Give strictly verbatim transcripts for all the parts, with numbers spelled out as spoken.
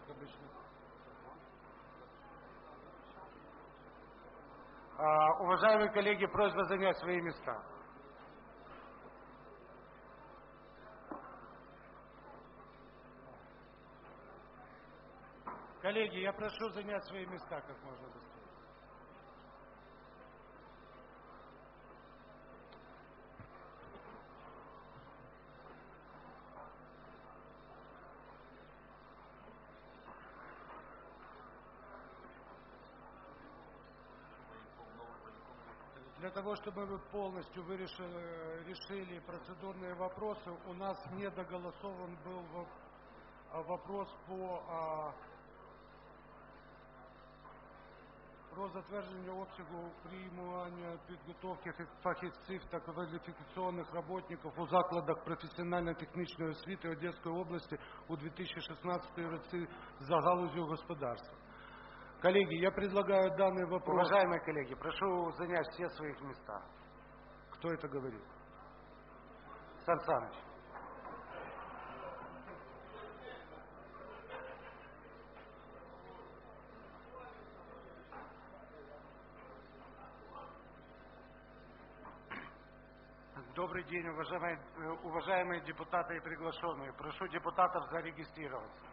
как обычно. А, уважаемые коллеги, просьба занять свои места. Коллеги, я прошу занять свои места как можно быстрее. Для того, чтобы мы полностью вырешили, решили процедурные вопросы, у нас недоголосован был вопрос по, а, про затвердження обсягу приймання підготовки фахівців та кваліфікаційних работників у закладах професіонально-технічної освіти Одеської області у две тысячи шестнадцатом році за галузью господарства. Коллеги, я предлагаю данный вопрос... Уважаемые коллеги, прошу занять все свои места. Кто это говорит? Сан Саныч. Добрый день, уважаемые, уважаемые депутаты и приглашенные. Прошу депутатов зарегистрироваться.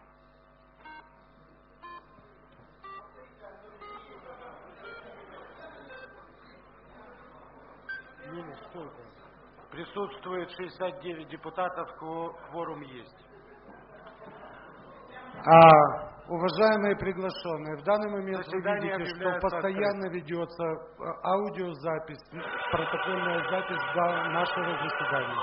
Присутствует шестьдесят девять депутатов, кворум есть. А, уважаемые приглашенные, в данный момент вы видите, что постоянно открыт. ведется аудиозапись, протокольная запись нашего заседания.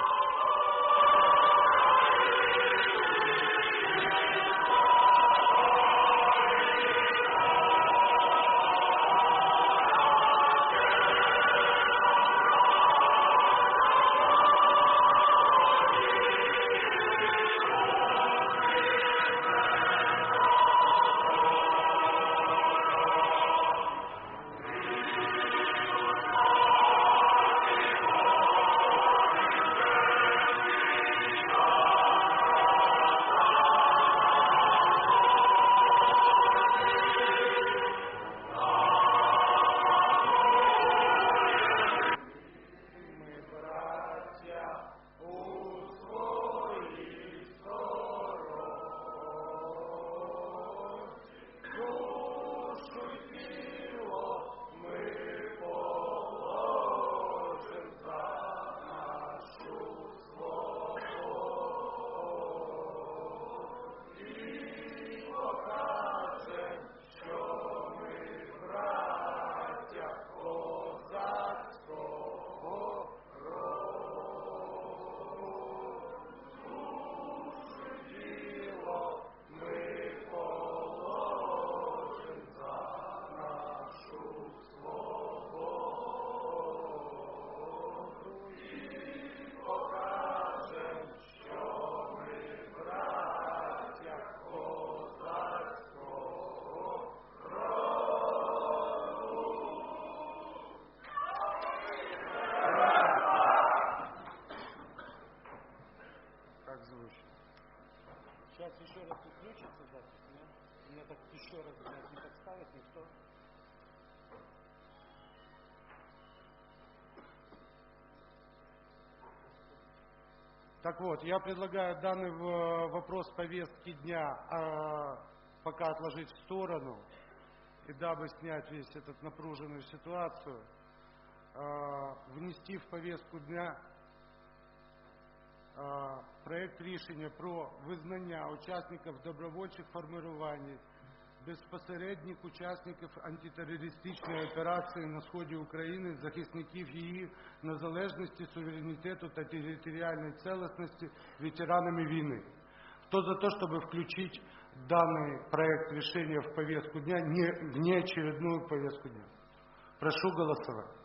Сейчас еще раз включится запись, нет? Мне так еще раз не подставит никто. Так вот, я предлагаю данный вопрос повестки дня а, пока отложить в сторону, и дабы снять весь этот напруженную ситуацию, а, внести в повестку дня а, проект рішення про визнання учасників добровольчих формувань безпосередніх учасників антитерористичної операції на сході України, захисників її незалежності, суверенітету та територіальної цілісності ветеранами війни. Кто за то, чтобы включить данный проект решения в повестку дня, не в неочередную повестку дня? Прошу голосовать.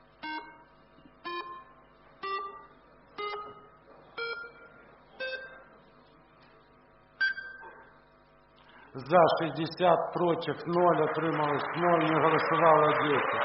За шестьдесят, против ноль, отрималось ноль, не голосовало десять.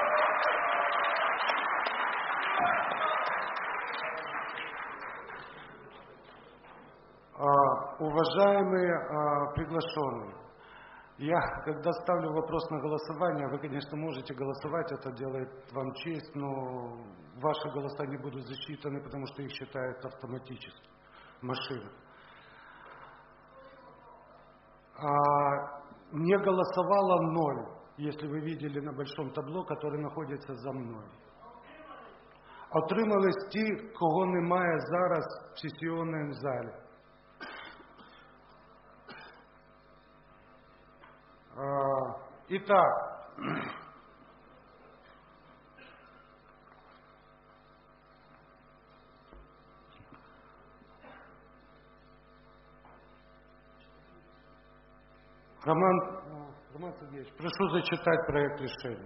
А, уважаемые а, приглашенные, Я, когда ставлю вопрос на голосование, вы, конечно, можете голосовать, это делает вам честь, но ваши голоса не будут засчитаны, потому что их считают автоматически машина. А не голосовало ноль, если вы видели на большом табло, который находится за мной. Отримались ті, кого немає зараз в сесійному залі. Итак, Роман, Роман Сергеевич, прошу зачитать проект решения.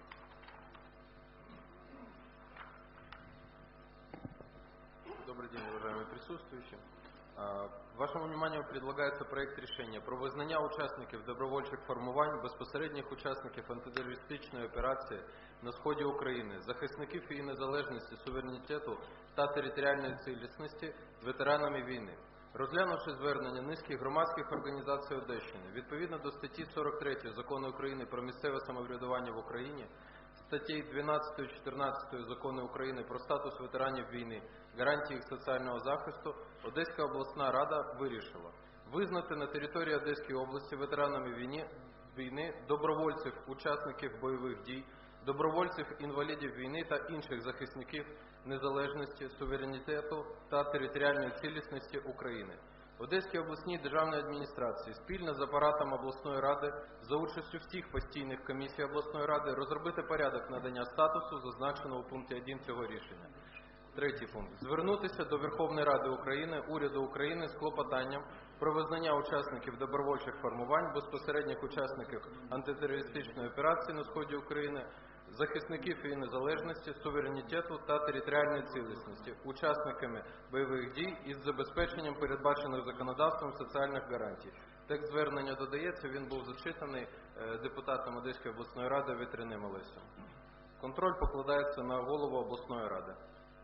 Добрый день, уважаемые присутствующие. Вашему вниманию предлагается проект рішення про визнання учасників добровольчих формувань, безпосередніх учасників антитерористичної операції на сході України, захисників її незалежності, суверенітету та територіальної цілісності ветеранами війни. Розглянувши звернення низки громадських організацій Одещини, відповідно до статті сорок три Закону України про місцеве самоврядування в Україні, статей дванадцять-чотирнадцять Закону України про статус ветеранів війни, гарантії їх соціального захисту, Одеська обласна рада вирішила визнати на території Одеської області ветеранами війни, війни добровольців, учасників бойових дій, добровольців, інвалідів війни та інших захисників незалежності, суверенітету та територіальної цілісності України. Одеській обласній державній адміністрації спільно з апаратом обласної ради за участю всіх постійних комісій обласної ради розробити порядок надання статусу, зазначеного у пункті один цього рішення. Третій пункт. Звернутися до Верховної Ради України, уряду України з клопотанням про визнання учасників добровольчих формувань, безпосередніх учасників антитерористичної операції на сході України, захисників її незалежності, суверенітету та територіальної цілісності, учасниками бойових дій із забезпеченням передбачених законодавством соціальних гарантій. Текст звернення додається, він був зачитаний депутатом Одеської обласної ради Вітряним Олесем. Контроль покладається на голову обласної ради.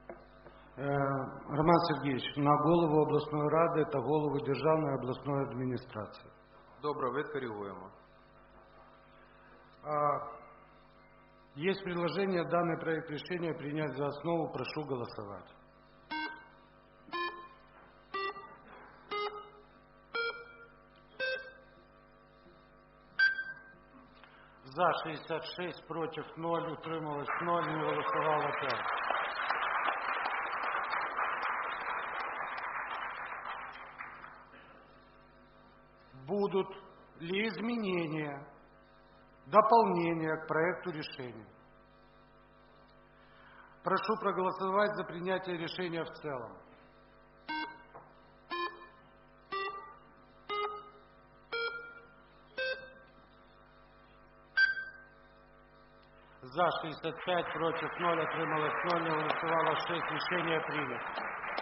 Роман Сергеевич, на голову областной рады это голову державной областной администрации. Добре, відкоригуємо. Есть предложение данный проект решения принять за основу. Прошу голосовать. За шестьдесят шесть, против ноль, утрималось ноль, не голосовало пять. Будут ли изменения, дополнения к проекту решения? Прошу проголосовать за принятие решения в целом. За шестьдесят пять, против ноль, отрималось ноль, не голосовало шесть. Решение принято.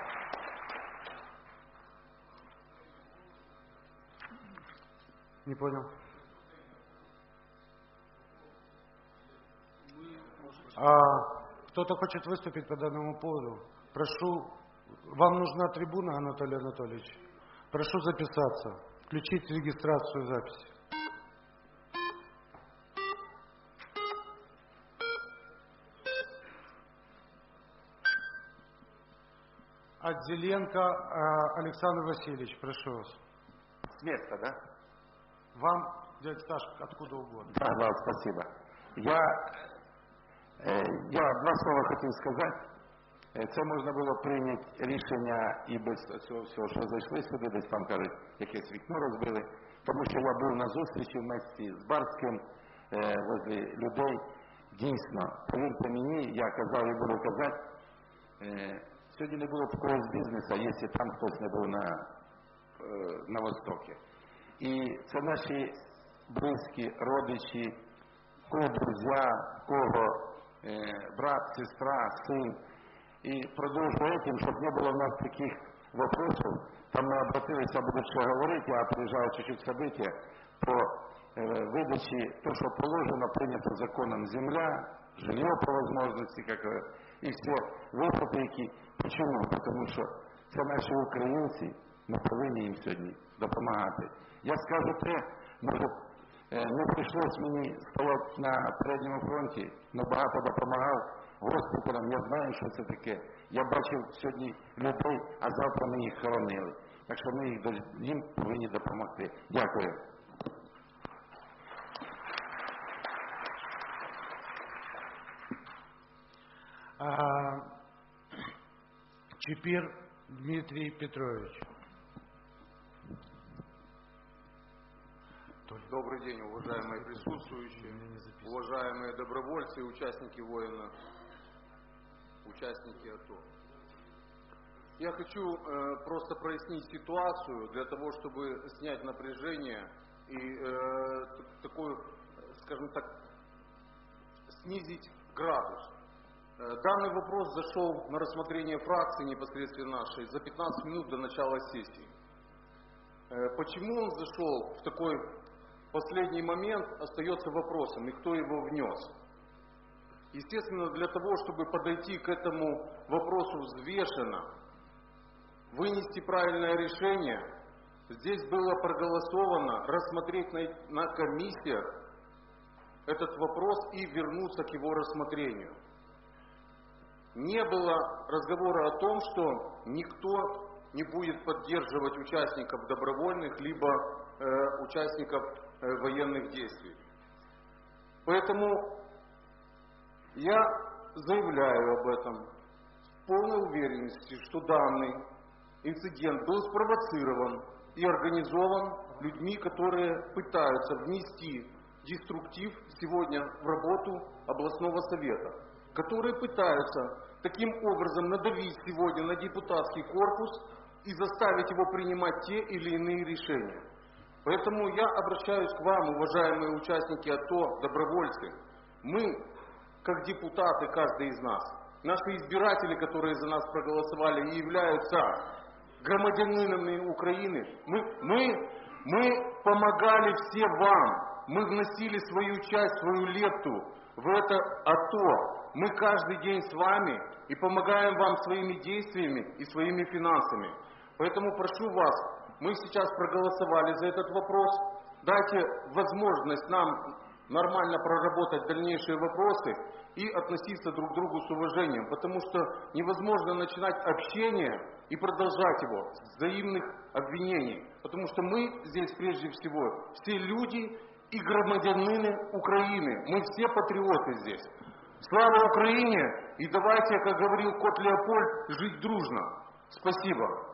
Не понял. А, кто-то хочет выступить по данному поводу? Прошу, вам нужна трибуна, Анатолий Анатольевич? Прошу записаться. Включить регистрацию записи. Отделенко Александр Васильевич, прошу вас. С места, да? Вам, дядя Сташ, откуда угодно. Да, да, спасибо. Я, е, я два слова хотів сказати. Це можна було прийняти рішення і без цього всього, що зайшли сюди, десь там, кажуть, якесь вікно розбили. Тому що я був на зустрічі в місті з Барським, е, возле людей. Дійсно, повірте мені, я казав і буду казати, е, сьогодні не було такого з бізнесу, якщо там хтось не був на, е, на Востокі. І це наші близькі, родичі, кого друзі, кого е, брат, сестра, син. І продовжую тим, щоб не було в нас таких вопросів. Там ми обратилися, будуть ще говорити, я приїжджав чуть-чуть события по е, видачі, то, що положено, прийнято законом земля, жилье по возможности, как, і все виплати, які. Чому? Тому що це наші українці, ми повинні їм сьогодні допомагати. Я скажу те, може, Не прийшлось мені стояти на передньому фронті, але багато допомагав госпіталям. Я знаю, що це таке. Я бачив сьогодні людей, а завтра ми їх хоронили. Так що ми їх, їм повинні допомогти. Дякую. А, Чипир Дмитрий Петрович. Добрый день, уважаемые присутствующие, уважаемые добровольцы и участники воина, участники АТО. Я хочу э, просто прояснить ситуацию для того, чтобы снять напряжение и э, такой, скажем так, снизить градус. Э, данный вопрос зашел на рассмотрение фракции непосредственно нашей за пятнадцать минут до начала сессии. Э, почему он зашел в такой последний момент, остается вопросом, и кто его внес. Естественно, для того, чтобы подойти к этому вопросу взвешенно, вынести правильное решение, здесь было проголосовано рассмотреть на, на комиссиях этот вопрос и вернуться к его рассмотрению. Не было разговора о том, что никто не будет поддерживать участников добровольных, либо э, участников э, военных действий. Поэтому я заявляю об этом с полной уверенностью, что данный инцидент был спровоцирован и организован людьми, которые пытаются внести деструктив сегодня в работу областного совета, которые пытаются таким образом надавить сегодня на депутатский корпус и заставить его принимать те или иные решения. Поэтому я обращаюсь к вам, уважаемые участники АТО, добровольцы. Мы, как депутаты, каждый из нас, наши избиратели, которые за нас проголосовали и являются громадянинами Украины, мы, мы, мы помогали все вам, мы вносили свою часть, свою лепту в это АТО. Мы каждый день с вами и помогаем вам своими действиями и своими финансами. Поэтому прошу вас, мы сейчас проголосовали за этот вопрос, дайте возможность нам нормально проработать дальнейшие вопросы и относиться друг к другу с уважением, потому что невозможно начинать общение и продолжать его с взаимных обвинений, потому что мы здесь прежде всего все люди и громадянины Украины, мы все патриоты здесь. Слава Украине и давайте, как говорил кот Леопольд, жить дружно. Спасибо.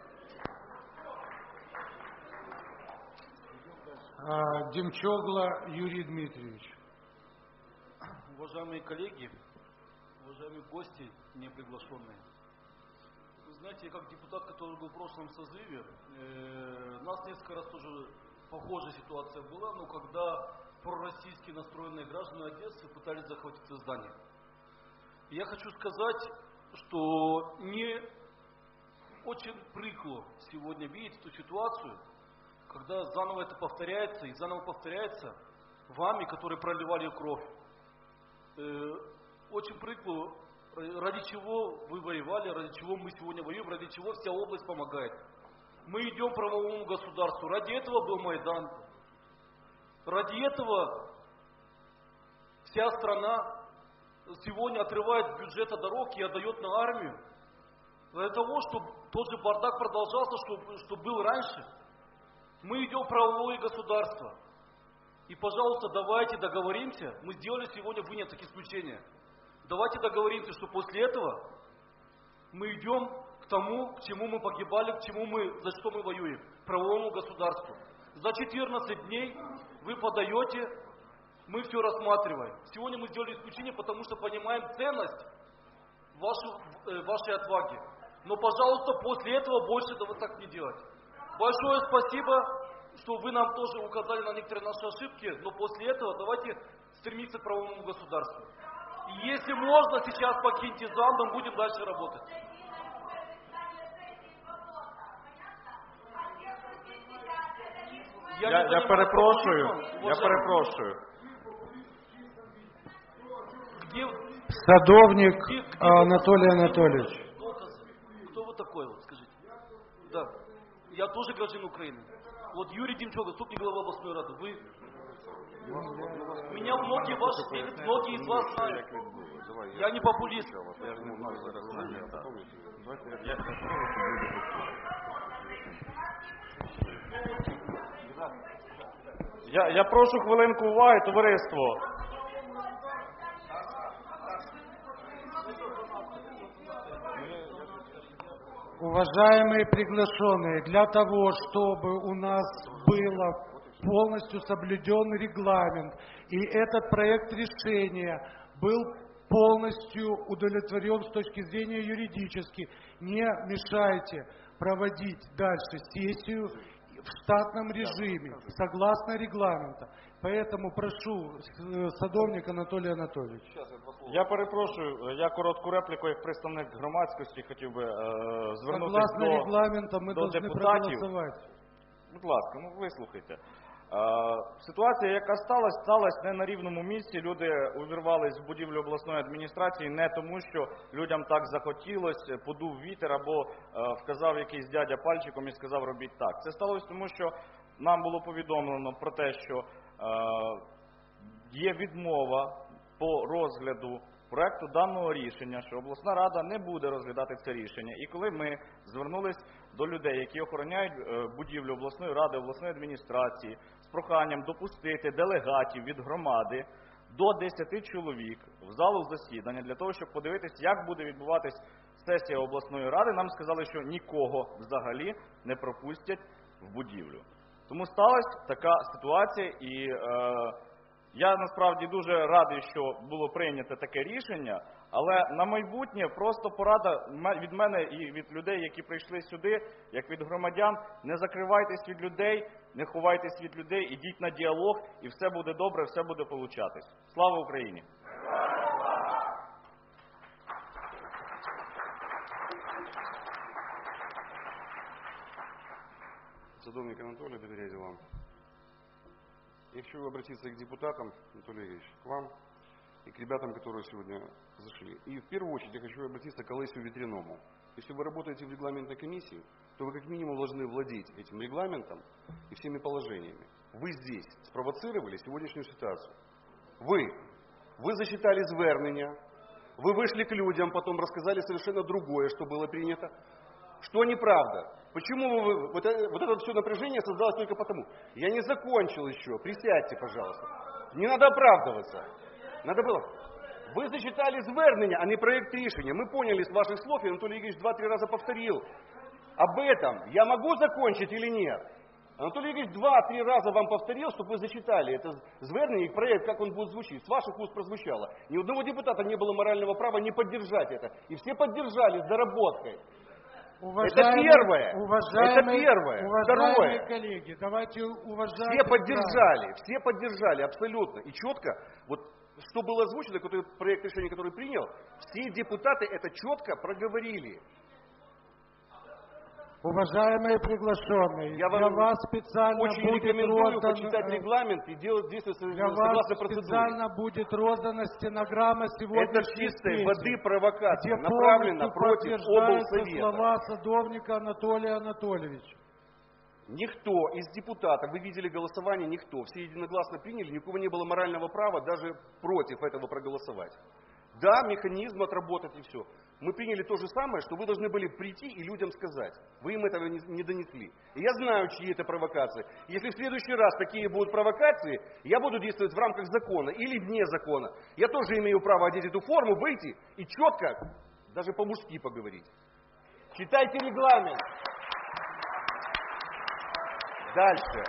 Демчогла Юрий Дмитриевич. Уважаемые коллеги, уважаемые гости, не приглашенные. Вы знаете, я как депутат, который был в прошлом созыве, э, у нас несколько раз тоже похожая ситуация была, но когда пророссийски настроенные граждане Одессы пытались захватить это здание. И я хочу сказать, что мне очень прикро сегодня видеть эту ситуацию, когда заново это повторяется, и заново повторяется вами, которые проливали кровь. Э, очень прикро, ради чего вы воевали, ради чего мы сегодня воюем, ради чего вся область помогает. Мы идем к правовому государству. Ради этого был Майдан. Ради этого вся страна сегодня отрывает бюджет от дорог и отдает на армию. Для того, чтобы тот же бардак продолжался, что, что был раньше. Мы идем в правовое государство. И, пожалуйста, давайте договоримся. Мы сделали сегодня выняток исключения. Давайте договоримся, что после этого мы идем к тому, к чему мы погибали, к чему мы, за что мы воюем. К правовому государству. За четырнадцать дней вы подаете, мы все рассматриваем. Сегодня мы сделали исключение, потому что понимаем ценность вашей, э, вашей отваги. Но, пожалуйста, после этого больше этого так не делать. Большое спасибо, что вы нам тоже указали на некоторые наши ошибки, но после этого давайте стремиться к правовому государству. И если можно, сейчас покиньте зал, мы будем дальше работать. Я, я, я перепрошую, я перепрошую. Где, Садовник где, где Анатолий Анатольевич. Доказы? Кто вы такой, вот, скажите? Да. Я тоже гражданин Украины. Вот Юрий Демчогла, заступник главы областной рады. Вы Меня многие ваши, многие из вас знают. Я не популист. Я, я прошу хвилинку уваги, товариство. Уважаемые приглашенные, для того, чтобы у нас было полностью соблюден регламент, и этот проект решения был полностью удовлетворен с точки зрения юридически, не мешайте проводить дальше сессию в штатном режиме, согласно регламенту. Поэтому прошу, Садовник Анатолій Анатолійович. Я перепрошую, я коротку репліку як представник громадськості хотів би е, звернутися Согласно до, регламенту ми до повинні депутатів. проголосувати. Будь ласка, ну вислухайте. Е, ситуація, яка сталася, сталася не на рівному місці. Люди увірвались в будівлю обласної адміністрації не тому, що людям так захотілося, подув вітер або е, вказав якийсь дядя пальчиком і сказав робіть так. Це сталося тому, що нам було повідомлено про те, що е, є відмова по розгляду проекту даного рішення, що обласна рада не буде розглядати це рішення. І коли ми звернулись до людей, які охороняють будівлю обласної ради, обласної адміністрації, з проханням допустити делегатів від громади до десяти чоловік в залу засідання, для того, щоб подивитися, як буде відбуватись сесія обласної ради, нам сказали, що нікого взагалі не пропустять в будівлю. Тому сталася така ситуація, і е, я насправді дуже радий, що було прийнято таке рішення, але на майбутнє просто порада від мене і від людей, які прийшли сюди, як від громадян, не закривайтесь від людей, не ховайтесь від людей, ідіть на діалог, і все буде добре, все буде получатись. Слава Україні! Садовник Анатолий, доверяю вам. Я хочу обратиться к депутатам, Анатолий Ильич, к вам и к ребятам, которые сегодня зашли. И в первую очередь я хочу обратиться к Олесю Ветряному. Если вы работаете в регламентной комиссии, то вы как минимум должны владеть этим регламентом и всеми положениями. Вы здесь спровоцировали сегодняшнюю ситуацию. Вы, вы засчитали звернення, вы вышли к людям, потом рассказали совершенно другое, что было принято. Что неправда? Почему вы, вот, это, вот это все напряжение создалось только потому? Я не закончил еще. Присядьте, пожалуйста. Не надо оправдываться. Надо было. Вы зачитали звернення, а не проект решения. Мы поняли с ваших слов, и Анатолий Игоревич два-три раза повторил. Об этом я могу закончить или нет? Анатолий Игоревич два-три раза вам повторил, чтобы вы зачитали это звернение и проект, как он будет звучить. С ваших уст прозвучало. Ни у одного депутата не было морального права не поддержать это. И все поддержали с доработкой. Уважаемые, это первое. Уважаемые, это первое. Уважаемые Второе. коллеги, давайте уважать. Все поддержали, все поддержали абсолютно. И четко, вот что было озвучено, который проект решения, который принял, все депутаты это четко проговорили. Уважаемые приглашенные, я для вас специально очень будет рекомендую роздан, почитать регламент и делать действия для согласно вас процедуре. специально будет роздана стенограмма сегодняшней Это чистой встречи, воды провокация, где направлена полностью против подтверждаются облсовета. слова Садовника Анатолия Анатольевича. Никто из депутатов, вы видели голосование, никто, все единогласно приняли, ни у кого не было морального права даже против этого проголосовать. Да, механизм отработать и все. Мы приняли то же самое, что вы должны были прийти и людям сказать. Вы им этого не донесли. И я знаю, чьи это провокации. Если в следующий раз такие будут провокации, я буду действовать в рамках закона или вне закона. Я тоже имею право одеть эту форму, выйти и четко, даже по-мужски поговорить. Читайте регламент. Дальше.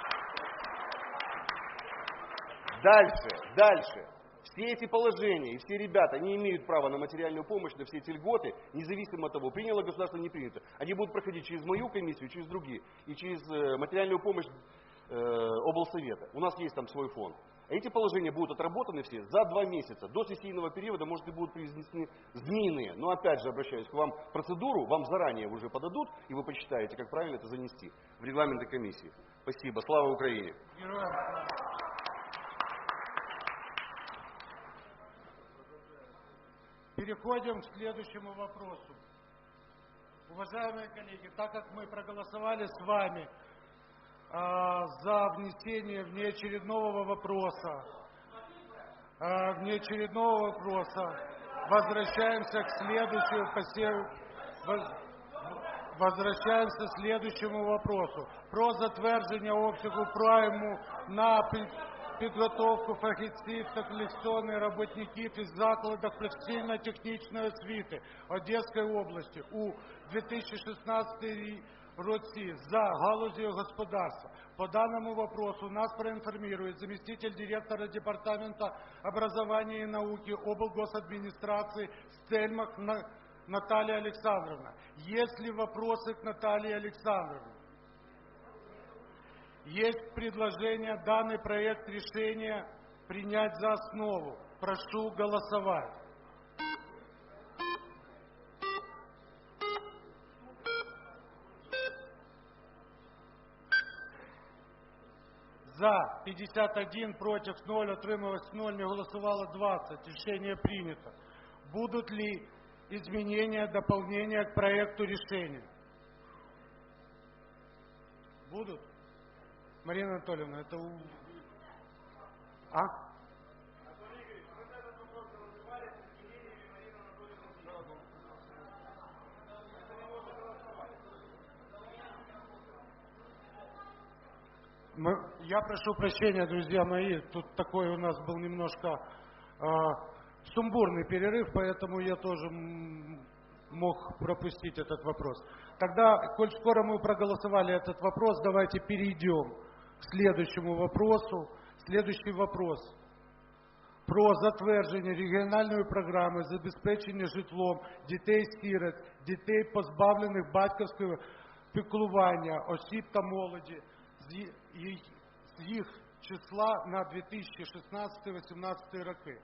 Дальше. Дальше. Все эти положения и все ребята не имеют права на материальную помощь, на все эти льготы, независимо от того, приняло государство или не принято. Они будут проходить через мою комиссию, через другие, и через э, материальную помощь э, облсовета. У нас есть там свой фонд. А эти положения будут отработаны все за два месяца. До сессийного периода, может, и будут произнесены змеиные. Но опять же, обращаюсь к вам, процедуру вам заранее уже подадут, и вы почитаете, как правильно это занести в регламенты комиссии. Спасибо. Слава Украине! Переходим к следующему вопросу. Уважаемые коллеги, так как мы проголосовали с вами а, за внесение внеочередного вопроса. А, внеочередного вопроса. Возвращаемся к следующему посев... Возвращаемся к следующему вопросу. Про затвердження обсягу прайму на підготовку фахівців та кваліфікаційних робітників із закладах професійно-технічної освіти Одеської області у дві тисячі шістнадцятому році за галузью господарства. По данному вопросу нас проинформирует заместитель директора Департамента образования и науки облгосадминистрации Стельмах Наталья Александровна. Есть ли вопросы к Наталье Александровне? Есть предложение данный проект решения принять за основу. Прошу голосовать. За пятьдесят один, против ноль, отрималось ноль, не голосовало двадцать. Решение принято. Будут ли изменения, дополнения к проекту решения? Будут? Марина Анатольевна, это у... А? Мы, я прошу прощения, друзья мои, тут такой у нас был немножко э, сумбурный перерыв, поэтому я тоже мог пропустить этот вопрос. Тогда, коль скоро мы проголосовали этот вопрос, давайте перейдем к следующему вопросу. Следующий вопрос. Про затвердження регіональної програми забезпечення житлом дітей-сирот, дітей, позбавлених батьківського піклування, осіб та молоді з їх числа на дві тисячі шістнадцятий — дві тисячі вісімнадцятий роки.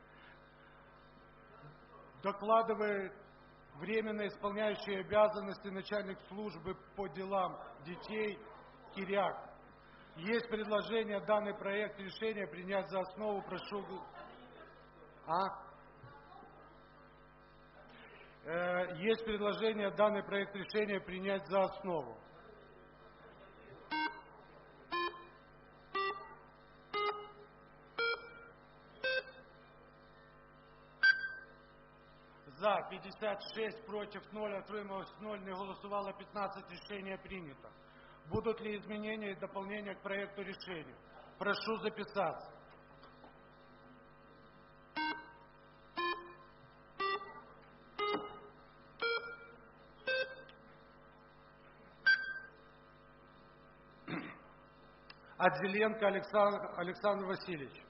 Докладывает временно исполняющий обязанности начальник службы по делам детей Киряк. Есть предложение данный проект решения принять за основу. Прошу... А? Э, есть предложение данный проект решения принять за основу. За пятьдесят шесть, против ноль, отрималось ноль, не голосовало пятнадцать, решение принято. Будут ли изменения и дополнения к проекту решения? Прошу записаться. Отзеленко Александр, Александр Васильевич.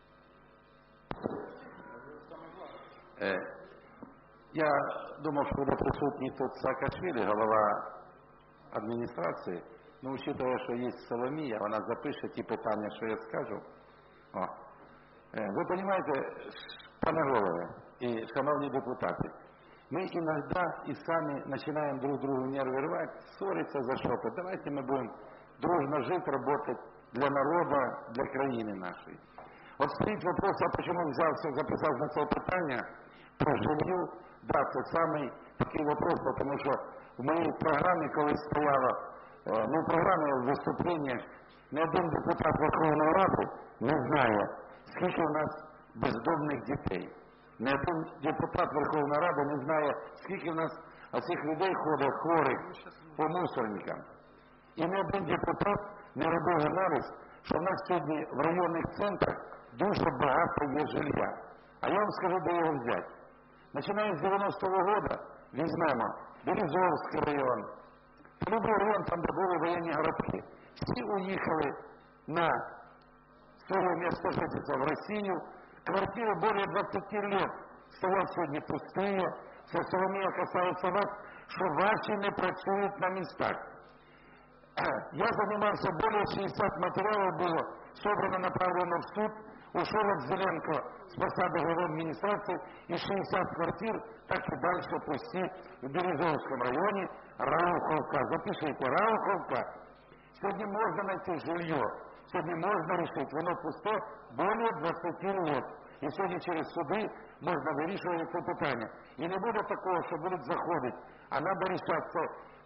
Я думав, що буде присутній тут Саакашвілі, голова адміністрації. Ну, учитывая, що є Соломія, вона запише ті питання, що я скажу. О. Ви розумієте, пане голове і шановні депутати, ми іноді і самі починаємо друг другу нерви рвати, ссориться за що-то. Давайте ми будемо дружно жити, працювати для народу, для країни нашої. От стоїть вопрос, а чому взявся, записав на це питання про жилье. Да, це самий такий вопрос, тому що в моїй програмі, коли стояло, ну, в програмі в виступленнях, не один депутат Верховної Ради не знає, скільки у нас бездомних дітей. Не один депутат Верховної Ради не знає, скільки у нас оцих людей ходить хворих по мусорникам. І не один депутат не робив аналіз, що в нас сьогодні в районних центрах дуже багато є жилья. А я вам скажу, де його взяти. Починаємо з дев'яностого року, візьмемо Березовський район, любой район, там, де були воєнні городки. Всі уїхали на своє місце жительства в Росію. Квартиры более двадцати лет стоять сьогодні пустые. Це Соломія касається вас, що ваші не працюють на містах. Я займався, більше шістдесят матеріалів було собрано, направлено в суд. Ушел от Зеленко с посады главы администрации, и шестьдесят квартир так и дальше пусти в Березовском районе. Рауховка, запишите, Рауховка. Сегодня можно найти жилье, сегодня можно решить, оно пусто более двадцати лет. И сегодня через суды можно вирішувати це питання. І не буде такого, що будуть заходити, а надо решаться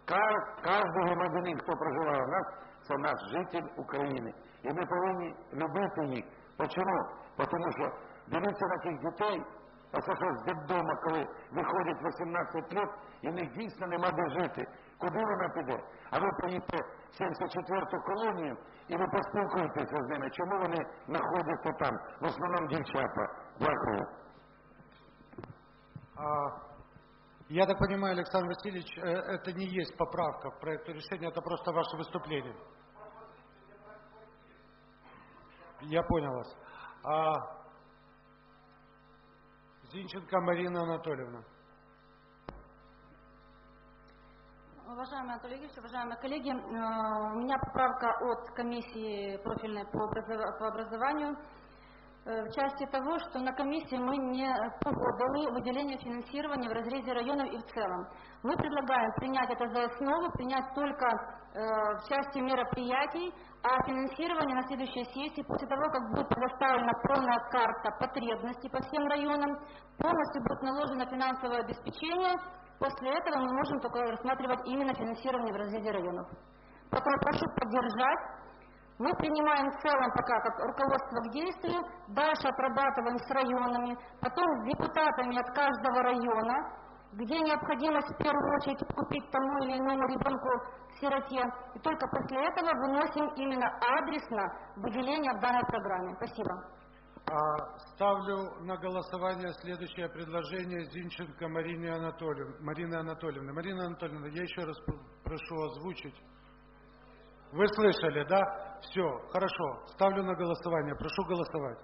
Кожен громадянин, хто проживає у нас, це наш житель України. І ми повинні любити їх. Чому? Тому що дивіться на тих дітей, а це що з дитдому, коли виходять вісімнадцять років, і в них дійсно нема де жити. Куди вона піде? А ви поїдете в сімдесят четверту колонію і ви поспілкуєтеся з ними. Чому вони знаходяться там? В основному дівчата. Дякую. А, я так понимаю, Александр Васильевич, э, это не есть поправка в проекту решения, это просто ваше выступление. Я понял вас. А, Зинченко Марина Анатольевна. Уважаемый Анатолий Юрьевич, уважаемые коллеги, э, у меня поправка от комиссии профильной по образов- по образованию э, в части того, что на комиссии мы не погодили выделение финансирования в разрезе районов и в целом. Мы предлагаем принять это за основу, принять только э, в части мероприятий, а финансирование на следующей сессии, после того, как будет предоставлена полная карта потребностей по всем районам, полностью будет наложено финансовое обеспечение. После этого мы можем только рассматривать именно финансирование в разрезе районов. Поэтому прошу поддержать. Мы принимаем в целом пока как руководство к действию, дальше отрабатываем с районами, потом с депутатами от каждого района, где необходимость в первую очередь купить тому или иному ребенку-сироте. И только после этого выносим именно адресно выделение в данной программе. Спасибо. А, ставлю на голосование следующее предложение Зинченко Марины Анатольевны. Марины Анатольевны. Марина Анатольевна, я еще раз прошу озвучить. Вы слышали, да? Все, хорошо. Ставлю на голосование. Прошу голосовать.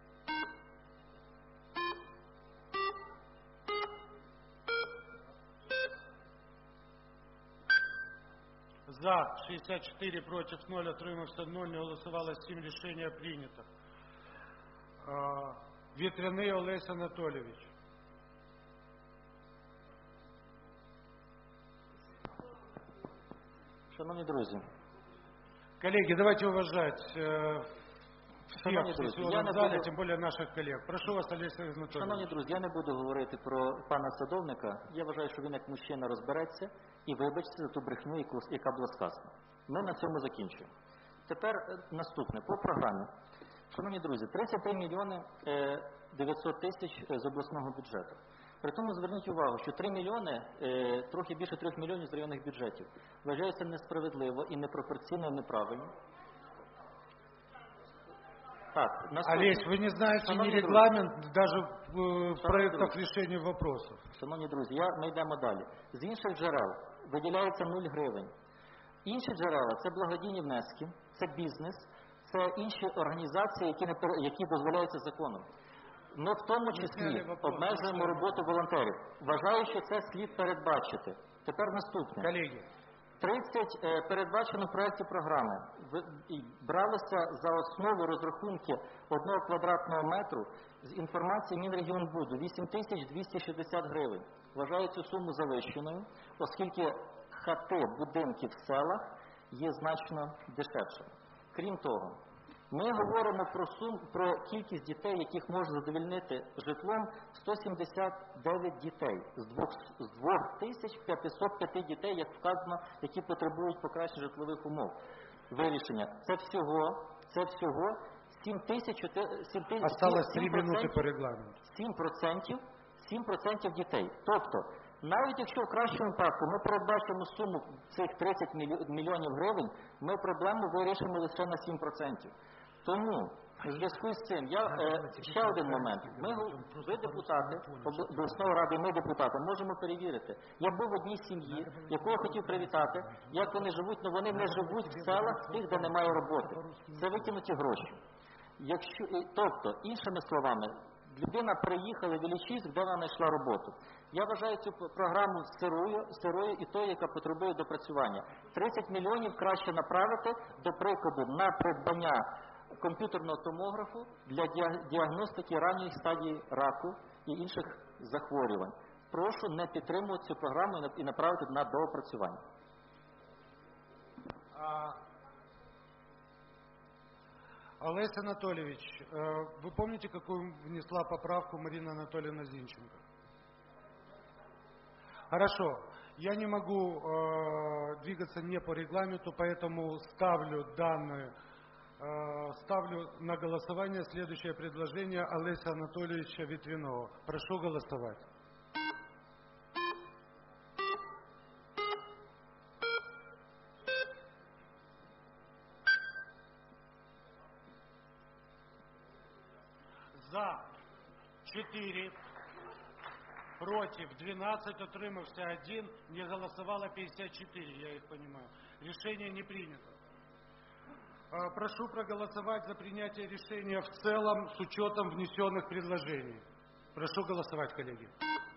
За шестьдесят четыре, против ноль, отримався ноль, не голосувало сім, рішення прийнято. Ветряний Олесь Анатолійович. Шановні друзі, Коллеги, давайте уважать э, всех Шановні в друзі, я сессионном не зале, буду- тем более наших коллег. Прошу вас, Олесь Анатольевич. шановні друзі, я не буду говорити про пана Садовника. Я вважаю, що він як мужчина розбереться і вибачиться за ту брехню, яку- яка була сказана. Ми на цьому закінчуємо. Тепер е, наступне, по програмі. Шановні друзі, тридцять три мільйони е, дев'ятсот тисяч е, з обласного бюджету. При тому зверніть увагу, що три мільйони, е, трохи більше трьох мільйонів з районних бюджетів, вважається несправедливо і непропорційно, і неправильно. Так, наступне. Олесь, вы не знаете Шановні ни друзі. регламент, даже в э, проектах друзі. решения вопросов. Шановні друзі, я, ми йдемо далі. З інших джерел виділяється нуль гривень. Інші джерела – це благодійні внески, це бізнес, це інші організації, які, не, пер- які дозволяються законом. Ми в тому числі обмежуємо роботу волонтерів. Вважаю, що це слід передбачити. Тепер наступне. Коллеги, тридцять е, передбачено в проєкті програми. Ви- і бралося за основу розрахунки одного квадратного метру з інформації Мінрегіонбуду вісім тисяч двісті шістдесят гривень. Вважаю цю суму завищеною, оскільки хати, будинки в селах є значно дешевшими. Крім того, ми говоримо про сум, про кількість дітей, яких може задовольнити житлом сто сімдесят дев'ять дітей з двох з двох тисяч п'ятсот п'ять дітей, як вказано, які потребують покращення житлових умов. Вирішення це всього, це всього сім тисяч осталось три минуты по регламенту. сім процентів, сім процентів дітей. Тобто, навіть якщо в кращому випадку ми передбачимо суму цих тридцять мільйонів гривень, ми проблему вирішимо лише на сім процентів. Тому, в зв'язку з цим, я, е, ще один момент. Ми, ви депутати, обл- обласної ради, ми депутати, можемо перевірити. Я був в одній сім'ї, яку я хотів привітати, як вони живуть, але вони не живуть в селах, тих, де немає роботи. Це викинуті гроші. Якщо, і- тобто, іншими словами, людина приїхала в Іллічівськ, де вона знайшла роботу. Я вважаю цю п- програму сирою, сирою і тою, яка потребує допрацювання. тридцять мільйонів краще направити, до прикладу, на придбання комп'ютерного томографу для діа- діагностики ранньої стадії раку і інших захворювань. Прошу не підтримувати цю програму і на- і направити на доопрацювання. А, Олесь Анатольевич, э, вы помните, какую внесла поправку Марина Анатольевна Зинченко? Хорошо. Я не могу э, двигаться не по регламенту, поэтому ставлю данную, э, ставлю на голосование следующее предложение Олеся Анатольевича Ветвинова. Прошу голосовать. За четыре, против двенадцать, утримався один, не голосовало пятьдесят четыре, я их понимаю. Решение не принято. Прошу проголосовать за принятие решения в целом с учетом внесенных предложений. Прошу голосовать, коллеги.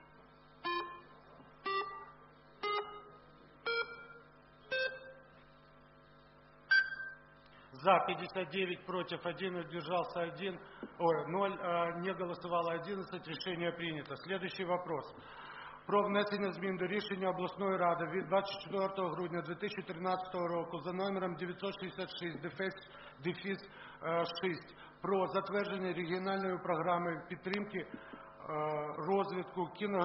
За пятьдесят девять, против один, удержался один, ой, ноль, не голосовало одиннадцать, решение принято. Следующий вопрос. Про внесення змін до рішення обласної ради від двадцять четвертого грудня дві тисячі тринадцятого року за номером дев'ятсот шістдесят шість дефіс шість про затвердження регіональної програми підтримки розвитку кіно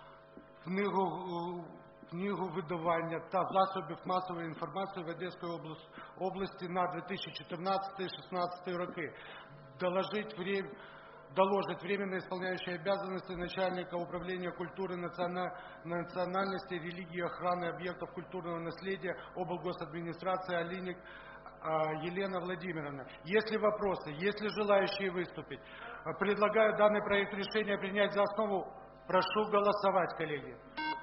книгу книговидавання та засобів масової інформації в Одеської області на дві тисячі чотирнадцятий - дві тисячі шістнадцятий роки. Доложить время доложить временно исполняющий обязанности начальника управления культуры, национальности, религии и охраны объектов культурного наследия облгосадминистрации Алиник Елена Владимировна. Есть ли вопросы, есть ли желающие выступить? Предлагаю данный проект решения принять за основу. Прошу голосовать, коллеги.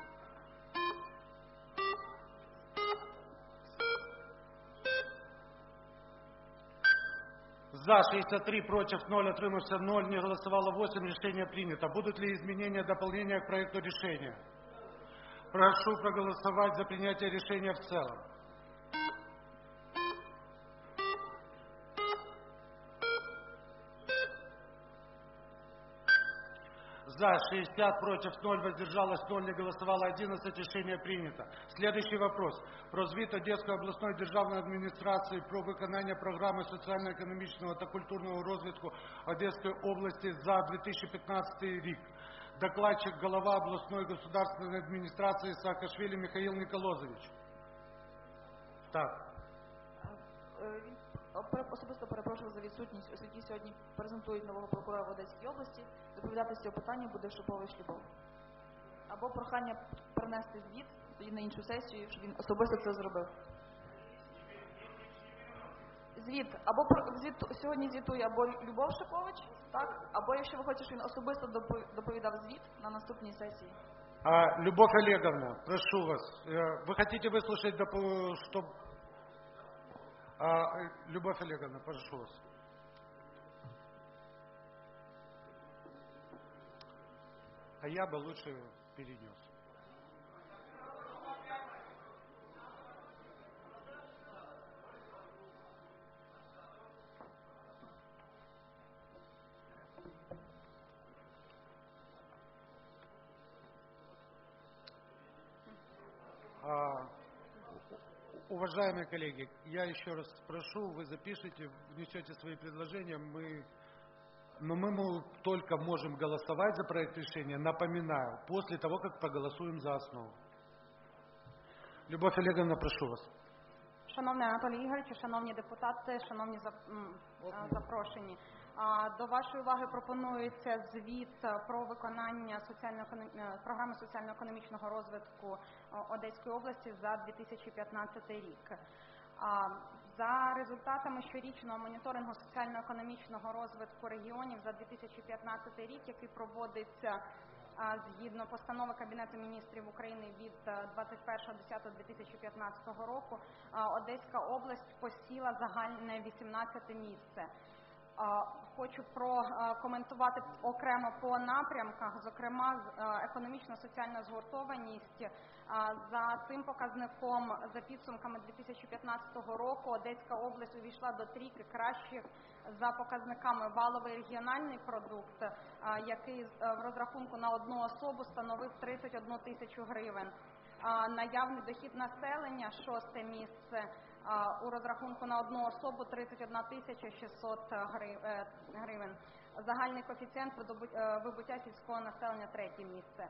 За шестьдесят три, против ноль, утримався ноль, не голосовало восемь, решение принято. Будут ли изменения, дополнения к проекту решения? Прошу проголосовать за принятие решения в целом. За шестьдесят, против ноль, воздержалось ноль, не голосовало одиннадцать, решение принято. Следующий вопрос. Про звіт Одеської обласної державної адміністрації про виконання програми соціально-економічного та культурного розвитку Одеської області за дві тисячі п'ятнадцятий рік. Докладчик голова обласної государственної адміністрації Саакашвілі Михаїл Ніколозович. Так. Особисто перепрошую за відсутність, оскільки сьогодні презентують нового прокурора в Одеській області. Доповідати з цього питання буде Шипович Любов. Або прохання перенести звіт тоді на іншу сесію, щоб він особисто це зробив. Звіт. Або звіт, сьогодні звітує або Любов Шипович, так? Або якщо ви хочете, щоб він особисто доповідав звіт на наступній сесії. А, Любов Олеговна, прошу вас. Вы хотите выслушать, что... А, Любовь Олеговна, прошу вас. А я бы лучше перенес. А, уважаемые коллеги, я еще раз прошу, вы запишите, внесете свои предложения, мы, но мы только можем голосовать за проект решения, напоминаю, после того, как проголосуем за основу. Любовь Олеговна, прошу вас. Шановний Анатолій Ігорович, шановні депутати, шановні запрошені, до вашої уваги пропонується звіт про виконання програми соціально-економічного розвитку Одеської області за дві тисячі п'ятнадцятий рік. За результатами щорічного моніторингу соціально-економічного розвитку регіонів за дві тисячі п'ятнадцятий рік, який проводиться згідно постанови Кабінету міністрів України від двадцять першого десятого дві тисячі п'ятнадцятого року, Одеська область посіла загальне вісімнадцяте місце. Хочу прокоментувати окремо по напрямках, зокрема економічно-соціальна згуртованість. За цим показником, за підсумками дві тисячі п'ятнадцятого року, Одеська область увійшла до трійки кращих за показниками валовий регіональний продукт, який в розрахунку на одну особу становив тридцять одну тисячу гривень. Наявний дохід населення, шосте місце, у розрахунку на одну особу тридцять одна тисяча шістсот гривень. Загальний коефіцієнт вибуття сільського населення, третє місце.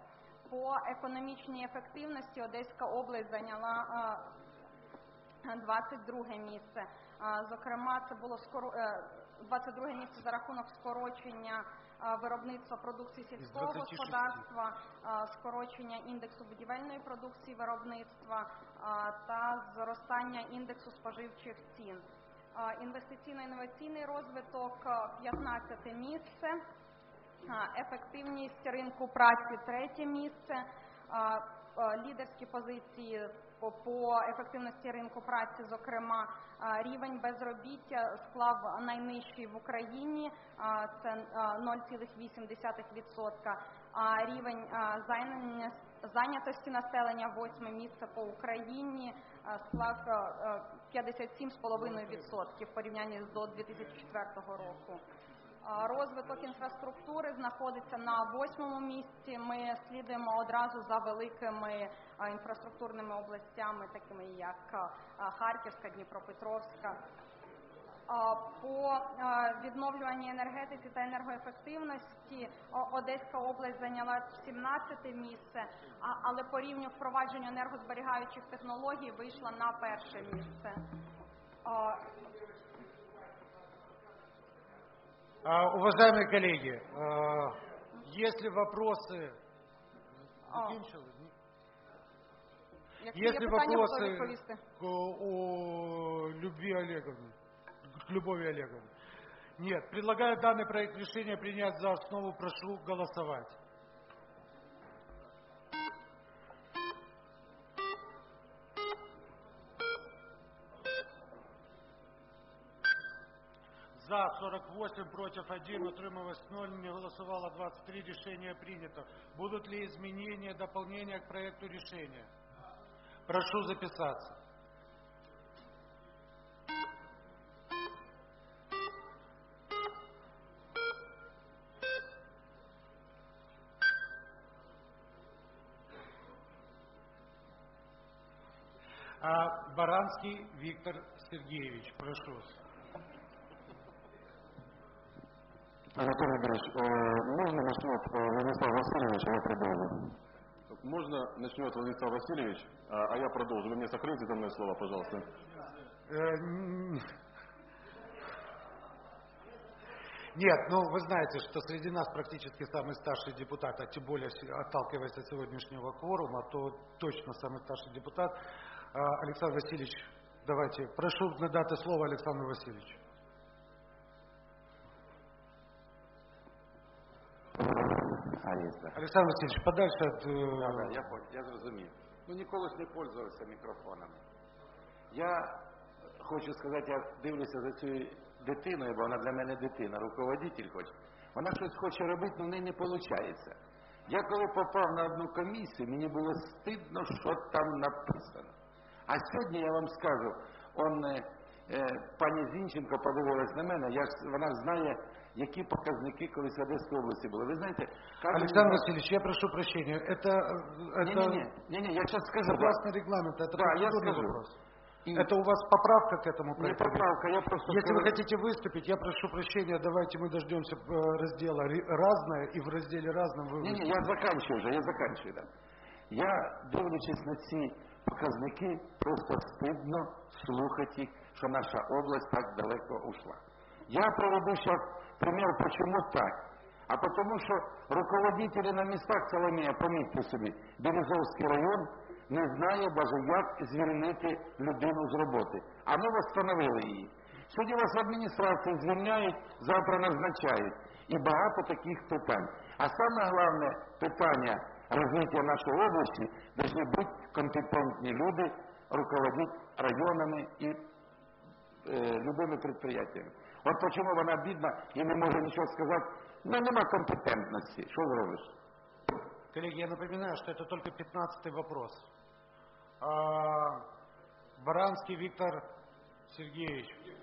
По економічній ефективності Одеська область зайняла двадцять друге місце. Зокрема, це було двадцять друге місце за рахунок скорочення виробництва продукції сільського господарства, скорочення індексу будівельної продукції виробництва та зростання індексу споживчих цін. Інвестиційно-інноваційний розвиток п'ятнадцяте місце, ефективність ринку праці третє місце, лідерські позиції по ефективності ринку праці, зокрема, рівень безробіття склав найнижчий в Україні, це нуль цілих вісім десятих відсотка, а рівень зайнятості населення, восьме місце по Україні, склав п'ятдесят сім цілих п'ять десятих відсотка в порівнянні з до дві тисячі четвертого року. Розвиток інфраструктури знаходиться на восьмому місці. Ми слідуємо одразу за великими інфраструктурними областями, такими як Харківська, Дніпропетровська. По відновлюваній енергетиці та енергоефективності Одеська область зайняла сімнадцяте місце, але по рівню впровадження енергозберігаючих технологій вийшла на перше місце. Уважаемые коллеги, если вопросы... Если вопросы к, о Любви Олеговне, к Любови Олеговне. Нет, предлагаю данный проект решения принять за основу. Прошу голосовать. За сорок восемь, против один, утрималось ноль, не голосовало двадцать три, решение принято. Будут ли изменения, дополнения к проекту решения? Прошу записаться. А Баранский Виктор Сергеевич, прошу. Анатолий Игоревич, можно начнет Владислав Васильевич, а я продолжу? Можно начнет Владислав Васильевич, а я продолжу. Вы мне сохраните за мной слова, пожалуйста. Нет, ну вы знаете, что среди нас практически самый старший депутат, а тем более отталкиваясь от сегодняшнего кворума, то точно самый старший депутат. Александр Васильевич, давайте, прошу надати слово Александру Васильевичу. Олександр Васильович, подальше от... Да, да, я, я зрозумів. Ну, ніколи ж не пользувався мікрофонами. Я хочу сказати, я дивлюся за цією дитиною, бо вона для мене дитина, руководитель хоч. Вона щось хоче робити, але в неї не виходить. Я коли попав на одну комісію, мені було стидно, що там написано. А сьогодні я вам скажу, он, е, пані Зінченко подивилась на мене, я ж, вона ж знає, які показники колись в Одеській області були. Ви знаєте, Александр Васильевич, я прошу прощения. Это, это... Не, не, не, я сейчас скажу. Согласно регламенту, это да, я скажу. вопрос. И... Это у вас поправка к этому проекту? Не поправка, я просто... Если вы хотите выступить, я прошу прощения, давайте мы дождемся раздела «Разное», и в разделе «Разном» вы Не, не, я заканчиваю вже, я заканчиваю, да. Я, дивлячись на ці показники, просто стидно слухати їх, що наша область так далеко ушла. Я приведу сейчас пример, почему так. А потому что руководители на местах, Соломія, помітьте собі, Березовський район не знає навіть, як звільнити людину з роботи. А ми встановили її. Сьогодні вас в адміністрації звільняють, завтра назначають. І багато таких питань. А саме головне питання розвитку нашої області повинні бути компетентні люди, руководити районами і е, любими підприємствами. От почему вона бідна і не може нічого сказати. Ну, нема компетентності. Що зробиш? Коллеги, я напоминаю, что это только пятнадцатый вопрос. А, Баранский Виктор Сергеевич.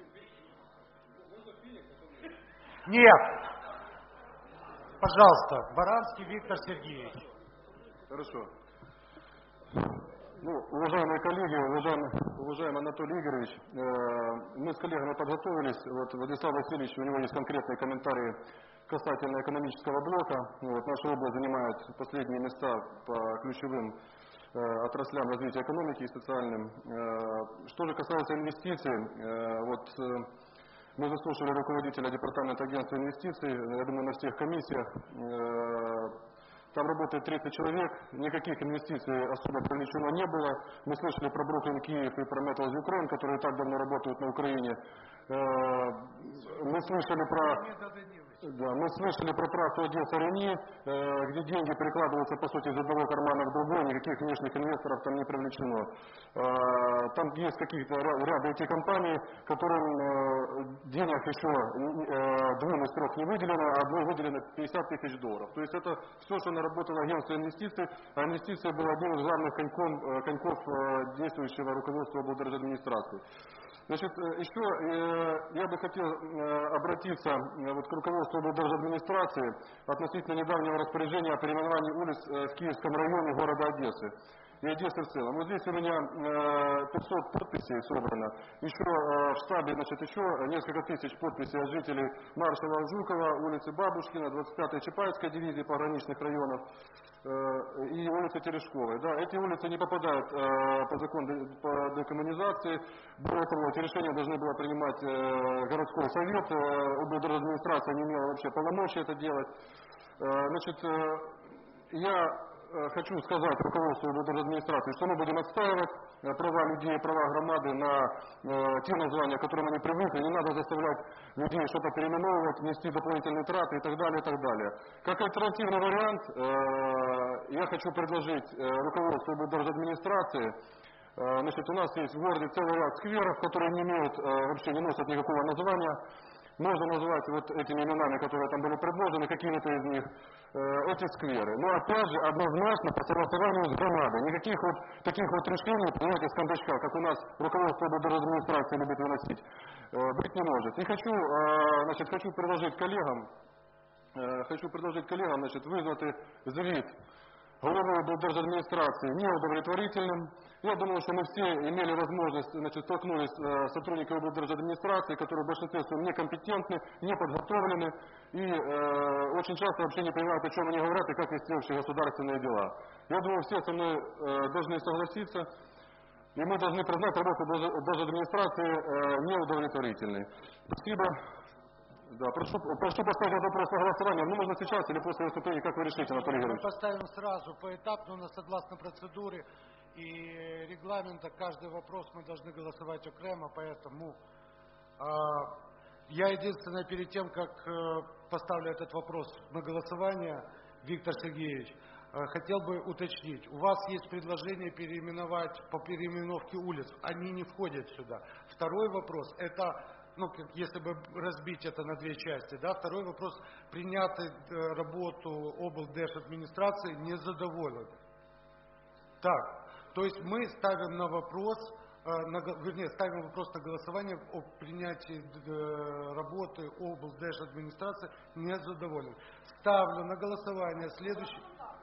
Нет! Пожалуйста, Баранский Виктор Сергеевич. Хорошо. Ну, уважаемые коллеги, уважаемый, уважаемый Анатолий Игоревич, э, мы с коллегами подготовились. Вот Владислав Васильевич, у него есть конкретные комментарии касательно экономического блока. Вот, наша область занимает последние места по ключевым э, отраслям развития экономики и социальным. Э, что же касается инвестиций, э, вот э, мы заслушали руководителя департамента агентства инвестиций, я думаю, на всех комиссиях. Э, Там работает тридцать человек, никаких инвестиций особо привлечено не было. Мы слышали про Бруклин Киев и про Metals Ukraine, которые так давно работают на Украине. Мы слышали про, да, мы слышали про трассу Одесса-Рени, где деньги перекладываются, по сути, из одного кармана в другой, никаких внешних инвесторов там не привлечено. Там есть какие-то ряд ай ти-компаний, которым денег еще двум из трех не выделено, а одной выделено пятьдесят тысяч долларов. То есть это все, что наработало агентство инвестиций, а инвестиция была одним из главных коньков, коньков действующего руководства облдержадминистрации. Значит, еще я бы хотел обратиться вот к руководству облдержадминистрации относительно недавнего распоряжения о переименовании улиц в Киевском районе города Одессы и Одессы в целом. Вот здесь у меня пятьсот подписей собрано. Еще в штабе, значит, еще несколько тысяч подписей от жителей маршала Жукова, улицы Бабушкина, двадцать пятой Чапаевской дивизии пограничных районов и улицы Терешковой. Да, эти улицы не попадают по закону по декоммунизации. Более того, эти решения должны было принимать городской совет. Облдержадминистрация не имела вообще полномочий это делать. Значит, я хочу сказать руководству администрации, что мы будем отстаивать права людей, права громады на э, те названия, к которым они привыкли. Не надо заставлять людей что-то переименовывать, нести дополнительные траты и так далее, и так далее. Как альтернативный вариант, э, я хочу предложить э, руководству администрации. Э, значит, у нас есть в городе целый ряд скверов, которые не имеют, э, вообще не носят никакого названия. Можно называть вот этими именами, которые там были предложены, какими-то из них, э, эти скверы. Но опять же, однозначно по согласованию с громадой. Никаких вот таких вот решений, понимаете, с кондачка, как у нас руководство администрации любит выносить, э, быть не может. И хочу, э, значит, хочу предложить коллегам, э, хочу предложить коллегам, значит, вызвать звіт головы администрации неудовлетворительным. Я думаю, что мы все имели возможность, значит, столкнулись э, с сотрудниками администрации, которые в большинстве своем некомпетентны, не подготовлены и э, очень часто вообще не понимают, о чем они говорят и как вести общие государственные дела. Я думаю, все со мной э, должны согласиться, и мы должны признать работу даже администрации э, неудовлетворительной. Спасибо. Да, прошу, прошу поставить этот вопрос на голосование. Ну, можно сейчас или после выступления, как вы решите, Анатолий Георгиевич? Мы поставим сразу, поэтапно, но согласно процедуре и регламента, каждый вопрос мы должны голосовать окремо, поэтому э, я единственное, перед тем, как э, поставлю этот вопрос на голосование, Виктор Сергеевич, э, хотел бы уточнить. У вас есть предложение переименовать по переименовке улиц, они не входят сюда. Второй вопрос, это... Ну, если бы разбить это на две части, да, второй вопрос, принятый э, работу облдержадминистрации не задоволен. Так, то есть мы ставим на вопрос, э, на, вернее, ставим вопрос на голосование о принятии э, работы облдержадминистрации не задоволен. Ставлю на голосование следующий...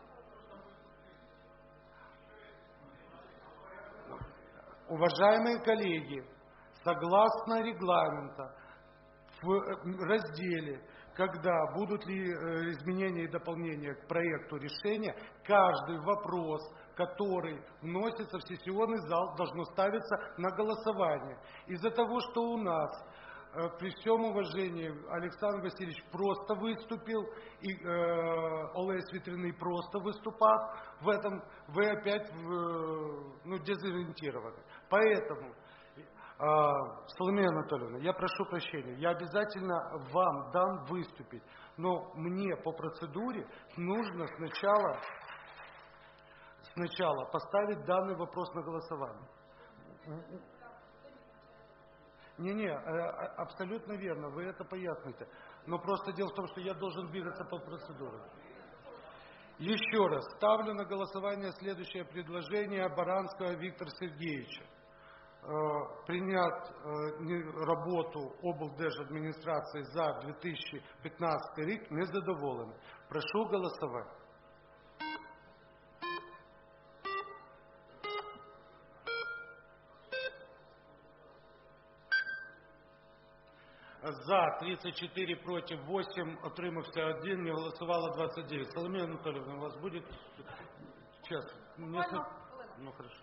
Уважаемые коллеги, согласно регламента, в разделе, когда будут ли изменения и дополнения к проекту решения, каждый вопрос, который вносится в сессионный зал, должно ставиться на голосование. Из-за того, что у нас, при всем уважении, Александр Васильевич просто выступил, и э, Олесь Ветряный просто выступал, в этом вы опять ну, дезориентированы. Поэтому... Соломея Анатольевна, я прошу прощения, я обязательно вам дам выступить, но мне по процедуре нужно сначала, сначала поставить данный вопрос на голосование. Не-не, абсолютно верно, вы это поясните, но просто дело в том, что я должен двигаться по процедуре. Еще раз, ставлю на голосование следующее предложение Баранского Виктора Сергеевича. Принять работу облдержадминистрации за две тысячи пятнадцатый рік незадоволений. Прошу голосовать. За тридцать четыре, против восемь, отримався один, не голосовало двадцать девять. Соломея Анатольевна, у вас будет? Сейчас. Несколько... Ну, хорошо.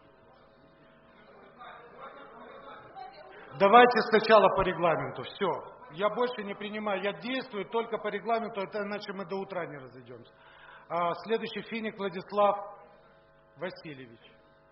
Давайте сначала по регламенту. Все. Я больше не принимаю. Я действую только по регламенту, это иначе мы до утра не разойдемся. А, следующий Финик Владислав Васильевич.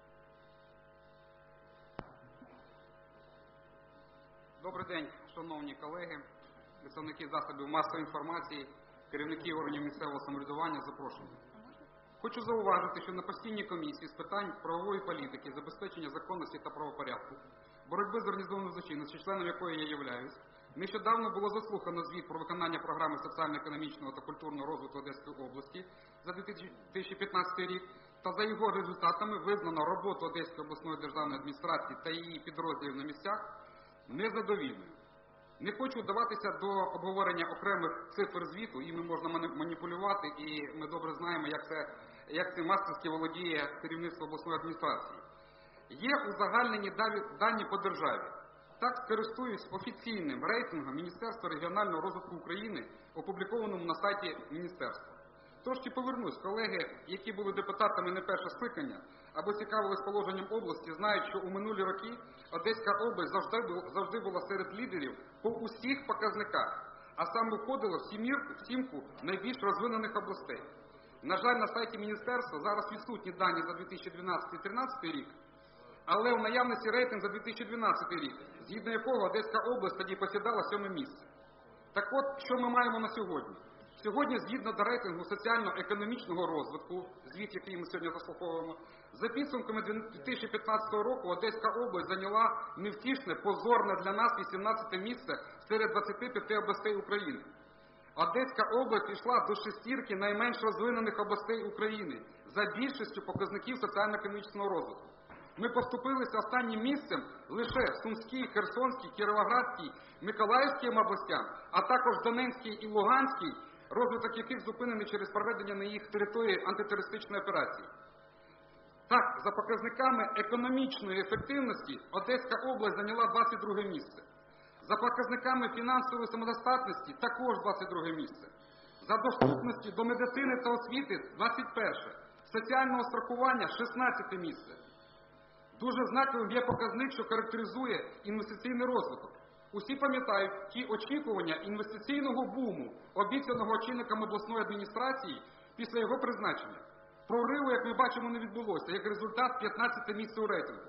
Добрий день, шановні колеги, представники засобів масової інформації, керівники органів місцевого самоврядування, запрошені. Хочу зауважити, що на постійній комісії з питань правової політики, забезпечення законності та правопорядку, боротьби з організованою злочинністю, членом якої я являюсь, нещодавно було заслухано звіт про виконання програми соціально-економічного та культурного розвитку Одеської області за дві тисячі п'ятнадцятий рік, та за його результатами визнано роботу Одеської обласної державної адміністрації та її підрозділів на місцях незадовільною. Не хочу вдаватися до обговорення окремих цифр звіту, іми можна маніпулювати, і ми добре знаємо, як це, як цим мастерськи володіє керівництво обласної адміністрації. Є узагальнені дані по державі. Так, скористуюсь офіційним рейтингом Міністерства регіонального розвитку України, опублікованому на сайті Міністерства. Трошки повернусь. Колеги, які були депутатами не перше скликання, або цікавились положенням області, знають, що у минулі роки Одеська область завжди, завжди була серед лідерів по усіх показниках, а саме входила в сімірку, в сімку найбільш розвинених областей. На жаль, на сайті Міністерства зараз відсутні дані за дві тисячі дванадцятий - дві тисячі тринадцятий рік, але у наявності рейтинг за дві тисячі дванадцятий рік, згідно якого Одеська область тоді посідала сьоме місце. Так от, що ми маємо на сьогодні? Сьогодні, згідно до рейтингу соціально-економічного розвитку, звіт, який ми сьогодні заслуховуємо, за підсумками дві тисячі п'ятнадцятого року Одеська область зайняла невтішне, позорне для нас вісімнадцяте місце серед двадцяти п'яти областей України. Одеська область пішла до шестірки найменш розвинених областей України за більшістю показників соціально-економічного розвитку. Ми поступилися останнім місцем лише Сумській, Херсонській, Кіровоградській, Миколаївській областям, а також Донецькій і Луганській, розвиток яких зупинений через проведення на їх території антитерористичної операції. Так, за показниками економічної ефективності Одеська область зайняла двадцять друге місце. За показниками фінансової самодостатності також двадцять друге місце. За доступності до медицини та освіти двадцять перше. Соціального страхування шістнадцяте місце. Дуже знаковим є показник, що характеризує інвестиційний розвиток. Усі пам'ятають ті очікування інвестиційного буму, обіцяного очільникам обласної адміністрації після його призначення. Прориву, як ми бачимо, не відбулося, як результат п'ятнадцяте місце у рейтингу.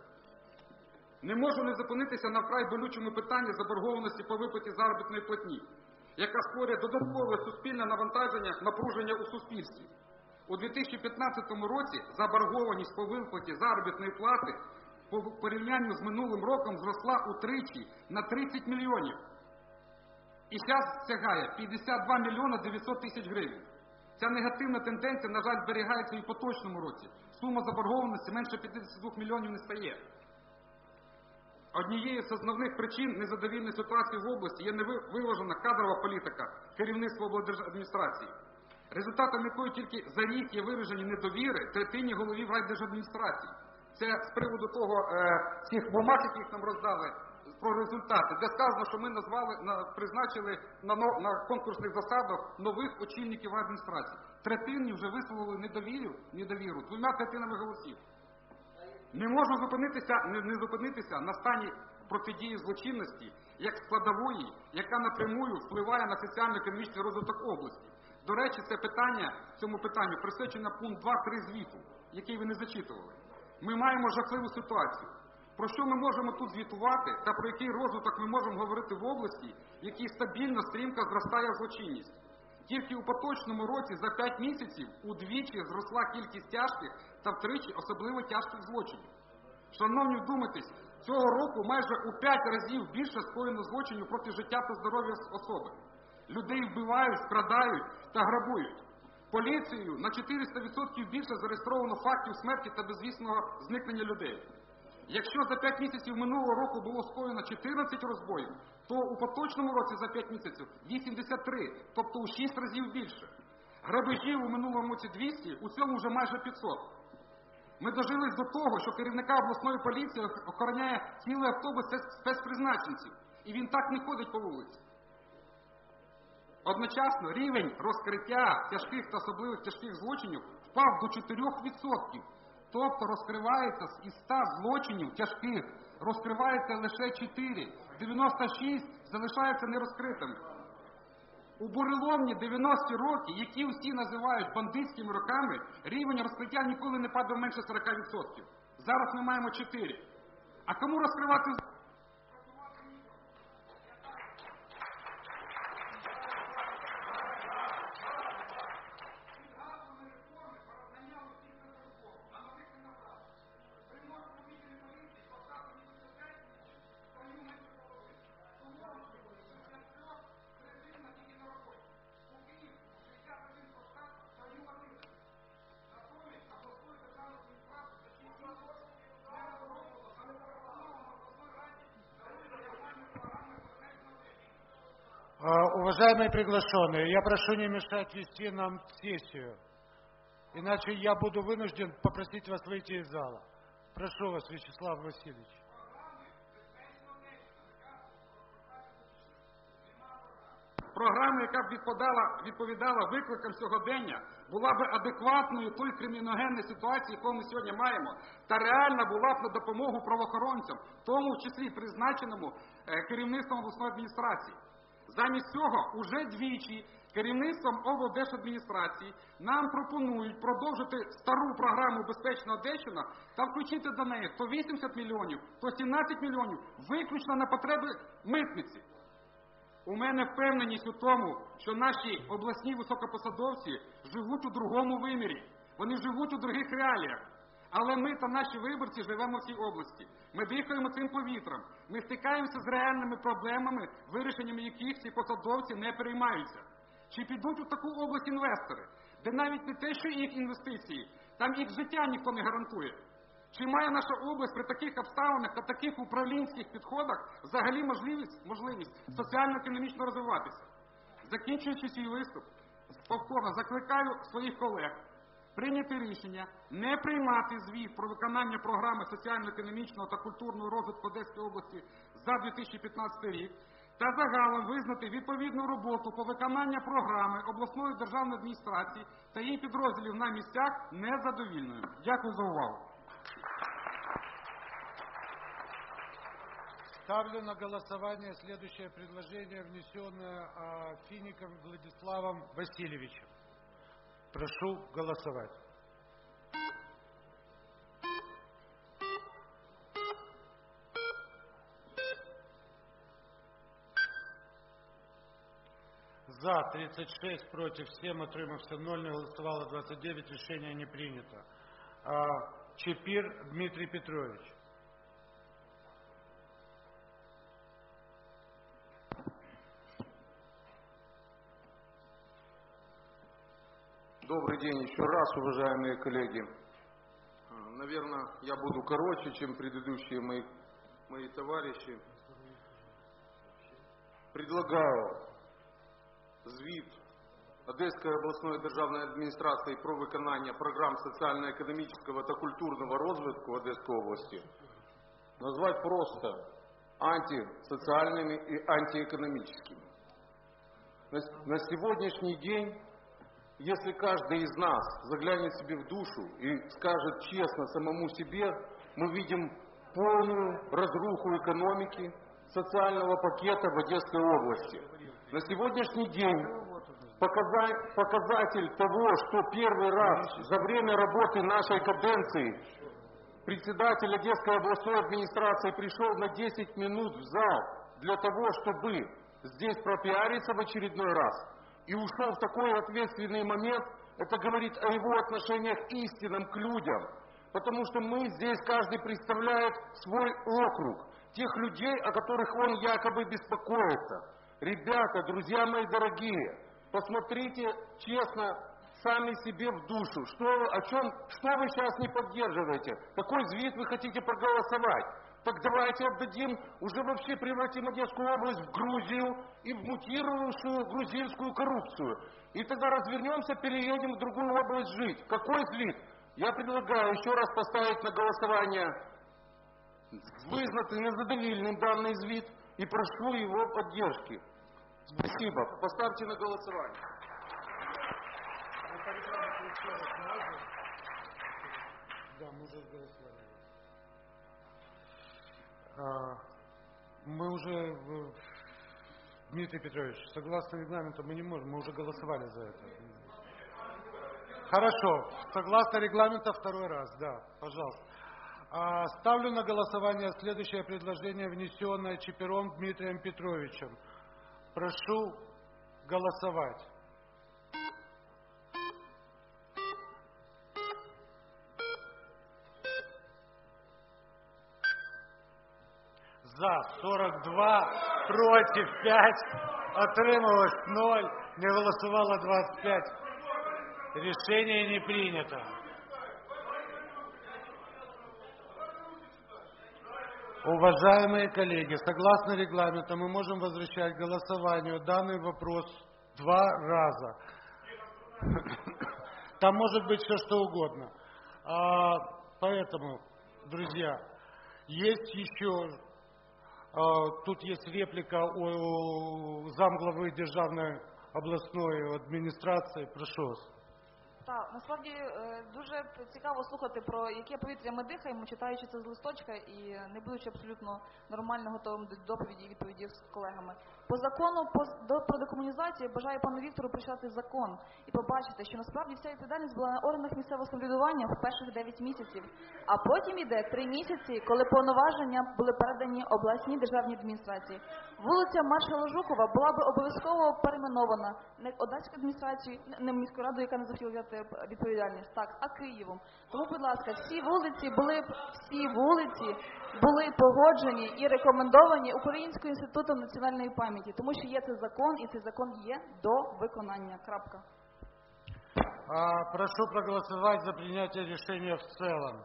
Не можу не зупинитися на вкрай болючому питанні заборгованості по виплаті заробітної платні, яка створює додаткове суспільне навантаження, напруження у суспільстві. У дві тисячі п'ятнадцятому році заборгованість по виплаті заробітної плати по порівнянню з минулим роком зросла утричі на тридцять мільйонів. І зараз сягає п'ятдесят два мільйона дев'ятсот тисяч гривень. Ця негативна тенденція, на жаль, зберігається і в поточному році. Сума заборгованості менше п'ятдесят два мільйонів не стає. Однією з основних причин незадовільної ситуації в області є невиважена кадрова політика керівництва облдержадміністрації, результатом якої тільки за рік є виражені недовіри третині головів райдержадміністрації. Це з приводу того, е, цих бумаг, яких нам роздали, про результати, де сказано, що ми назвали, на, призначили на, на конкурсних засадах нових очільників адміністрації. Третині вже висловили недовіру, недовіру двома третинами голосів. Не можна зупинитися, не, не зупинитися на стані протидії злочинності, як складової, яка напрямую впливає на соціально-економічний розвиток області. До речі, це питання, цьому питанню присвячено пункт два три звіту, який ви не зачитували. Ми маємо жахливу ситуацію. Про що ми можемо тут звітувати та про який розвиток ми можемо говорити в області, в якій стабільно стрімко зростає злочинність? Тільки у поточному році за п'ять місяців удвічі зросла кількість тяжких та втричі особливо тяжких злочинів. Шановні, вдумайтесь, цього року майже у п'ять разів більше скоєно злочинів проти життя та здоров'я особи. Людей вбивають, вкрадають та грабують. Поліцією на чотириста відсотків більше зареєстровано фактів смерті та безвісного зникнення людей. Якщо за п'ять місяців минулого року було скоєно чотирнадцять розбоїв, то у поточному році за п'ять місяців вісімдесят три, тобто у шість разів більше. Грабежів у минулому році двісті, у цьому вже майже п'ятсот. Ми дожились до того, що керівника обласної поліції охороняє цілий автобус спецпризначенців, і він так не ходить по вулиці. Одночасно рівень розкриття тяжких та особливо тяжких злочинів впав до чотирьох відсотків. Тобто розкривається із ста злочинів тяжких, розкривається лише чотири, дев'яносто шість залишаються нерозкритими. У буреломні дев'яності роки, які всі називають бандитськими роками, рівень розкриття ніколи не падав менше сорока відсотків. Зараз ми маємо чотири. А кому розкривати? Уважаемые приглашенные, я прошу не мешать вести нам сессию, иначе я буду вынужден попросить вас выйти из зала. Прошу вас, Вячеслав Васильевич. Програма, яка б відповідала, відповідала викликам сьогодення, була б адекватною той криміногенної ситуації, яку ми сьогодні маємо, та реальна була б на допомогу правоохоронцям, в тому числі призначеному керівництвом обласної адміністрації. Замість цього уже двічі керівництвом облдержадміністрації нам пропонують продовжити стару програму «Безпечна Одещина» та включити до неї то вісімдесят мільйонів, то сімнадцять мільйонів, виключно на потреби митниці. У мене впевненість у тому, що наші обласні високопосадовці живуть у другому вимірі. Вони живуть у других реаліях. Але ми та наші виборці живемо в цій області. Ми дихаємо цим повітрям. Ми стикаємося з реальними проблемами, вирішенням яких ці посадовці не переймаються. Чи підуть у таку область інвестори, де навіть не те, що їх інвестиції, там їх життя ніхто не гарантує? Чи має наша область при таких обставинах та таких управлінських підходах взагалі можливість, можливість соціально-економічно розвиватися? Закінчуючи свій виступ, повторно закликаю своїх колег прийняти рішення не приймати звіт про виконання програми соціально-економічного та культурного розвитку Одеської області за дві тисячі п'ятнадцятий рік та загалом визнати відповідну роботу по виконанню програми обласної державної адміністрації та її підрозділів на місцях незадовільною. Дякую за увагу. Ставлю на голосование следующее предложение, внесенное а, Фиником Владиславом Васильевичем. Прошу голосовать. За тридцать шесть, против семь, утримався ноль, не голосовало двадцать девять, решение не принято. А, Чепир Дмитрий Петрович. Добрый день еще раз, уважаемые коллеги. Наверное, я буду короче, чем предыдущие мои, мои товарищи. Предлагаю звіт Одеської обласної державної адміністрації про виконання програм соціально-економічного та культурного розвитку Одеської області назвать просто антисоциальными и антиэкономическими. На, на сегодняшний день, если каждый из нас заглянет себе в душу и скажет честно самому себе, мы видим полную разруху экономики, социального пакета в Одесской области. На сегодняшний день показатель того, что первый раз за время работы нашей каденции председатель Одесской областной администрации пришел на десять минут в зал для того, чтобы здесь пропиариться в очередной раз и ушел в такой ответственный момент, это говорит о его отношениях истинным к людям. Потому что мы здесь, каждый представляет свой округ, тех людей, о которых он якобы беспокоится. Ребята, друзья мои дорогие, посмотрите честно сами себе в душу, что, о чем, что вы сейчас не поддерживаете, какой звіт вы хотите проголосовать. Так давайте отдадим, уже вообще превратим Одесскую область в Грузию и в мутировавшую грузинскую коррупцию. И тогда развернемся, переедем в другую область жить. Какой звіт? Я предлагаю еще раз поставить на голосование визнати незадовільним данный звіт и прошу его поддержки. Спасибо. Поставьте на голосование. Да, мы уже голосовали. А, мы уже, Дмитрий Петрович, согласно регламенту мы не можем, мы уже голосовали за это. Хорошо, согласно регламенту второй раз, да, пожалуйста. А, ставлю на голосование следующее предложение, внесенное Чипером Дмитрием Петровичем. Прошу голосовать. За сорок два, против пять, отрималось ноль, не голосовало двадцать пять. Решение не принято. Уважаемые коллеги, согласно регламенту мы можем возвращать к голосованию данный вопрос два раза. Там может быть все что угодно. А, поэтому, друзья, есть еще... Тут есть реплика у замглави Державної обласної адміністрації. Прошу вас. Так, насправді дуже цікаво слухати, про яке повітря ми дихаємо, читаючи це з листочка і не будучи абсолютно нормально готовим до доповіді і відповіді з колегами. По закону по, до, про декомунізацію бажаю пану Віктору прочитати закон і побачити, що насправді вся відповідальність була на органах місцевого самоврядування в перших дев'ять місяців, а потім іде три місяці, коли повноваження були передані обласній державній адміністрації. Вулиця Маршала Жукова була би обов'язково перейменована не Одеською адміністрацією, не міською радою, яка не захотіла взяти відповідальність, так, а Києвом. Тому, будь ласка, всі вулиці були всі вулиці були погоджені і рекомендовані Українським інститутом національної пам'яті, тому що є цей закон, і цей закон є до виконання. Крапка. А, прошу проголосовать за принятие решения в целом.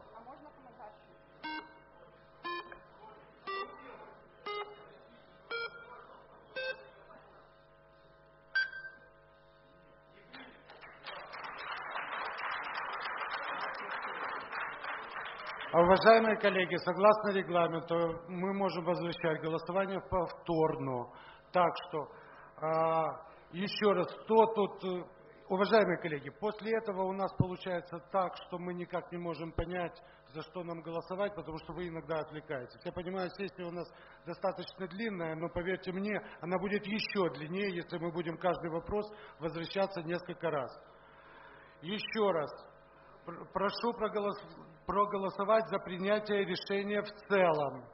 Уважаемые коллеги, согласно регламенту, мы можем возвращать голосование повторно. Так что, а, еще раз, кто тут... Уважаемые коллеги, после этого у нас получается так, что мы никак не можем понять, за что нам голосовать, потому что вы иногда отвлекаетесь. Я понимаю, сессия у нас достаточно длинная, но поверьте мне, она будет еще длиннее, если мы будем каждый вопрос возвращаться несколько раз. Еще раз. Прошу проголос... проголосовать за принятие решения в целом.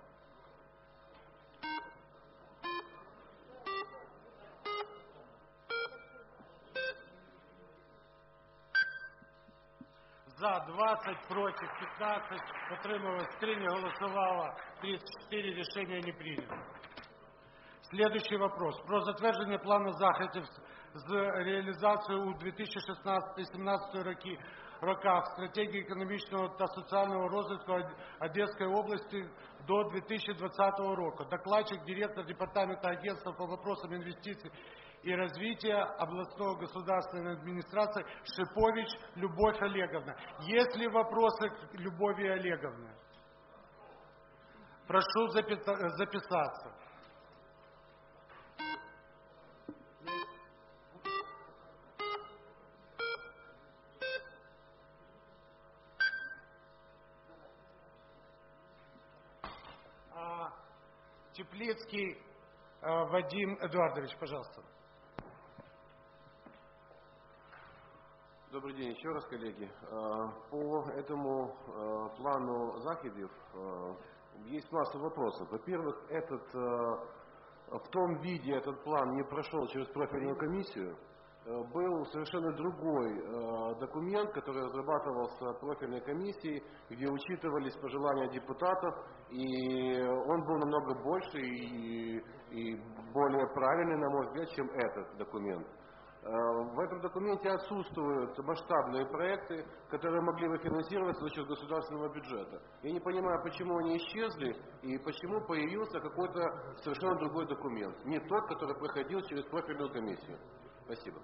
За двадцать, против пятнадцать, утрималось три, не голосовало тридцать четыре, решение не принято. Следующий вопрос. Про затвердження плану заходів з реалізації у дві тисячі шістнадцятому - дві тисячі сімнадцятому роки роках стратегії економічного та соціального розвитку Одеської області до дві тисячі двадцятого року. Докладчик, директор департамента агентства по вопросам инвестиций и развития областной государственной администрации Шипович Любовь Олеговна. Есть ли вопросы к Любови Олеговне? Прошу записаться. Теплицкий Вадим Эдуардович, пожалуйста. Добрый день еще раз, коллеги. По этому плану заходов есть масса вопросов. Во-первых, этот, в том виде этот план не прошел через профильную комиссию. Был совершенно другой документ, который разрабатывался профильной комиссией, где учитывались пожелания депутатов, и он был намного больше и, и более правильный, на мой взгляд, чем этот документ. В этом документе отсутствуют масштабные проекты, которые могли бы финансироваться за счет государственного бюджета. Я не понимаю, почему они исчезли и почему появился какой-то совершенно другой документ, не тот, который проходил через профильную комиссию. Спасибо.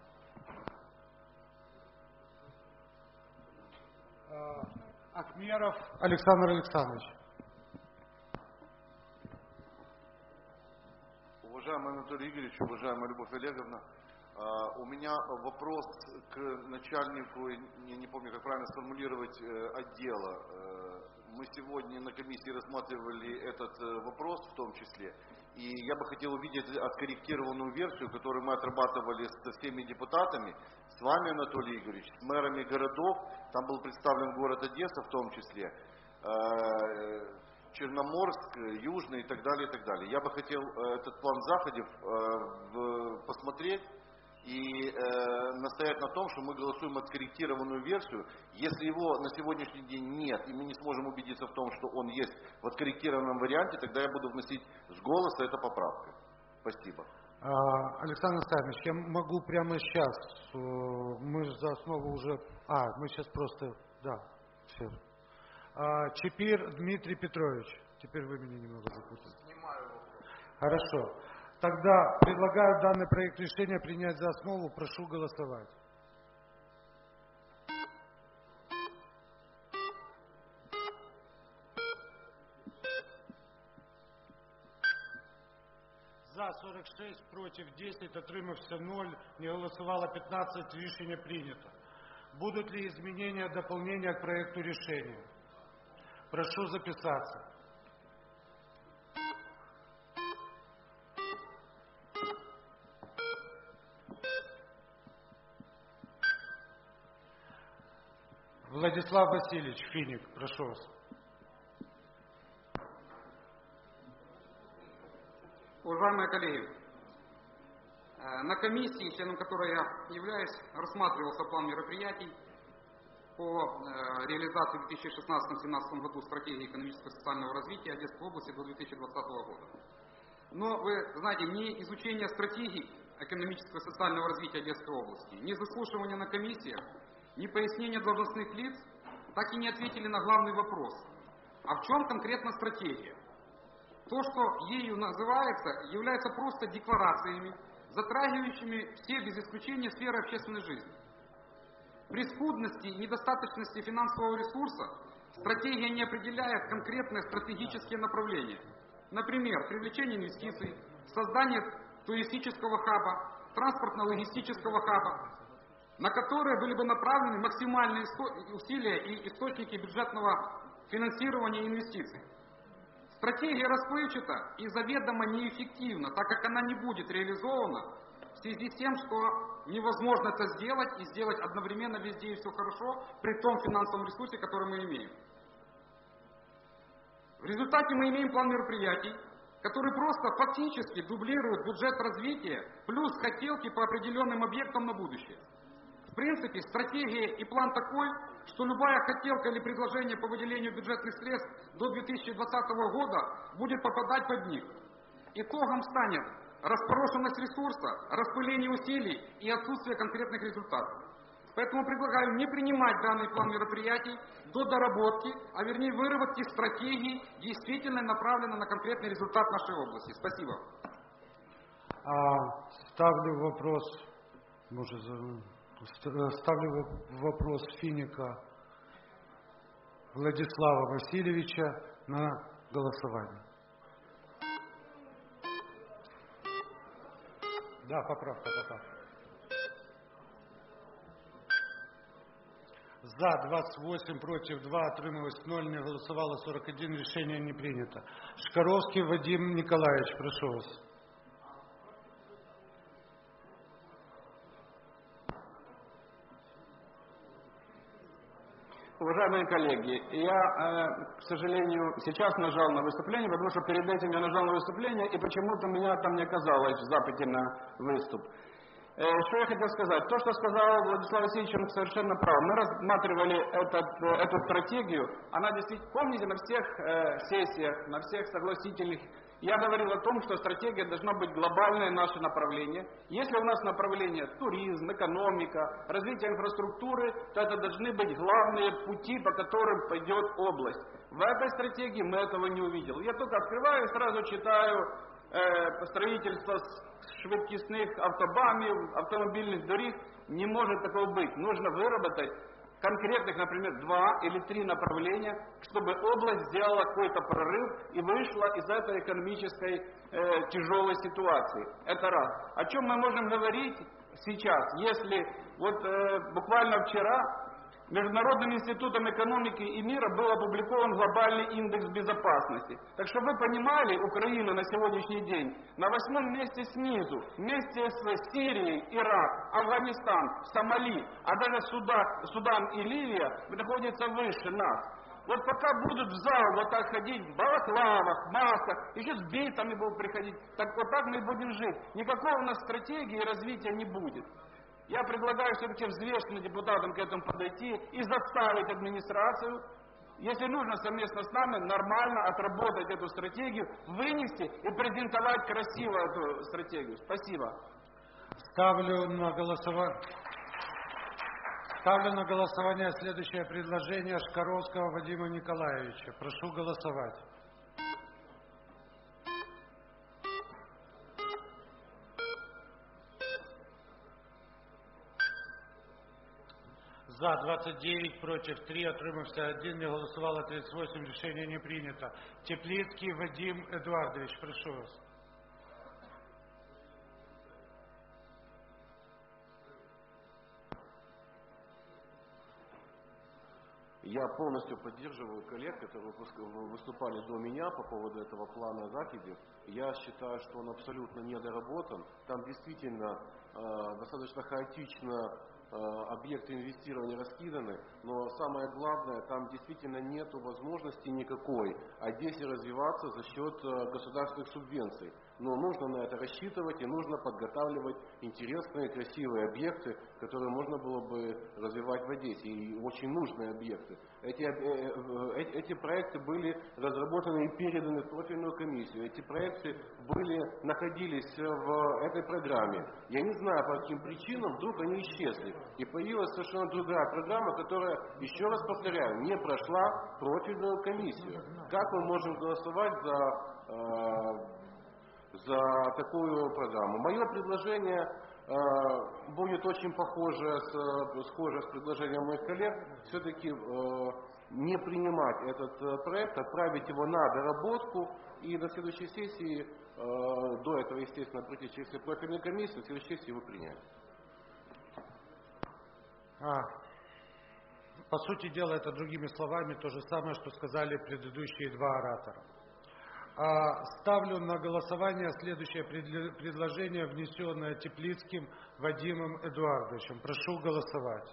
Ахмеров Александр Александрович. Уважаемый Анатолий Игоревич, уважаемая Любовь Олеговна, у меня вопрос к начальнику, я не помню, как правильно сформулировать, отдела. Мы сегодня на комиссии рассматривали этот вопрос в том числе, и я бы хотел увидеть откорректированную версию, которую мы отрабатывали со всеми депутатами, с вами, Анатолий Игоревич, с мэрами городов, там был представлен город Одесса в том числе, Черноморск, Южный и так далее, и так далее. Я бы хотел этот план заходов посмотреть и э, настоять на том, что мы голосуем откорректированную версию. Если его на сегодняшний день нет, и мы не сможем убедиться в том, что он есть в откорректированном варианте, тогда я буду вносить с голоса эту поправку. Спасибо. А, Александр Александрович, я могу прямо сейчас, мы же за основу уже, а, мы сейчас просто, да, все. А, Чепир Дмитрий Петрович, теперь вы меня немного запутали. Снимаю вопрос. Хорошо. Тогда предлагаю данный проект решения принять за основу. Прошу голосовать. За сорок шесть, против десять, отримався ноль, не голосовало пятнадцать, решение принято. Будут ли изменения, дополнения к проекту решения? Прошу записаться. Владислав Васильевич Финик, прошу вас. Уважаемые коллеги, на комиссии, членом которой я являюсь, рассматривался план мероприятий по реализации в две тысячи шестнадцатом — две тысячи семнадцатом году стратегии экономического и социального развития Одесской области до две тысячи двадцатого года. Но вы знаете, ни изучение стратегии экономического и социального развития Одесской области, ни заслушивание на комиссиях, ни пояснения должностных лиц так и не ответили на главный вопрос. А в чем конкретно стратегия? То, что ею называется, является просто декларациями, затрагивающими все без исключения сферы общественной жизни. При скудности и недостаточности финансового ресурса стратегия не определяет конкретные стратегические направления. Например, привлечение инвестиций, создание туристического хаба, транспортно-логистического хаба, на которые были бы направлены максимальные усилия и источники бюджетного финансирования инвестиций. Стратегия расплывчата и заведомо неэффективна, так как она не будет реализована в связи с тем, что невозможно это сделать и сделать одновременно везде и все хорошо при том финансовом ресурсе, который мы имеем. В результате мы имеем план мероприятий, который просто фактически дублирует бюджет развития плюс хотелки по определенным объектам на будущее. В принципе, стратегия и план такой, что любая хотелка или предложение по выделению бюджетных средств до две тысячи двадцатого года будет попадать под них. Итогом станет распорошенность ресурса, распыление усилий и отсутствие конкретных результатов. Поэтому предлагаю не принимать данный план мероприятий до доработки, а вернее выработки стратегии, действительно направленной на конкретный результат нашей области. Спасибо. А, ставлю вопрос, может, ставлю вопрос Финика Владислава Васильевича на голосование. Да, поправка, поправка. За двадцать восемь, против два, отрималось ноль, не голосовало сорок один, решение не принято. Шкаровский Вадим Николаевич, прошу вас. Уважаемые коллеги, я, к сожалению, сейчас нажал на выступление, потому что перед этим я нажал на выступление, и почему-то меня там не оказалось в запите на выступ. Что я хотел сказать? То, что сказал Владислав Васильевич, он совершенно прав. Мы рассматривали этот, эту стратегию, она действительно, помните, на всех э, сессиях, на всех согласительных, я говорил о том, что стратегия должна быть глобальное наше направление. Если у нас направление туризм, экономика, развитие инфраструктуры, то это должны быть главные пути, по которым пойдет область. В этой стратегии мы этого не увидели. Я только открываю и сразу читаю э, строительство швидкісних автобанів, автомобильных дорог. Не может такого быть. Нужно выработать конкретных, например, два или три направления, чтобы область сделала какой-то прорыв и вышла из этой экономической э, тяжелой ситуации. Это раз. О чем мы можем говорить сейчас, если вот э, буквально вчера Международным институтом экономики и мира был опубликован глобальный индекс безопасности. Так что вы понимали, Украина на сегодняшний день на восьмом месте снизу, вместе с Сирией, Ирак, Афганистан, Сомали, а даже Судан, Судан и Ливия находятся выше нас. Вот пока будут в зал вот так ходить в балаклавах, масках, еще с бейтами будут приходить, так вот так мы будем жить. Никакого у нас стратегии и развития не будет. Я предлагаю все-таки взвешенно депутатам к этому подойти и заставить администрацию, если нужно совместно с нами, нормально отработать эту стратегию, вынести и презентовать красиво эту стратегию. Спасибо. Ставлю на голосование. Ставлю на голосование следующее предложение Шкаровского Вадима Николаевича. Прошу голосовать. За двадцать девять, против три, отримався один, не голосовало тридцать восемь, решение не принято. Теплицкий Вадим Эдуардович, прошу вас. Я полностью поддерживаю коллег, которые выступали до меня по поводу этого плана Захидев. Я считаю, что он абсолютно недоработан. Там действительно э, достаточно хаотично э, объекты инвестирования раскиданы, но самое главное, там действительно нет возможности никакой Одессе развиваться за счет э, государственных субвенций. Но нужно на это рассчитывать и нужно подготавливать интересные, красивые объекты, которые можно было бы развивать в Одессе, и очень нужные объекты. Эти, э, э, эти проекты были разработаны и переданы в профильную комиссию. Эти проекты были, находились в этой программе. Я не знаю, по каким причинам вдруг они исчезли. И появилась совершенно другая программа, которая, еще раз повторяю, не прошла профильную комиссию. Как мы можем голосовать за... Э, за такую программу? Мое предложение э, будет очень похоже с, схоже с предложением моих коллег. Все-таки э, не принимать этот э, проект, отправить его на доработку и на следующей сессии, э, до этого, естественно, пройти через профильную комиссию, на следующей сессии его принять. А, по сути дела, это другими словами то же самое, что сказали предыдущие два оратора. Ставлю на голосование следующее предложение, внесенное Теплицким Вадимом Эдуардовичем. Прошу голосовать.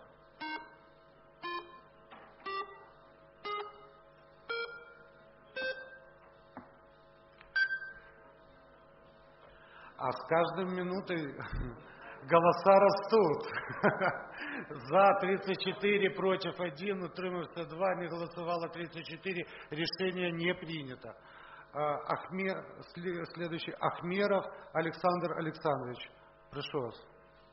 А с каждой минутой голоса растут. За тридцать четыре, против один, утримався два, не голосовало тридцать четыре. Решение не принято. Ахмер, следующий Ахмеров Александр Александрович. Прошу вас.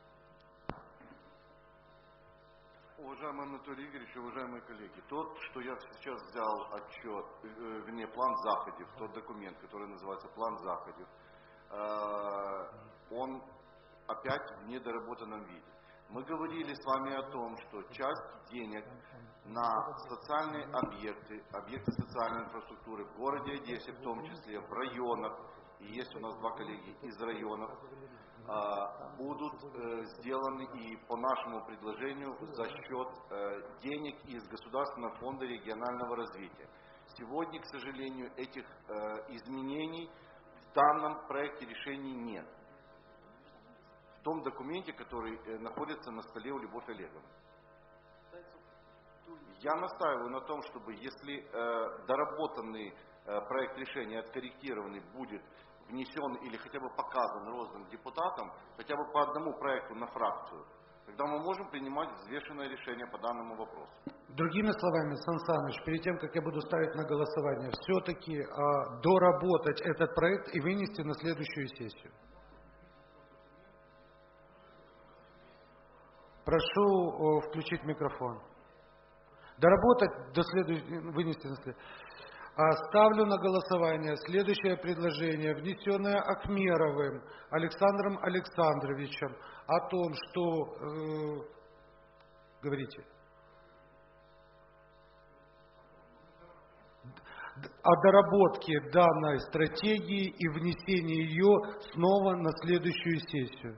Уважаемый Анатолий Игоревич, уважаемые коллеги, тот, что я сейчас взял отчет, вернее, план Заходев, тот документ, который называется план Заходев, он опять в недоработанном виде. Мы говорили с вами о том, что часть денег на социальные объекты, объекты социальной инфраструктуры в городе Одессе, в том числе в районах, и есть у нас два коллеги из районов, будут сделаны и по нашему предложению за счет денег из Государственного фонда регионального развития. Сегодня, к сожалению, этих изменений в данном проекте решений нет. В том документе, который находится на столе у Любовь Олеговны. Я настаиваю на том, чтобы если э, доработанный э, проект решения, откорректированный, будет внесен или хотя бы показан, роздан депутатам, хотя бы по одному проекту на фракцию, тогда мы можем принимать взвешенное решение по данному вопросу. Другими словами, Сан Саныч, перед тем, как я буду ставить на голосование, все-таки э, доработать этот проект и вынести на следующую сессию. Прошу включить микрофон. Доработать до следующего, вынести на следующее. Ставлю на голосование следующее предложение, внесенное Ахмеровым Александром Александровичем, о том, что... Э, говорите. о доработке данной стратегии и внесении ее снова на следующую сессию.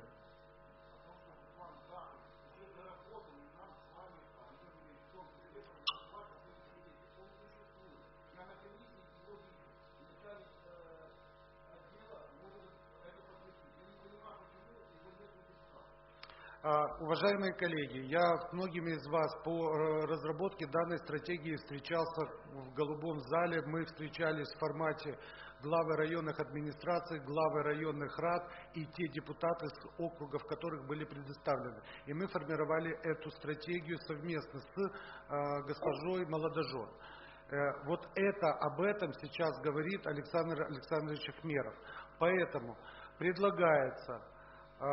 Уважаемые коллеги, я с многими из вас по разработке данной стратегии встречался в Голубом зале. Мы встречались в формате главы районных администраций, главы районных рад и те депутаты с округов, которых были предоставлены. И мы формировали эту стратегию совместно с э, госпожой Молодожен. Э, вот это, об этом сейчас говорит Александр Александрович Ахмеров. Поэтому предлагается э,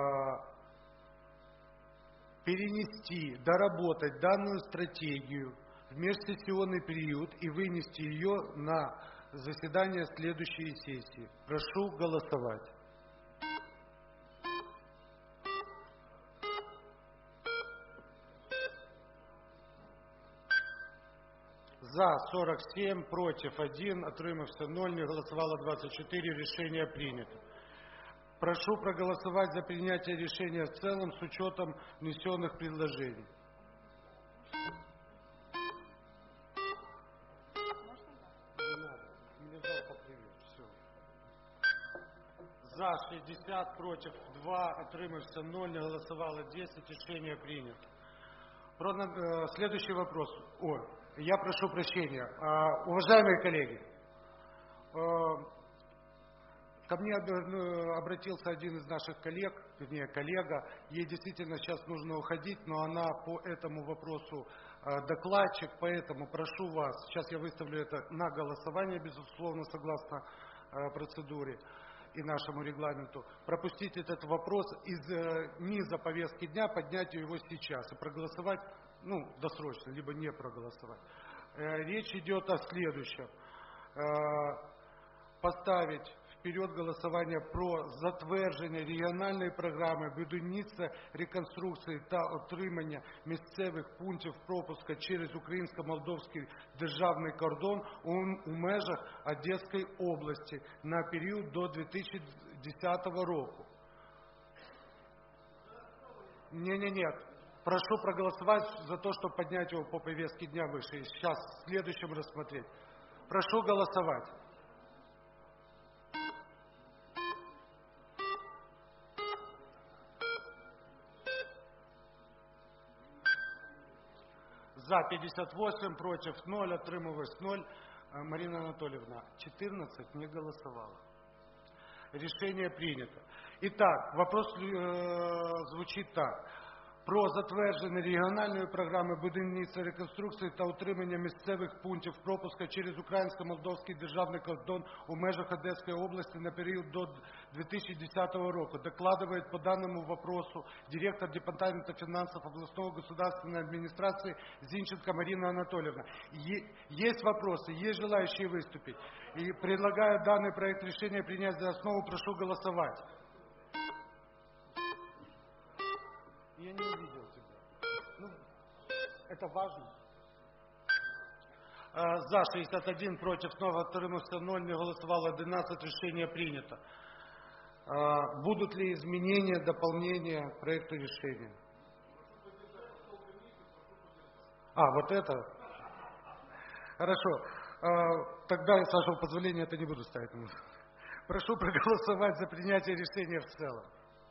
перенести, доработать данную стратегию в межсессионный период и вынести ее на заседание следующей сессии. Прошу голосовать. За сорок семь, против один, отримався ноль, не голосовало двадцать четыре, решение принято. Прошу проголосовать за принятие решения в целом с учетом внесенных предложений. За шестьдесят, против два, отримався ноль, не голосовало десять, решение принято. Про, э, следующий вопрос. О, я прошу прощения. Э, уважаемые коллеги, э, ко мне обратился один из наших коллег, вернее коллега, ей действительно сейчас нужно уходить, но она по этому вопросу э, докладчик, поэтому прошу вас, сейчас я выставлю это на голосование, безусловно, согласно э, процедуре и нашему регламенту, пропустить этот вопрос из э, низа повестки дня, поднять его сейчас и проголосовать, ну, досрочно, либо не проголосовать. Э, речь идет о следующем. Э, поставить вперед голосування про затвердження регіональної програми будівництва, реконструкції та отримання місцевих пунктів пропуска через українсько-молдовський державний кордон у, у межах Одеської області на період до две тысячи десятого року. Не-не-не. Прошу проголосовать за то, чтобы поднять его по повестке дня выше. И сейчас в следующем рассмотреть. Прошу голосовать. За пятьдесят восемь, против ноль, отрималось ноль. Марина Анатольевна, четырнадцать не голосовала. Решение принято. Итак, вопрос э, звучит так. Про затвердження регіональної програми будівництва, реконструкції та утримання місцевих пунктів пропуска через українсько-молдовський державний кордон у межах Одеської області на період до две тысячи десятого року. Докладывает по данному вопросу директор Департамента финансов областного государственной администрации Зинченко Марина Анатольевна. Есть вопросы, есть желающие выступить. И предлагаю данный проект решения принять за основу. Прошу голосовать. Я не увидел тебя. Ну, это важно. За шестьдесят один, против ноль, не голосовало одиннадцать, решение принято. Будут ли изменения, дополнения к проекту решения? А, вот это? Хорошо. Тогда, с вашего позволения, это не буду ставить. Прошу проголосовать за принятие решения в целом.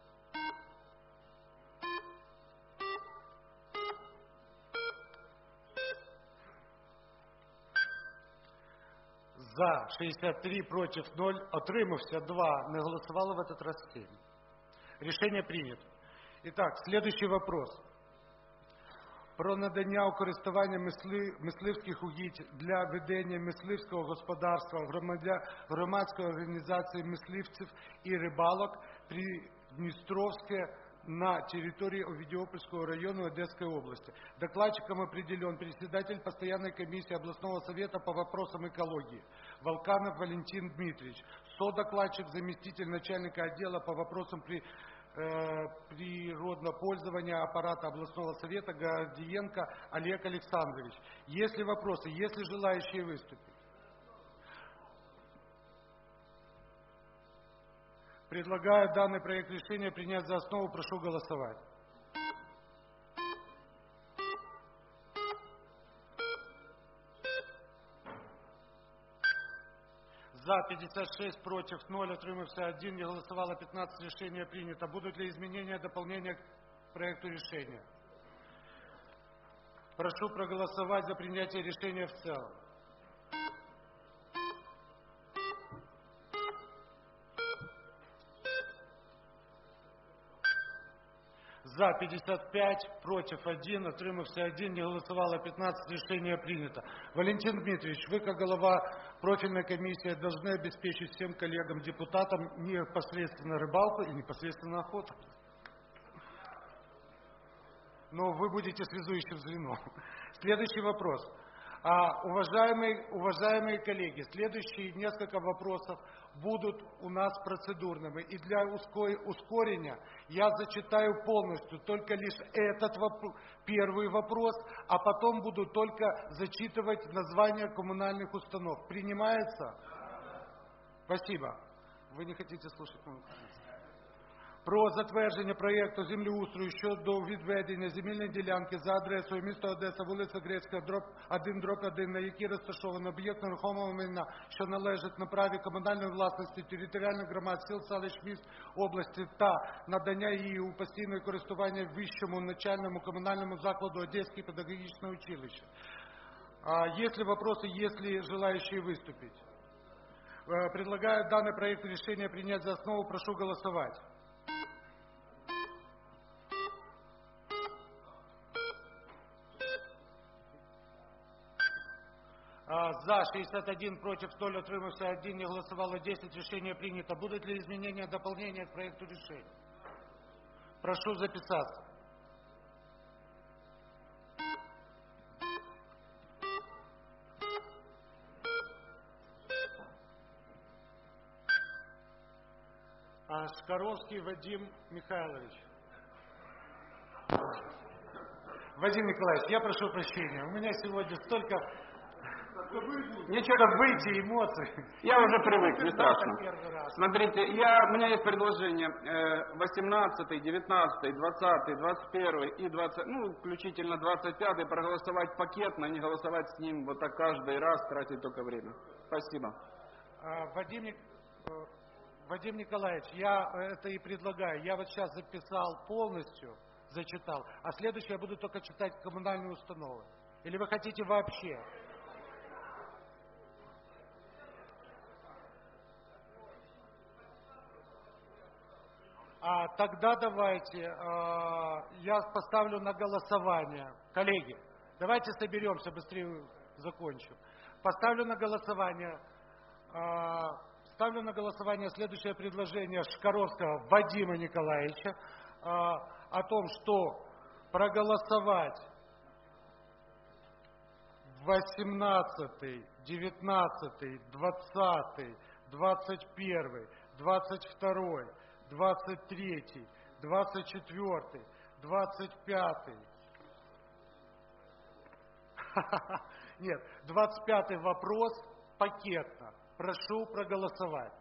За шестьдесят три, против ноль, отримався два, не голосовало в этот раз семь. Решение принято. Итак, следующий вопрос. Про надання у користування мисли, мисливських угідь для ведення мисливського господарства громадської організації мисливців і рибалок Придністровське на территории Овидиопольского района Одесской области. Докладчиком определен председатель постоянной комиссии областного совета по вопросам экологии Волканов Валентин Дмитриевич. Содокладчик, заместитель начальника отдела по вопросам при, э, природопользования аппарата областного совета Гордиенко Олег Александрович. Есть ли вопросы, есть ли желающие выступить? Предлагаю данный проект решения принять за основу. Прошу голосовать. За пятьдесят шесть, против ноль, утримався один, не голосовало пятнадцать, решение принято. Будут ли изменения, дополнения к проекту решения? Прошу проголосовать за принятие решения в целом. За пятьдесят пять, против один, утримався один, не голосовало пятнадцать, решение принято. Валентин Дмитриевич, вы, как глава профильной комиссии, должны обеспечить всем коллегам-депутатам непосредственно рыбалку и непосредственно охоту. Но вы будете связующим звеном. Следующий вопрос. А, уважаемые, уважаемые коллеги, следующие несколько вопросов будут у нас процедурными. И для ускорения я зачитаю полностью только лишь этот воп- первый вопрос, а потом буду только зачитывать названия коммунальных установ. Принимается? Спасибо. Ви не хотите слушать мою позицію. Про затвердження проєкту землеустрою щодо відведення земельної ділянки за адресою місто Одеса, вулиця Грецька, дроб один, дроб один, на якій розташовано об'єкт нерухомого майна, що належить на праві комунальної власності територіальних громад сіл, селищ, міст області та надання її у постійне користування вищому навчальному комунальному закладу Одеське педагогічне училище. Есть ли вопросы, есть ли желающие выступить? Предлагаю данный проект решения принять за основу. Прошу голосовать. За шестьдесят один, против ноль, утримався один, не голосовало десять, решение принято. Будут ли изменения, дополнения к проекту решения? Прошу записаться. Шкаровский Вадим Михайлович. Вадим Николаевич, я прошу прощения. У меня сегодня столько... Нечего выйти, эмоций. Я уже привык, не страшно. Смотрите, я, у меня есть предложение. восемнадцатый, девятнадцатый, двадцатый, двадцать первый и двадцать, ну, включительно двадцать пятый проголосовать пакетно, не голосовать с ним вот так каждый раз, тратить только время. Спасибо. Вадим, Вадим Николаевич, я это и предлагаю. Я вот сейчас записал полностью, зачитал, а следующее я буду только читать коммунальные установы. Или вы хотите вообще? А, тогда давайте, а, я поставлю на голосование. Коллеги, давайте соберемся, быстрее закончу. Поставлю на голосование, а, ставлю на голосование следующее предложение Шкаровского Вадима Николаевича а, о том, что проголосовать восемнадцатый, девятнадцатый, двадцатый, двадцать первый, двадцать второй, двадцать третий, двадцать четвёртый, двадцать пятый. Нет, двадцать пятый вопрос пакетно. Прошу проголосовать.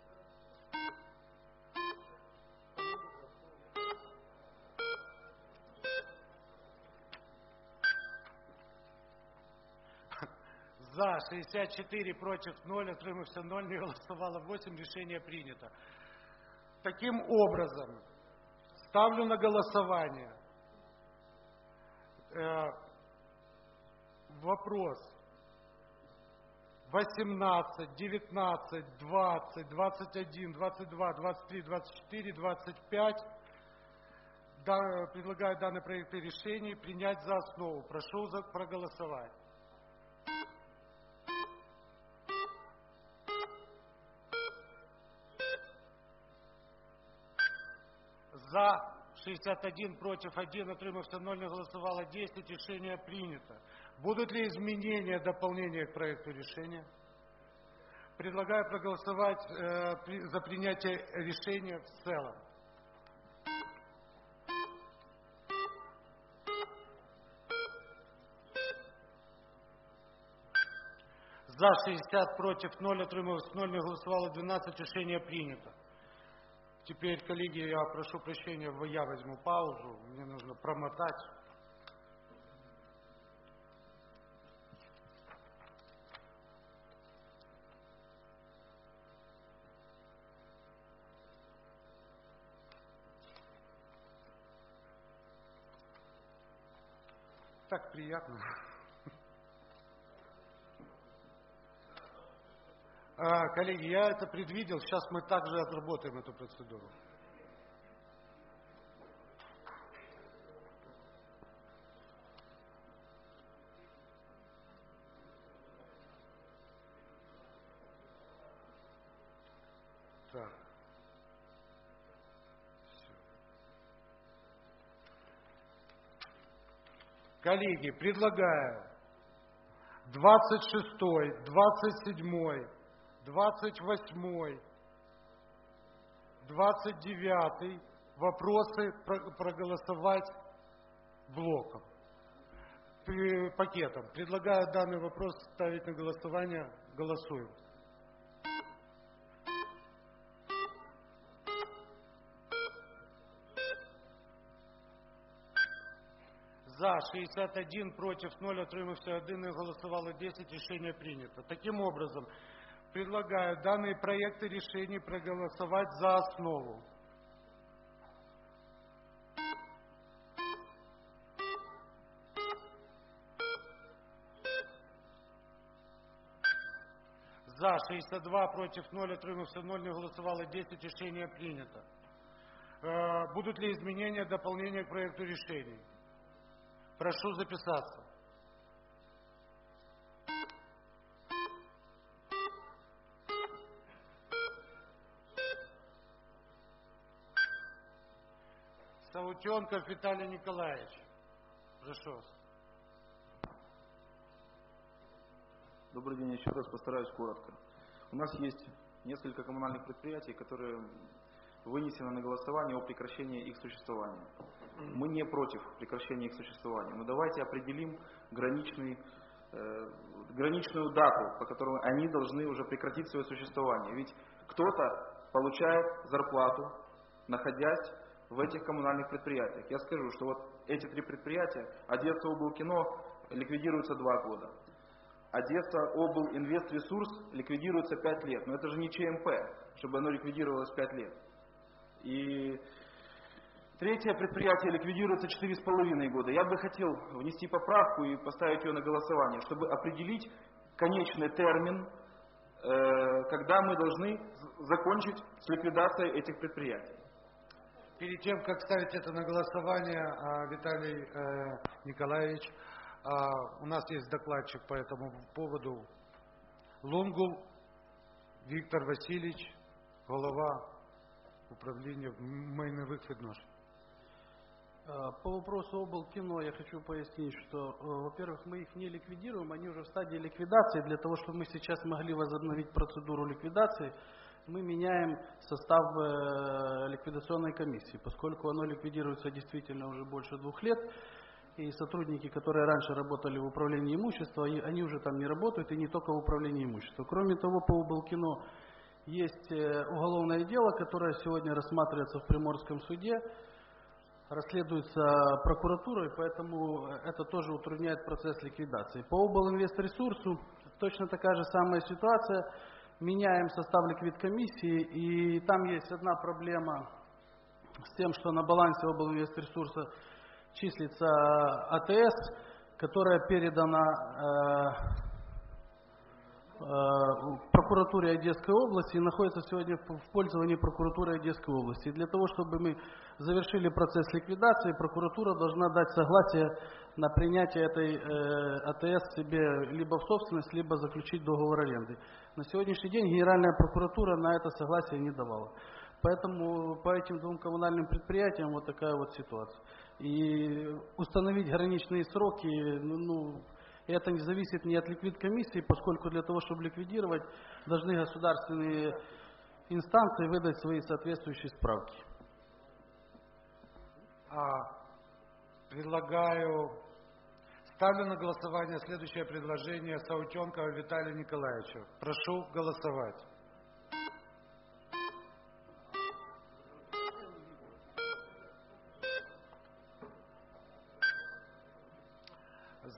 За шестьдесят четыре, против ноль, утримався ноль, не голосовало восемь, решение принято. Таким образом, ставлю на голосование э, вопрос восемнадцать, девятнадцать, двадцать, двадцать один, двадцать два, двадцать три, двадцать четыре, двадцать пять. Да, предлагаю данный проект решений принять за основу. Прошу за, проголосовать. За шестьдесят один, против один, утримався ноль, не голосовало десять, решение принято. Будут ли изменения, дополнения к проекту решения? Предлагаю проголосовать э, при, за принятие решения в целом. За шестьдесят, против ноль, утримався ноль, не голосовало двенадцать, решение принято. Теперь, коллеги, я прошу прощения, я возьму паузу, мне нужно промотать. Так приятно. А, коллеги, я это предвидел, сейчас мы также отработаем эту процедуру. Так. Все. Коллеги, предлагаю двадцать шестой, двадцать седьмой, двадцать восьмой, двадцать девятый вопросы проголосовать блоком, пакетом. Предлагаю данный вопрос ставить на голосование. Голосуем. За шестьдесят один, против ноль, отримався один, и голосовало десять, решение принято. Таким образом, предлагаю данные проекты решений проголосовать за основу. За шестьдесят два, против ноль, отримався ноль, не голосовало десять, решение принято. Будут ли изменения, дополнения к проекту решений? Прошу записаться. Саутенков Виталий Николаевич. Прошу вас. Добрый день, еще раз постараюсь коротко. У нас есть несколько коммунальных предприятий, которые вынесены на голосование о прекращении их существования. Мы не против прекращения их существования, но давайте определим граничный, э, граничную дату, по которой они должны уже прекратить свое существование. Ведь кто-то получает зарплату, находясь в этих коммунальных предприятиях. Я скажу, что вот эти три предприятия, Одесса облкино ликвидируется два года, Одесса облинвестресурс ликвидируется пять лет, но это же не ЧМП, чтобы оно ликвидировалось пять лет. И третье предприятие ликвидируется четыре с половиной года. Я бы хотел внести поправку и поставить ее на голосование, чтобы определить конечный термин, когда мы должны закончить с ликвидацией этих предприятий. Перед тем, как ставить это на голосование, Виталий Николаевич, у нас есть докладчик по этому поводу. Лунгул Виктор Васильевич, глава управления майновых відношень. По вопросу облкино я хочу пояснить, что, во-первых, мы их не ликвидируем, они уже в стадии ликвидации. Для того, чтобы мы сейчас могли возобновить процедуру ликвидации, мы меняем состав ликвидационной комиссии, поскольку оно ликвидируется действительно уже больше двух лет, и сотрудники, которые раньше работали в управлении имуществом, они уже там не работают, и не только в управлении имуществом. Кроме того, по облкино есть уголовное дело, которое сегодня рассматривается в Приморском суде, расследуется прокуратурой, поэтому это тоже утрудняет процесс ликвидации. По облинвестресурсу точно такая же самая ситуация. Меняем состав ликвидкомиссии, и там есть одна проблема с тем, что на балансе облинвестресурса числится АТС, которая передана э, э, прокуратуре Одесской области и находится сегодня в пользовании прокуратуры Одесской области. И для того, чтобы мы завершили процесс ликвидации, прокуратура должна дать согласие на принятие этой э, АТС себе либо в собственность, либо заключить договор аренды. На сегодняшний день Генеральная прокуратура на это согласие не давала. Поэтому по этим двум коммунальным предприятиям вот такая вот ситуация. И установить граничные сроки, ну, ну, это не зависит ни от ликвидкомиссии, поскольку для того, чтобы ликвидировать, должны государственные инстанции выдать свои соответствующие справки. А, предлагаю, ставлю на голосование следующее предложение Саутенкова Виталия Николаевича. Прошу голосовать.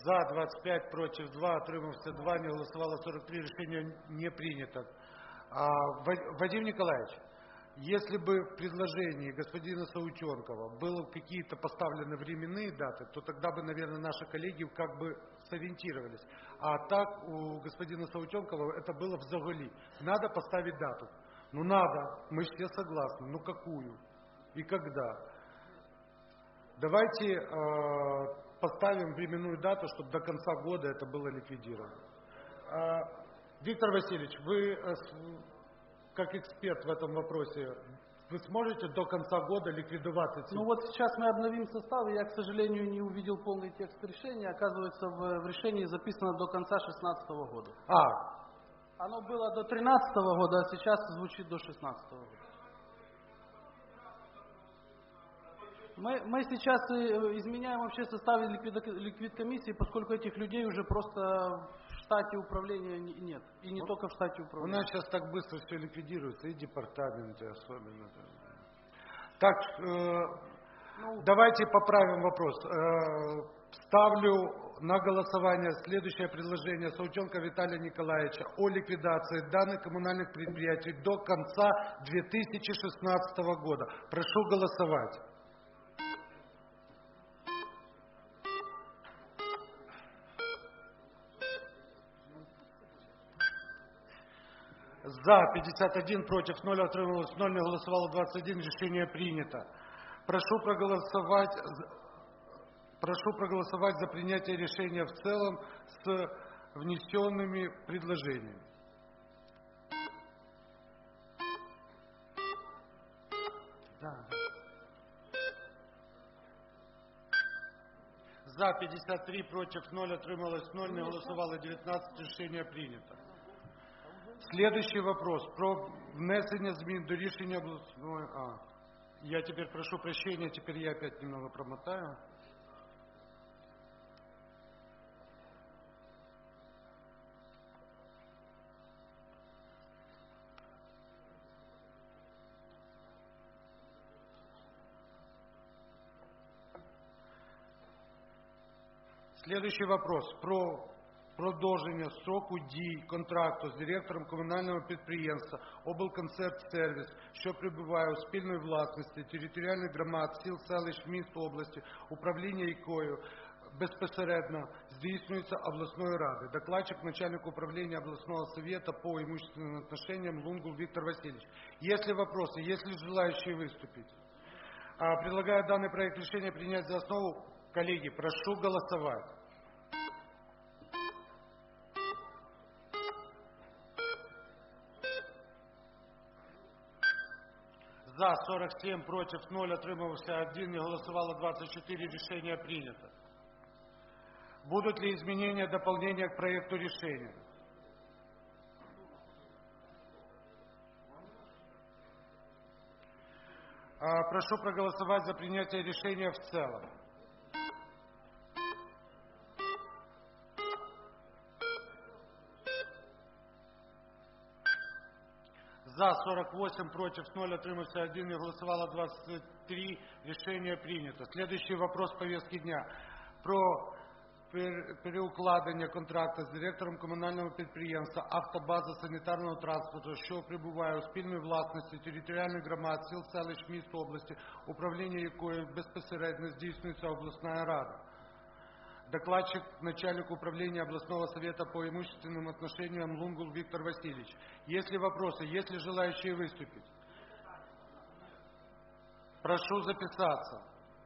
За двадцать пять, против два, утримався два, не голосовало сорок три, решение не принято. А, Вадим Николаевич, если бы в предложении господина Саутенкова было какие-то поставлены временные даты, то тогда бы, наверное, наши коллеги как бы сориентировались. А так у господина Саутенкова это было взагалі. Надо поставить дату. Ну надо, мы все согласны. Ну какую? И когда? Давайте э, поставим временную дату, чтобы до конца года это было ликвидировано. Э, Виктор Васильевич, вы э, как эксперт в этом вопросе, вы сможете до конца года ликвидовать эти... Ну вот сейчас мы обновим состав, и я, к сожалению, не увидел полный текст решения. Оказывается, в, в решении записано до конца шестнадцатого года. А. Оно было до тринадцатого года, а сейчас звучит до шестнадцатого года. Мы, мы сейчас изменяем вообще состав ликвид-комиссии, поскольку этих людей уже просто в штате управления нет. И не вот только в штате управления. У нас сейчас так быстро все ликвидируется, и департаменты особенно. Так, э, ну, давайте поправим вопрос. Э, ставлю на голосование следующее предложение Саутенко Виталия Николаевича о ликвидации данных коммунальных предприятий до конца две тысячи шестнадцатого года. Прошу голосовать. За пятьдесят один, против ноль, отрималось ноль, не голосовало двадцать один, решение принято. Прошу проголосовать, прошу проголосовать за принятие решения в целом с внесенными предложениями. Да. За пятьдесят три, против ноль, отрималось ноль, не голосовало девятнадцать, решение принято. Следующий вопрос про внесення змін до рішення обласної... А, я теперь прошу прощения, теперь я опять немного промотаю. Следующий вопрос про продовження строку дій контракту з директором комунального підприємства «Облконцерт-сервіс», що перебуває у спільної власності територіальних громад, сіл, селищ, міст, області, управління якою безпосередньо здійснюється обласною радою. Докладчик начальник управления областного совета по имущественным отношениям Лунгул Виктор Васильевич. Есть ли вопросы, есть ли желающие выступить? Предлагаю данный проект решения принять за основу. Коллеги, прошу голосовать. За сорок семь, против ноль, отримався один, не голосовало двадцать четыре, решение принято. Будут ли изменения, дополнения к проекту решения? Прошу проголосовать за принятие решения в целом. За сорок восемь, против ноль, отримався один, не голосовало двадцать три, решение принято. Следующий вопрос повестки дня. Про переукладення контракту з директором комунального підприємства «Автобаза санітарного транспорту», що перебуває у спільної власності територіальних громад, сіл, селищ, міст, області, управління якої безпосередньо здійснюється обласна рада. Докладчик, начальник управления областного совета по имущественным отношениям Лунгул Виктор Васильевич. Есть ли вопросы, есть ли желающие выступить? Прошу записаться.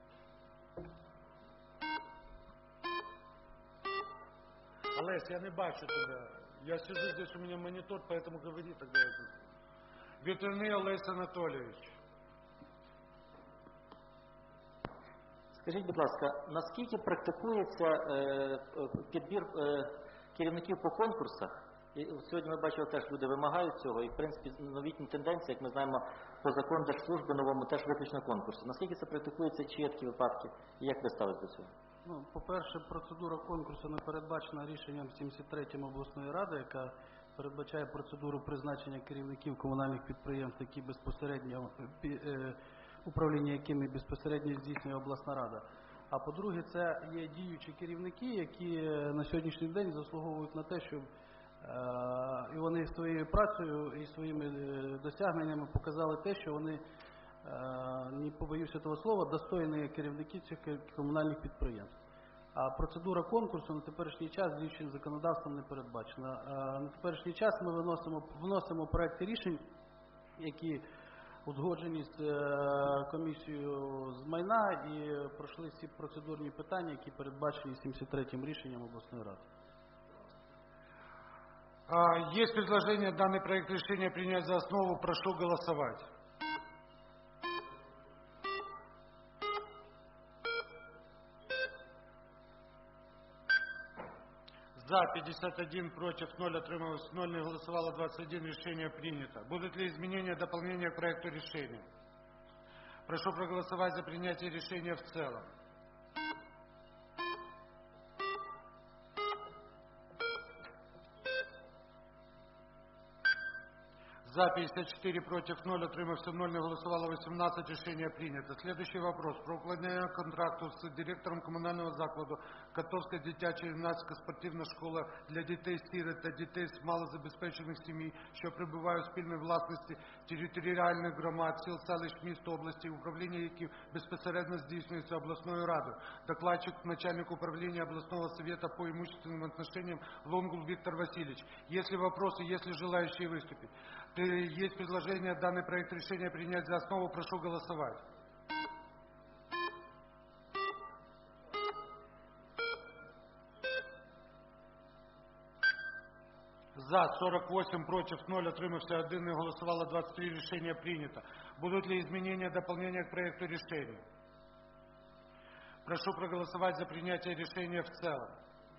Олесь, я не бачу тебя. Я сижу здесь, у меня монитор, поэтому говори тогда. Ветряный Олесь Анатольевич. Скажіть, будь ласка, наскільки практикується е, підбір е, керівників по конкурсах? І сьогодні ми бачили, теж люди вимагають цього, і в принципі новітні тенденції, як ми знаємо, по закону Держслужби новому теж виключно конкурсу. Наскільки це практикується, чи є такі випадки, і як ви ставите до цього? Ну, по-перше, процедура конкурсу не передбачена рішенням сімдесят третьої обласної ради, яка передбачає процедуру призначення керівників комунальних підприємств, які безпосередньо, управління якими безпосередньо здійснює обласна рада. А по-друге, це є діючі керівники, які на сьогоднішній день заслуговують на те, щоб і вони своєю працею і своїми досягненнями показали те, що вони, не побоюся того слова, достойні керівники цих комунальних підприємств. А процедура конкурсу на теперішній час діючим законодавством не передбачена. На теперішній час ми виносимо, вносимо проекти рішень, які узгоджені з комісією з майна і пройшли всі процедурні питання, які передбачені сімдесят третім рішенням обласної ради. Есть предложение данный проект решения принять за основу. Прошу голосовать. За пятьдесят один, против ноль, отрималось ноль, не голосовало двадцать один. Решение принято. Будут ли изменения, дополнения к проекту решения? Прошу проголосовать за принятие решения в целом. За пятьдесят четыре, против ноль, отримався ноль, не голосовало восемнадцать. Решение принято. Следующий вопрос. Про укладення контракту з директором комунального закладу Котовська дитяча юнацька спортивна школа для дітей-сирот та дітей з малозабезпечених сімей, що перебувають у спільній власності територіальних громад, сіл, селищ, міст, області, управління яких безпосередньо здійснюється обласною радою. Докладчик начальник управління областного совета по имущественным отношениям Лонгул Виктор Васильевич. Если вопросы, если желающие выступить. Есть предложение данный проект решения принять за основу. Прошу голосовать. За сорок восемь, против ноль, отримався один, не голосовало двадцать три. Решение принято. Будут ли изменения, дополнения к проекту решения? Прошу проголосовать за принятие решения в целом.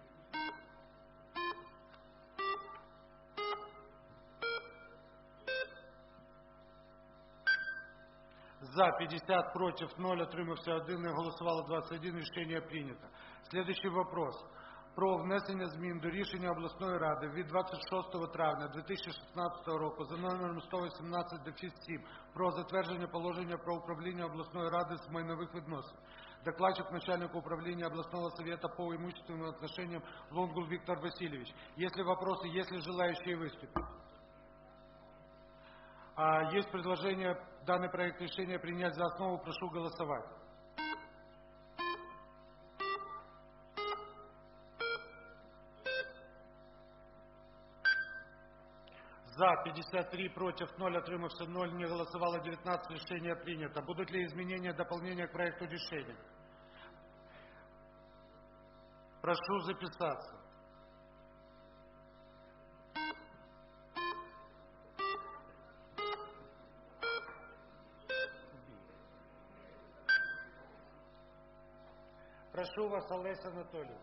За пятьдесят, против ноль, отримався один, не голосовало двадцать один. Решение принято. Следующий вопрос. Про внесення змін до рішення обласної ради від двадцять шостого травня дві тисячі шістнадцятого року за номером сто вісімнадцять сім про затвердження положення про управління обласної ради з майнових відносин. Докладчик начальник управления областного совета по имущественным отношениям Лонгул Виктор Васильевич. Если вопросы, если желающие выступить. А, есть предложение данный проект решения принять за основу. Прошу голосовать. За пятьдесят три, против ноль, отримався ноль, не голосовало девятнадцать. Решение принято. Будут ли изменения, дополнения к проекту решения? Прошу записаться. Прошу вас, Олесь Анатолійович.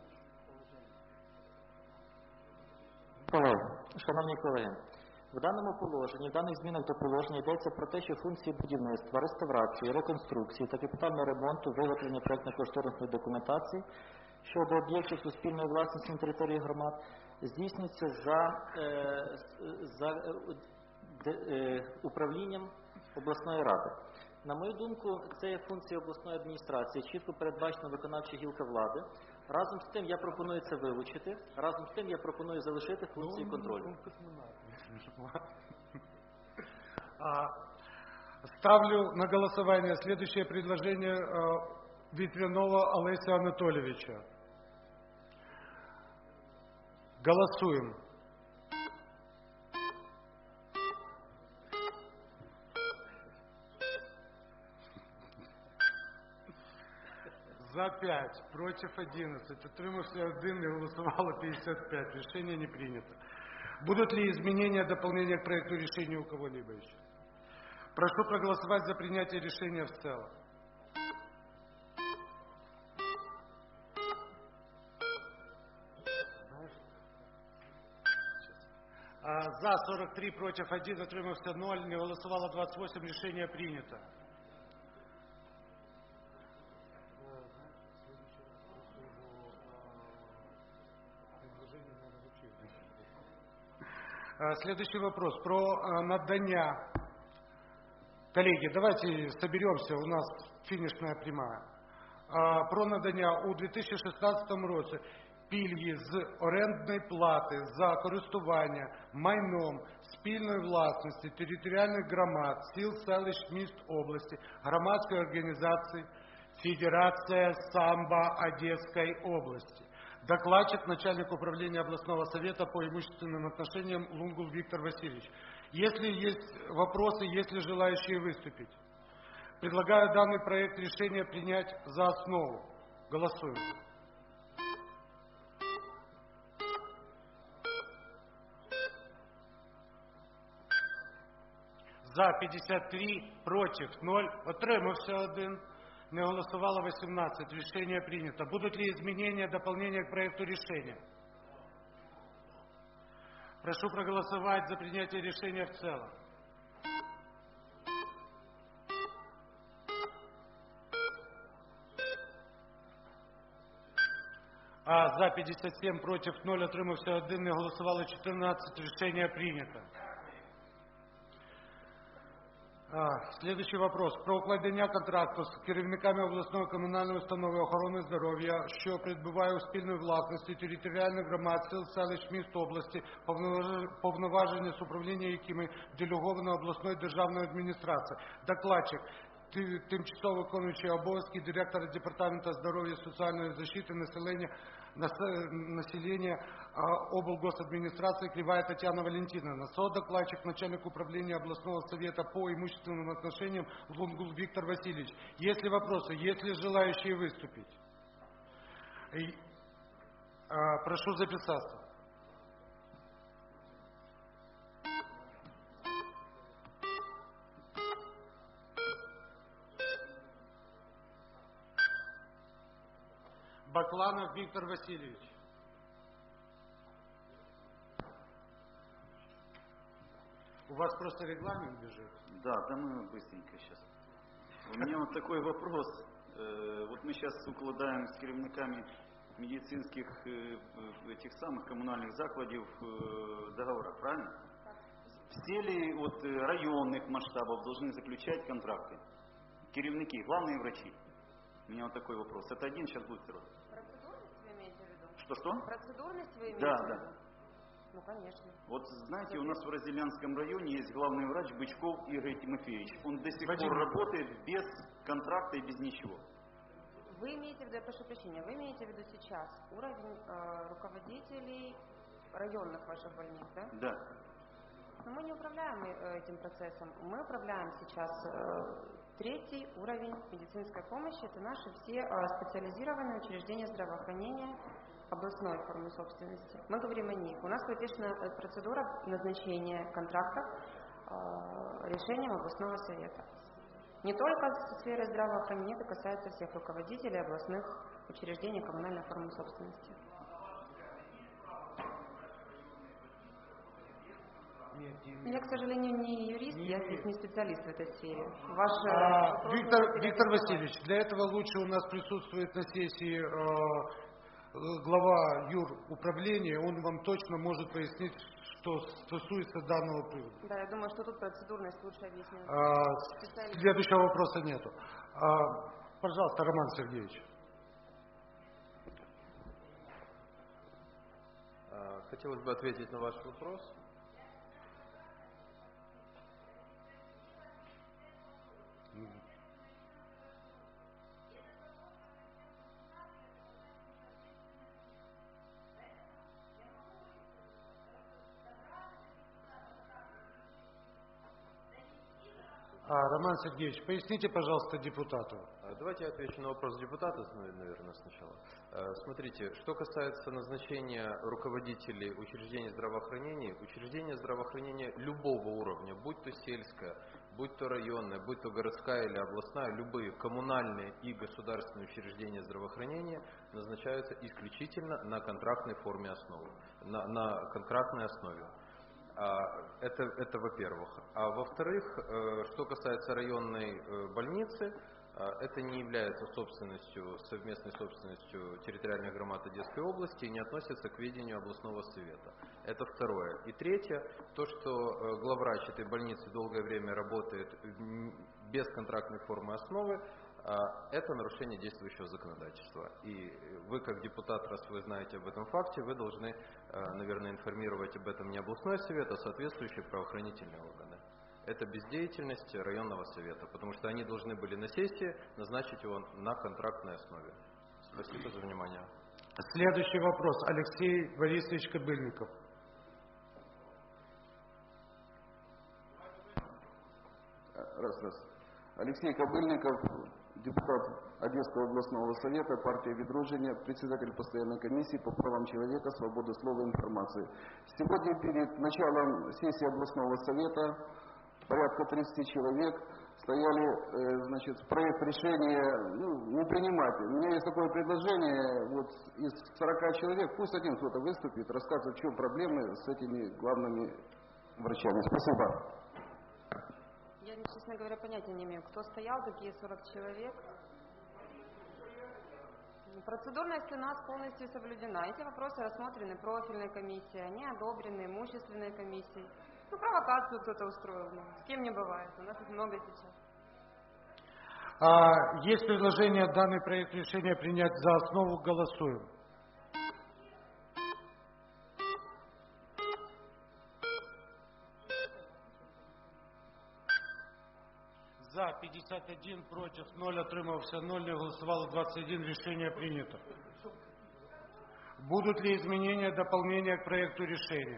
Колеги, шановні колеги, в даному положенні, в даних змінах до положення йдеться про те, що функції будівництва, реставрації, реконструкції та капітального ремонту, виготовлення проєктно-кошторисної документації щодо об'єктів суспільної власності на території громад здійснюється за, е, за е, де, е, управлінням обласної ради. На мою думку, це є функція обласної адміністрації, чітко передбачена виконавча гілка влади. Разом з тим я пропоную це вилучити, разом з тим я пропоную залишити функції контролю. Ставлю на голосование следующее предложение Ветрянова Олеся Анатольевича. Голосуем. За пять, против одиннадцать, утримався один, не голосовало пятьдесят пять. Решение не принято. Будут ли изменения, дополнения к проекту решения у кого-либо еще? Прошу проголосовать за принятие решения в целом. За сорок три, против один, утримався ноль, не голосовало двадцать восемь. Решение принято. Следующий вопрос про надання. Коллеги, давайте соберемся, у нас финишная прямая. а, про надання у дві тисячі шістнадцятому році пільги з орендної плати за користування майном спільної власності територіальних громад, сіл, селищ, міст області, громадської організації Федерация самбо Одесской области. Докладчик, начальник управления областного совета по имущественным отношениям Лунгул Виктор Васильевич. Если есть вопросы, есть ли желающие выступить? Предлагаю данный проект решения принять за основу. Голосуем. За п'ятдесят три, против ноль, утримався один, не голосовало восемнадцать. Решение принято. Будут ли изменения, дополнения к проекту решения? Прошу проголосовать за принятие решения в целом. А за п'ятдесят сім, против ноль, утримався один, не голосовало чотирнадцять. Решение принято. А, Следующий вопрос. Про укладення контракту з керівниками обласної комунальної установи охорони здоров'я, що перебуває у спільної власності територіальних громад, сіл, селищ, міст області, повноваження з управління якими делеговано обласною державною адміністрацією. Докладчик. Тимчасово виконуючий обов'язки директора Департаменту здоров'я і соціальної захисту населення, населення облгосадминистрации Кривая Татьяна Валентиновна. Содокладчик, начальник управления областного совета по имущественным отношениям Лунгул Виктор Васильевич. Есть ли вопросы, есть ли желающие выступить? И, а, прошу записаться. Бакланов Виктор Васильевич. У вас просто регламент бежит? Да, да мы быстренько сейчас. У меня вот такой вопрос. Вот мы сейчас укладаем с керівниками медицинских этих самых коммунальных закладов договора, правильно? Все ли вот районных масштабов должны заключать контракты? Керівники, главные врачи. У меня вот такой вопрос. Это один, сейчас будет второй. Процедурность вы имеете в виду? Что-что? Процедурность вы имеете да, в виду? Да. Ну, конечно. Вот знаете, у нас в Разделянском районе есть главный врач Бычков Игорь Тимофеевич. Он до сих Вадим. пор работает без контракта и без ничего. Вы имеете в виду, я прошу прощения, вы имеете в виду сейчас уровень э, руководителей районных ваших больниц, да? Да. Но мы не управляем этим процессом. Мы управляем сейчас э, третий уровень медицинской помощи. Это наши все э, специализированные учреждения здравоохранения областной формы собственности. Мы говорим о них. У нас прописана процедура назначения контрактов э, решением областного совета. Не только со сферы здравоохранения, это касается всех руководителей областных учреждений коммунальной формы собственности. Я, к сожалению, не юрист, я здесь не специалист в этой сфере. Ваш, а, Виктор, Виктор Васильевич, для этого лучше у нас присутствует на сессии э, глава юр управления, он вам точно может пояснить, что стосуется данного привода. Да, я думаю, что тут процедурность лучше объяснить. А, следующего вопроса нету. А, пожалуйста, Роман Сергеевич. Хотелось бы ответить на ваш вопрос. А, Роман Сергеевич, поясните, пожалуйста, депутату. Давайте я отвечу на вопрос депутата, наверное, сначала. Смотрите, что касается назначения руководителей учреждений здравоохранения, учреждения здравоохранения любого уровня, будь то сельское, будь то районное, будь то городская или областная, любые коммунальные и государственные учреждения здравоохранения назначаются исключительно на контрактной форме основы, на, на контрактной основе. Это, это во-первых. А во-вторых, что касается районной больницы, это не является собственностью, совместной собственностью территориальных громад Одесской области и не относится к ведению областного совета. Это второе. И третье, то, что главврач этой больницы долгое время работает без контрактной формы основы, это нарушение действующего законодательства. И вы, как депутат, раз вы знаете об этом факте, вы должны, наверное, информировать об этом не областной совет, а соответствующие правоохранительные органы. Это бездеятельность районного совета, потому что они должны были на сессии назначить его на контрактной основе. Спасибо за внимание. Следующий вопрос. Алексей Борисович Кобыльников. Раз, раз. Алексей Кобыльников, депутат Одесского областного совета, партия «Відродження», председатель постоянной комиссии по правам человека, свободы слова и информации. Сегодня перед началом сессии областного совета порядка тридцати человек стояли, значит, проект решения, ну, не принимать. У меня есть такое предложение, вот из сорока человек, пусть один кто-то выступит, расскажет, в чем проблемы с этими главными врачами. Спасибо. Я, честно говоря, понятия не имею, кто стоял, какие сорок человек. Процедурность у нас полностью соблюдена. Эти вопросы рассмотрены профильной комиссией, они одобрены имущественной комиссией. Ну, провокацию кто-то устроил. Ну, с кем не бывает. У нас их много сейчас. А, есть предложение данный проект решения принять за основу. Голосуем. За пятьдесят один, против ноль, отримався ноль, не голосовало двадцать один. Решение принято. Будут ли изменения, дополнения к проекту решения?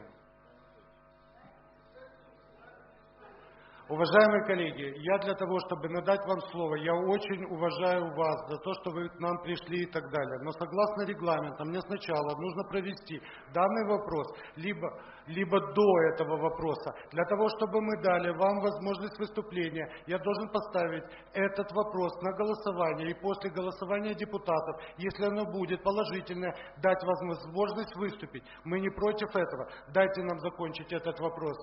Уважаемые коллеги, я для того, чтобы надать вам слово, я очень уважаю вас за то, что вы к нам пришли и так далее. Но согласно регламенту, мне сначала нужно провести данный вопрос, либо, либо до этого вопроса. Для того, чтобы мы дали вам возможность выступления, я должен поставить этот вопрос на голосование. И после голосования депутатов, если оно будет положительное, дать вам возможность выступить. Мы не против этого. Дайте нам закончить этот вопрос.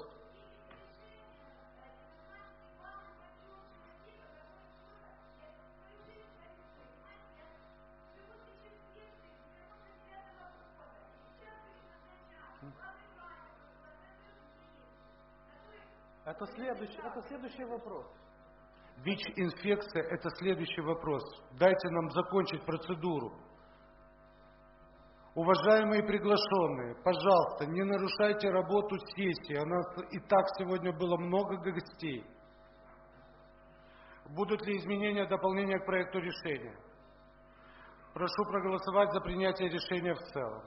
Это следующий, это следующий вопрос. ВИЧ-инфекция – это следующий вопрос. Дайте нам закончить процедуру. Уважаемые приглашенные, пожалуйста, не нарушайте работу сессии. У нас и так сегодня было много гостей. Будут ли изменения, дополнения к проекту решения? Прошу проголосовать за принятие решения в целом.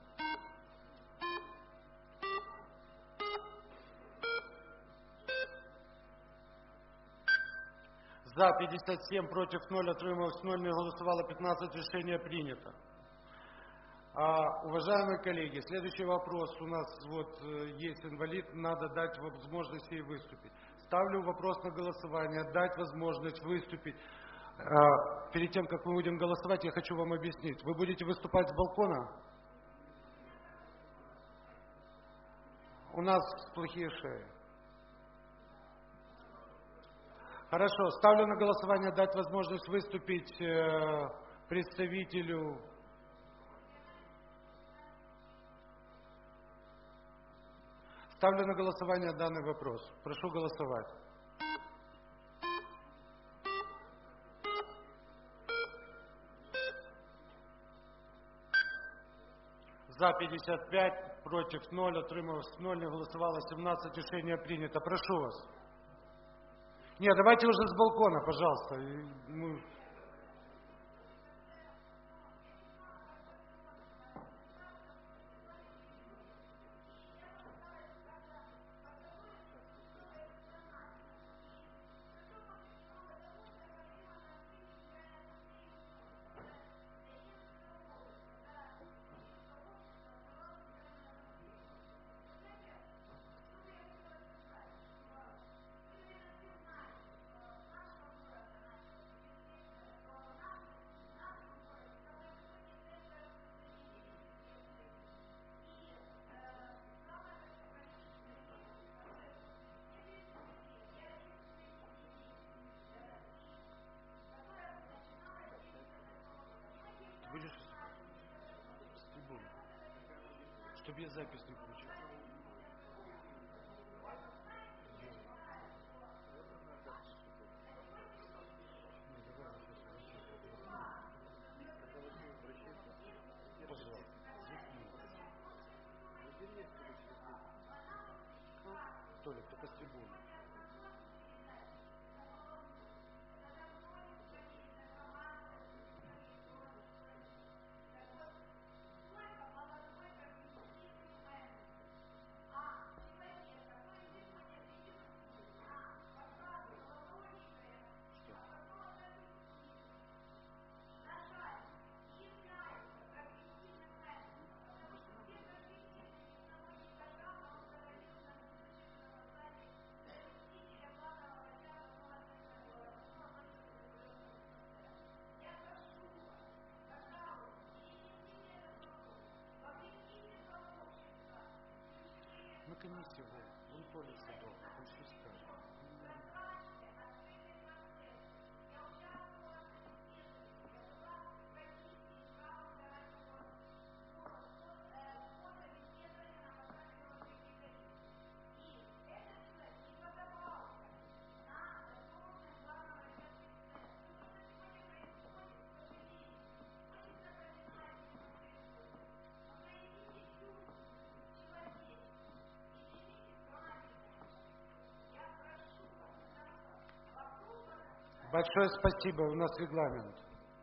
За пятьдесят семь, против ноль, отрималось ноль, не голосовало пятнадцать, решение принято. А, уважаемые коллеги, следующий вопрос. У нас вот есть инвалид, надо дать возможность ей выступить. Ставлю вопрос на голосование, дать возможность выступить. А, перед тем, как мы будем голосовать, я хочу вам объяснить. Вы будете выступать с балкона? У нас плохие шеи. Хорошо, ставлю на голосование дать возможность выступить э, представителю. Ставлю на голосование данный вопрос. Прошу голосовать. За пятьдесят пять, против ноль, отрималось ноль, не голосовало семнадцать, решение принято. Прошу вас. Нет, давайте уже с балкона, пожалуйста. Мы... Будешь с трибуны, чтобы я запись не включил. комиссии, вот, он Толя Садов, он что скажет. Большое спасибо, у нас регламент.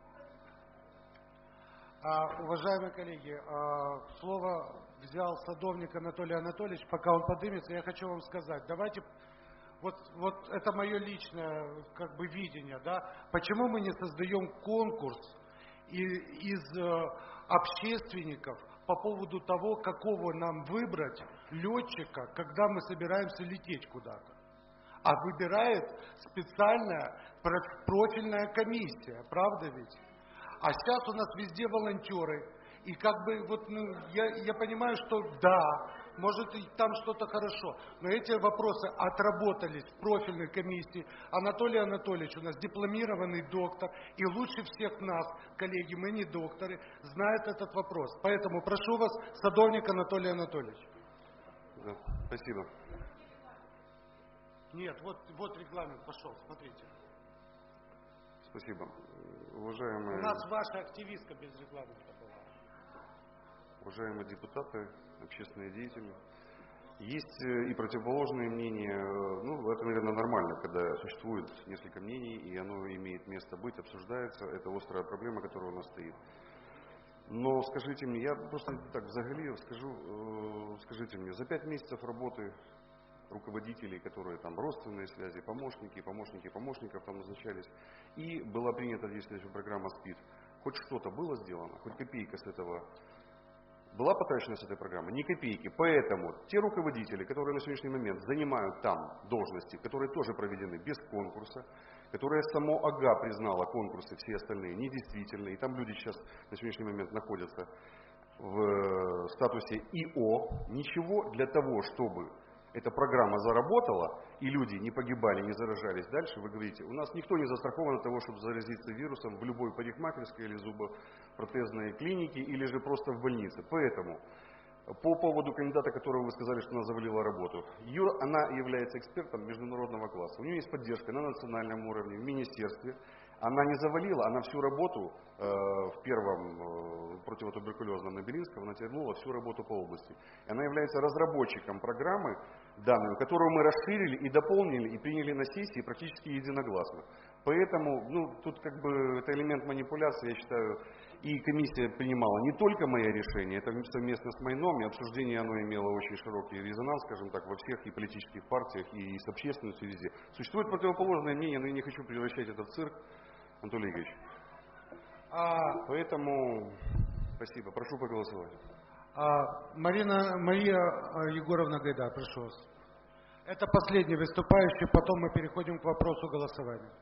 А, уважаемые коллеги, а, слово взял садовник Анатолий Анатольевич, пока он поднимется, я хочу вам сказать, давайте, вот, вот это мое личное как бы видение, да, почему мы не создаем конкурс из, из э, общественников по поводу того, какого нам выбрать летчика, когда мы собираемся лететь куда-то. А выбирает специальная профильная комиссия, правда ведь? А сейчас у нас везде волонтеры. И как бы вот, ну, я, я понимаю, что да, может и там что-то хорошо, но эти вопросы отработались в профильной комиссии. Анатолий Анатольевич у нас дипломированный доктор, и лучше всех нас, коллеги, мы не докторы, знает этот вопрос. Поэтому прошу вас, садовник Анатолий Анатольевич. Да, спасибо. Нет, вот, вот регламент пошел, смотрите. Спасибо. Уважаемые... У нас ваша активистка без регламента была. Уважаемые депутаты, общественные деятели, есть и противоположные мнения. Ну, это, наверное, нормально, когда существует несколько мнений, и оно имеет место быть, обсуждается. Это острая проблема, которая у нас стоит. Но скажите мне, я просто так взагалі скажу, скажите мне, за пять месяцев работы руководителей, которые там родственные связи, помощники, помощники помощников там назначались, и была принята действующая программа СПИД. Хоть что-то было сделано, хоть копейка с этого была потрачена с этой программы? Ни копейки. Поэтому те руководители, которые на сегодняшний момент занимают там должности, которые тоже проведены без конкурса, которые само АГА признала конкурсы, все остальные недействительные, и там люди сейчас на сегодняшний момент находятся в статусе ИО, ничего для того, чтобы эта программа заработала, и люди не погибали, не заражались дальше, вы говорите, у нас никто не застрахован от того, чтобы заразиться вирусом в любой парикмахерской или зубопротезной клинике, или же просто в больнице. Поэтому, по поводу кандидата, которого вы сказали, что она завалила работу, Юра, она является экспертом международного класса. У нее есть поддержка на национальном уровне, в министерстве. Она не завалила, она всю работу э, в первом э, противотуберкулезном на Белинском, она тянула всю работу по области. И она является разработчиком программы данную, которую мы расширили и дополнили, и приняли на сессии практически единогласно. Поэтому, ну, тут как бы это элемент манипуляции, я считаю, и комиссия принимала не только мои решения, это совместно с Майном, и обсуждение оно имело очень широкий резонанс, скажем так, во всех и политических партиях, и с общественностью везде. Существует противоположное мнение, но я не хочу превращать это в цирк, Анатолий Игоревич. А... Поэтому, спасибо, прошу проголосовать. А, Марина, Мария Егоровна Гайдар, прошу вас. Это последний выступающий, потом мы переходим к вопросу голосования.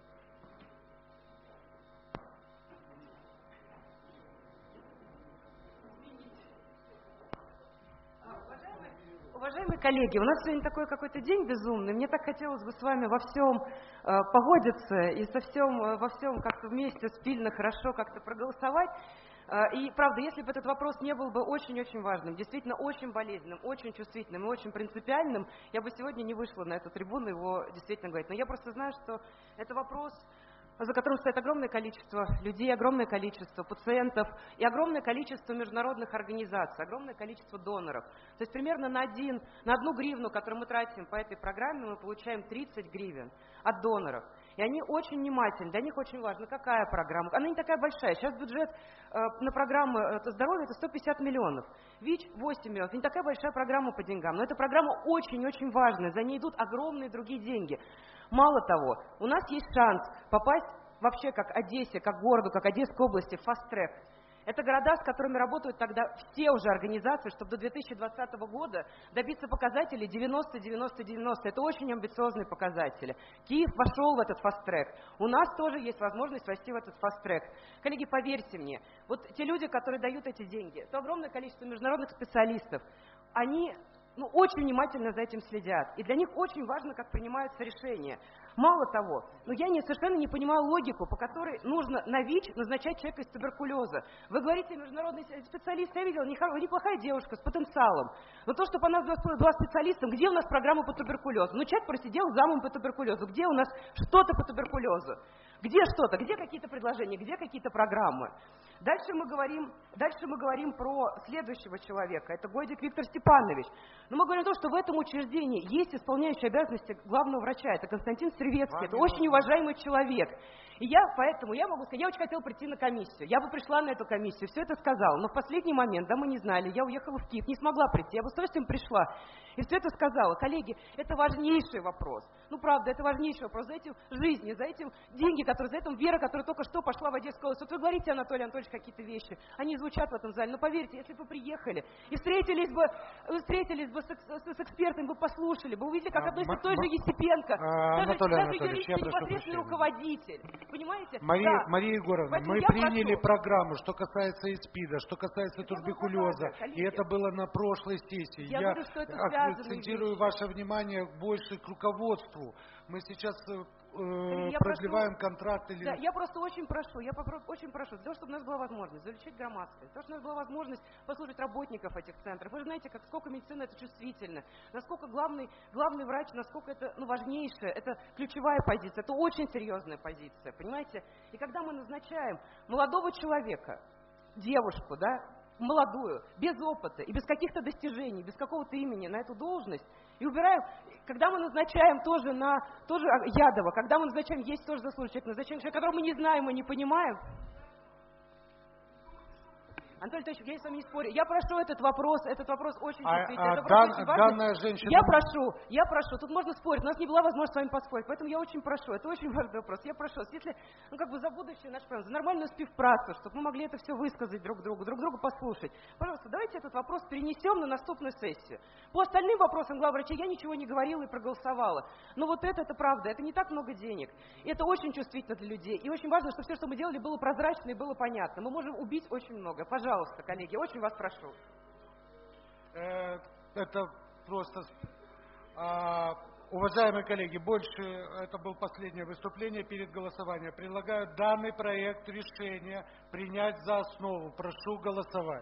Уважаемые коллеги, у нас сегодня такой какой-то день безумный. Мне так хотелось бы с вами во всем э, погодиться и со всем, э, во всем как-то вместе, спильно, хорошо как-то проголосовать. Э, и правда, если бы этот вопрос не был бы очень-очень важным, действительно очень болезненным, очень чувствительным и очень принципиальным, я бы сегодня не вышла на эту трибуну его действительно говорить. Но я просто знаю, что это вопрос, за которым стоит огромное количество людей, огромное количество пациентов и огромное количество международных организаций, огромное количество доноров. То есть примерно на, один, на одну гривну, которую мы тратим по этой программе, мы получаем тридцать гривен от доноров. И они очень внимательны, для них очень важно, какая программа. Она не такая большая. Сейчас бюджет э, на программу э, здоровья это сто пятьдесят миллионов. ВИЧ восемь миллионов. Это не такая большая программа по деньгам. Но эта программа очень-очень важная. За ней идут огромные другие деньги. Мало того, у нас есть шанс попасть вообще как Одессе, как городу, как Одесской области в фаст-трек. Это города, с которыми работают тогда все уже организации, чтобы до две тысячи двадцатого года добиться показателей девяносто девяносто девяносто. Это очень амбициозные показатели. Киев вошел в этот фаст-трек. У нас тоже есть возможность войти в этот фаст-трек. Коллеги, поверьте мне, вот те люди, которые дают эти деньги, то огромное количество международных специалистов, они ну, очень внимательно за этим следят. И для них очень важно, как принимаются решения. Мало того, ну, я не, совершенно не понимаю логику, по которой нужно на ВИЧ назначать человека из туберкулеза. Вы говорите, международный специалист, я видела, неплохая девушка с потенциалом. Но то, чтобы она была специалистом, где у нас программа по туберкулезу? Ну, человек просидел замом по туберкулезу. Где у нас что-то по туберкулезу? Где что-то? Где какие-то предложения? Где какие-то программы? Дальше мы говорим, дальше мы говорим про следующего человека. Это Гойдик Виктор Степанович. Но мы говорим о том, что в этом учреждении есть исполняющий обязанности главного врача. Это Константин Стревецкий. Это очень уважаемый человек. И я поэтому, я могу сказать, я очень хотела прийти на комиссию. Я бы пришла на эту комиссию, все это сказала. Но в последний момент, да, мы не знали, я уехала в Киев, не смогла прийти. Я бы с удовольствием пришла. И все это сказала. Коллеги, это важнейший вопрос. Ну, правда, это важнейший вопрос. За этим жизни, за этим деньги, которые, за этим вера, которая только что пошла в Одесскую область. Вот вы говорите, Анатолий Анатольевич, какие-то вещи. Они звучат в этом зале. Но поверьте, если бы вы приехали и встретились бы, встретились бы с, с, с экспертом, вы послушали бы, увидели, как А, относится м- той же м- Есипенко. А, даже Анатолий даже Анатольевич, юрист, я прошу непосредственный прощения. руководитель. Понимаете? Мария, Да. Мария Егоровна, Поэтому мы я приняли прошу. программу, что касается ИСПИДа, что касается туберкулеза, коллеги. и это было на прошлой сессии. Я говорю, что это связанные акцентирую вещи. ваше внимание больше к руководству. Мы сейчас э, э, Я продлеваем прошу- контракт или... Да, я просто очень прошу, я попро- очень прошу, для того, чтобы у нас была возможность залечить Громадское, для того, чтобы у нас была возможность послушать работников этих центров. Вы же знаете, как, сколько медицина это чувствительно, насколько главный, главный врач, насколько это ну, важнейшее, это ключевая позиция, это очень серьезная позиция, понимаете? И когда мы назначаем молодого человека, девушку, да, молодую, без опыта и без каких-то достижений, без какого-то имени на эту должность, и убираем, когда мы назначаем тоже на, тоже Ядова, когда мы назначаем, есть тоже заслуженный человек, назначаем человека, которого мы не знаем, мы не понимаем. Анатолий Анатольевич, я с вами не спорю. Я прошу этот вопрос, этот вопрос очень А- чувствительный. а этот дан- вопрос очень важный. данная женщина- Я прошу, я прошу, тут можно спорить, у нас не была возможность с вами поспорить, поэтому я очень прошу, это очень важный вопрос. Я прошу, если, ну как бы за будущее наш программ, за нормальную співпрацю, чтобы мы могли это все высказать друг другу, друг друга послушать. Пожалуйста, давайте этот вопрос перенесем на наступную сессию. По остальным вопросам главврача я ничего не говорила и проголосовала. Но вот это, это правда, это не так много денег. И это очень чувствительно для людей. И очень важно, чтобы все, что мы делали, было прозрачно и было понятно. Мы можем убить очень много. Пожалуйста, коллеги, очень вас прошу. Э, Это просто... а, Уважаемые коллеги, больше это было последнее выступление перед голосованием. Предлагаю данный проект решения принять за основу. Прошу голосовать.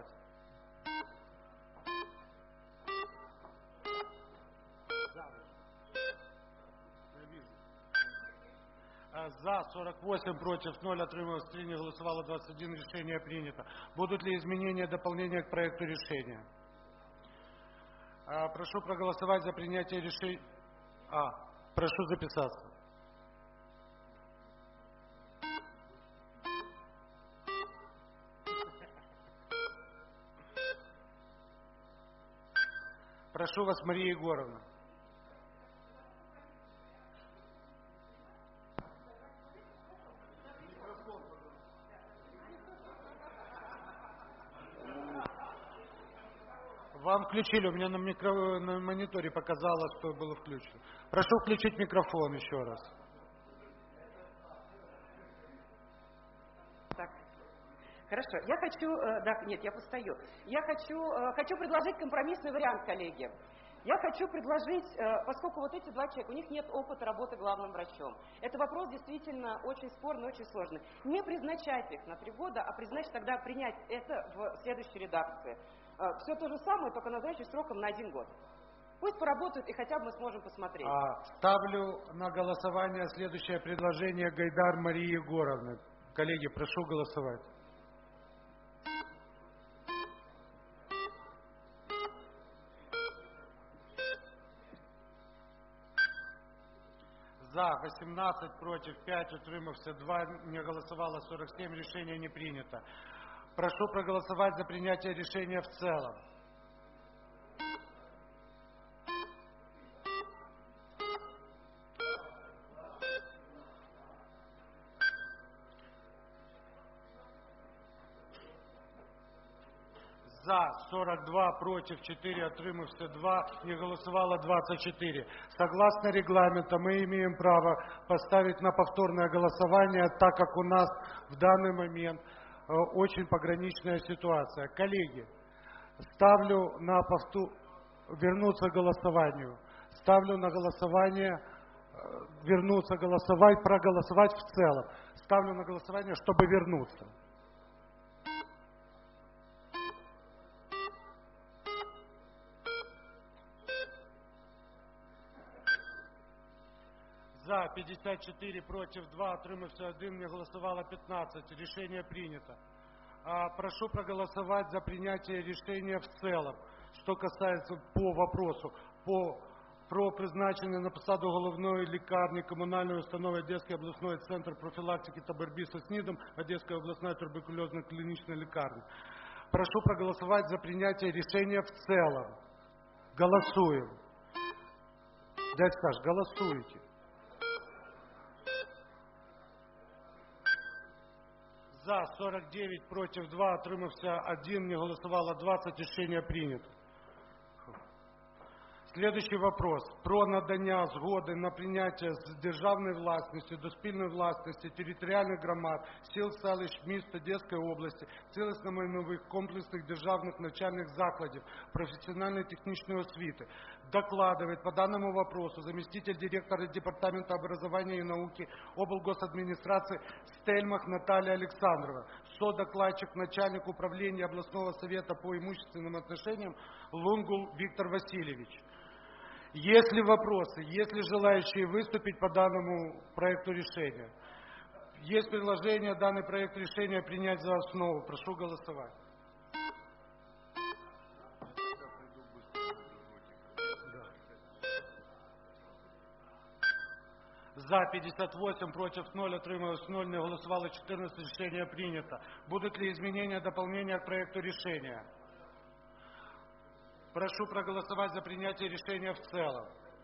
А, За сорок восемь, против ноль, отрывалось три, не голосовало двадцать один, решение принято. Будут ли изменения, дополнения к проекту решения? А, Прошу проголосовать за принятие решения. А, прошу записаться. Прошу вас, Мария Егоровна. Вам включили, у меня на, микро, на мониторе показалось, что было включено. Прошу включить микрофон еще раз. Так. Хорошо. Я хочу, э, да, нет, я постою. Я хочу, э, хочу предложить компромиссный вариант, коллеги. Я хочу предложить, э, поскольку вот эти два человека, у них нет опыта работы главным врачом. Это вопрос действительно очень спорный, очень сложный. Не призначать их на три года, а призначить тогда принять это в следующей редакции. Э, все то же самое, только назначить сроком на один год. Пусть поработают и хотя бы мы сможем посмотреть. А, ставлю на голосование следующее предложение Гайдар Марии Егоровны. Коллеги, прошу голосовать. За восемнадцать, против пять, утримався два, не голосовало сорок семь, решение не принято. Прошу проголосовать за принятие решения в целом. За сорок два, против четыре, отримався два, не голосовало двадцать четыре. Согласно регламенту мы имеем право поставить на повторное голосование, так как у нас в данный момент э, очень пограничная ситуация. Коллеги, ставлю на повтор... вернуться к голосованию. Ставлю на голосование, вернуться голосовать, проголосовать в целом. Ставлю на голосование, чтобы вернуться. За пятьдесят четыре, против два, отримався один, не голосовало пятнадцать. Решение принято. А, прошу проголосовать за принятие решения в целом. Що касається по вопросу по, про призначення на посаду головної лікарні комунальної установи Одеський обласний центр профілактики та боротьби з СНІДом Одеської обласної туберкульозно-клинічної лікарні. Прошу проголосовать за принятие решения в целом. Голосуем. Дядь Саш, голосуйте. За сорок девять, против два, отримався один, не голосовало двадцать, решение принято. Следующий вопрос. Про надання згоди на прийняття з державної власності до спільної власності територіальних громад, сіл, селищ, міст Одеської області, цілісно-майнових комплексних державних навчальних закладів професіонально-технічної освіти. Докладывает по данному вопросу заместитель директора Департамента образования и науки облгосадминистрации Стельмах Наталья Александровна, содокладчик, начальник управления областного совета по имущественным отношениям Лунгул Виктор Васильевич. Есть ли вопросы, есть ли желающие выступить по данному проекту решения? Есть предложение данный проект решения принять за основу. Прошу голосовать. За пятьдесят восемь, против ноль, отрималось ноль, не голосовало четырнадцать, решение принято. Будут ли изменения, дополнения к проекту решения? Прошу проголосовать за принятие решения в целом.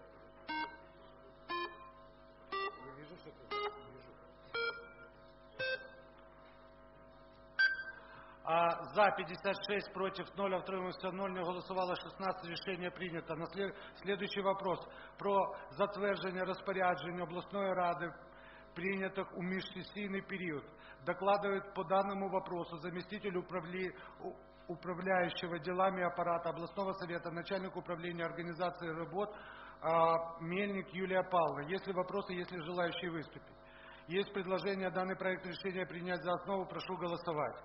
А за пятьдесят шесть, против ноль, отрималося ноль, не голосовало шестнадцать, решение принято. На след... Следующий вопрос. Про затвердження розпорядження обласної ради, принятых у межсессийный период. Докладывает по данному вопросу заместитель управли... управляющего делами аппарата областного совета, начальник управления организации работ Мельник Юлия Павловна. Есть ли вопросы, есть ли желающие выступить? Есть предложение данный проект решения принять за основу. Прошу голосовать.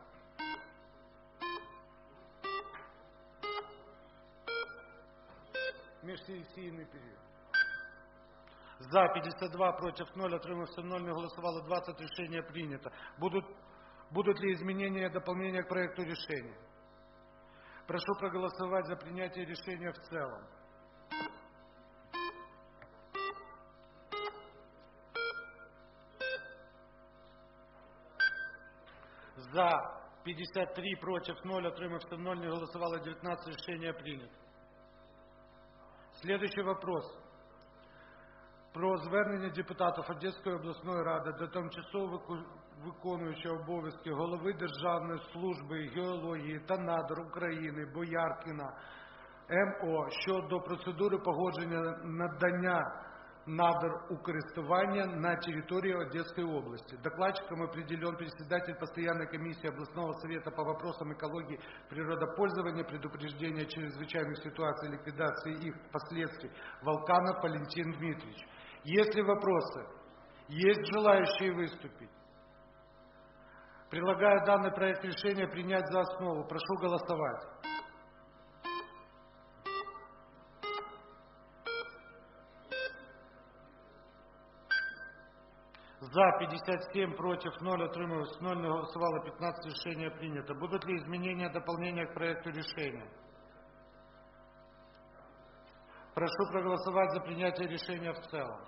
Межсессийный период. За пятьдесят два, против ноль, отримався ноль, не голосовало двадцать, решение принято. Будут, будут ли изменения и дополнения к проекту решения? Прошу проголосовать за принятие решения в целом. За пятьдесят три, против ноль, отримався ноль, не голосовало девятнадцать, решение принято. Следующий вопрос. Про звернення депутатів Одеської обласної ради до тимчасово виконуючого обов'язки голови Державної служби геології та надр України Бояркіна Ем О щодо процедури погодження надання надр у користування на территории Одесской области. Докладчиком определен председатель постоянной комиссии областного совета по вопросам экологии, природопользования, предупреждения чрезвычайных ситуаций, ликвидации их последствий Волканов Валентин Дмитриевич. Есть ли вопросы? Есть желающие выступить? Предлагаю данный проект решения принять за основу. Прошу голосовать. За пятьдесят семь, против ноль, отрималось ноль, не голосовало пятнадцать, решение принято. Будут ли изменения, дополнения к проекту решения? Прошу проголосовать за принятие решения в целом.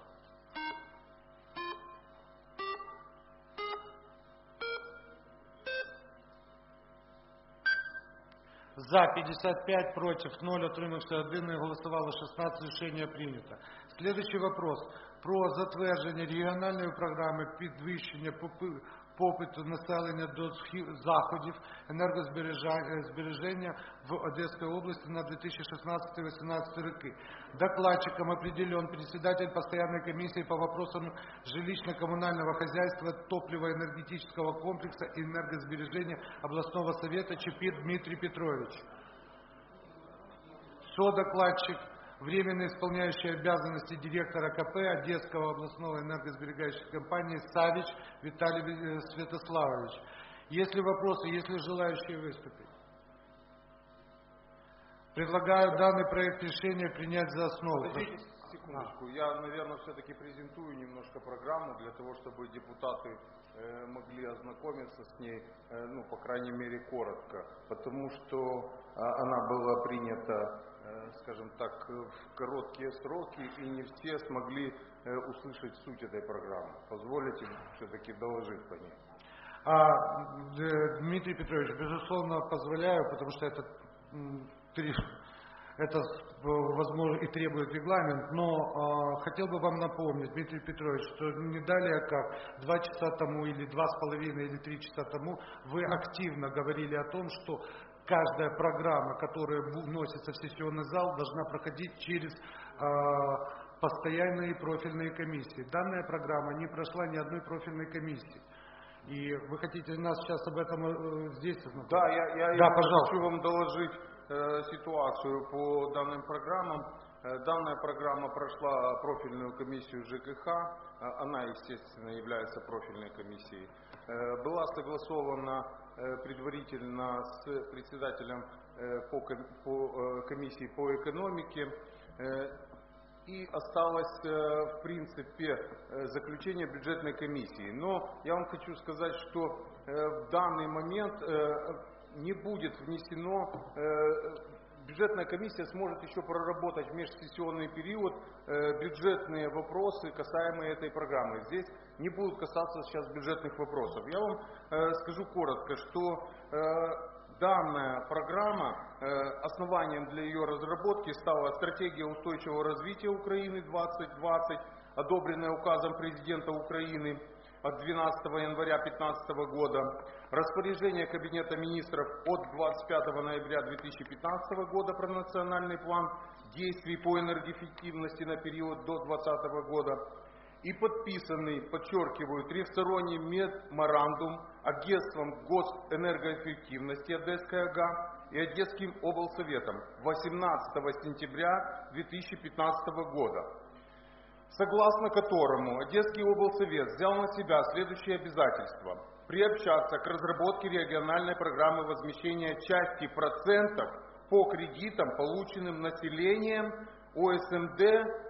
За пятьдесят пять, против ноль, отримався один, не голосовало шестнадцать, решение принято. Следующий вопрос. Про затвердження регіональної програми підвищення попиту населення до заходів енергозбереження в Одесской области на две тысячи шестнадцатый — две тысячи восемнадцатый роки. Докладчиком определен председатель постоянной комиссии по вопросам жилищно-коммунального хозяйства, топливо-энергетического комплекса и энергосбережения областного совета Чепит Дмитрий Петрович. Содокладчик, временно исполняющий обязанности директора КП Одесского областного энергосберегающей компании Савич Виталий Святославович. Есть ли вопросы, есть ли желающие выступить? Предлагаю данный проект решения принять за основу. Подождите секундочку, я, наверное, все-таки презентую немножко программу для того, чтобы депутаты э, могли ознакомиться с ней, э, ну, по крайней мере, коротко, потому что э, она была принята, э, скажем так, в короткие сроки, и не все смогли э, услышать суть этой программы. Позволите все-таки доложить по ней. А, Дмитрий Петрович, безусловно, позволяю, потому что это, это возможно и требует регламент, но э, хотел бы вам напомнить, Дмитрий Петрович, что не далее как два часа тому или два с половиной или три часа тому вы активно говорили о том, что каждая программа, которая вносится в сессионный зал, должна проходить через э, постоянные профильные комиссии. Данная программа не прошла ни одной профильной комиссии. И вы хотите нас сейчас об этом э, здесь? Да, я, я, да, я пожалуйста. хочу вам доложить э, ситуацию по данным программам. Э, данная программа прошла профильную комиссию ЖКХ, э, она, естественно, является профильной комиссией. Э, была согласована э, предварительно с председателем э, по, по э, комиссии по экономике. Э, И осталось, в принципе, заключение бюджетной комиссии. Но я вам хочу сказать, что в данный момент не будет внесено, бюджетная комиссия сможет еще проработать в межсессионный период бюджетные вопросы, касаемые этой программы. Здесь не будут касаться сейчас бюджетных вопросов. Я вам скажу коротко, что данная программа, основанием для ее разработки стала стратегия устойчивого развития Украины двадцать двадцать, одобренная указом президента Украины от двенадцатого января две тысячи пятнадцатого года, распоряжение Кабинета министров от двадцать пятого ноября две тысячи пятнадцатого года про национальный план действий по энергоэффективности на период до двадцатого года и подписанный, подчеркиваю, трехсторонний меморандум Агентством госэнергоэффективности Одесской АГА и Одесским облсоветом восемнадцатого сентября две тысячи пятнадцатого года, согласно которому Одесский облсовет взял на себя следующие обязательства: приобщаться к разработке региональной программы возмещения части процентов по кредитам, полученным населением ОСМД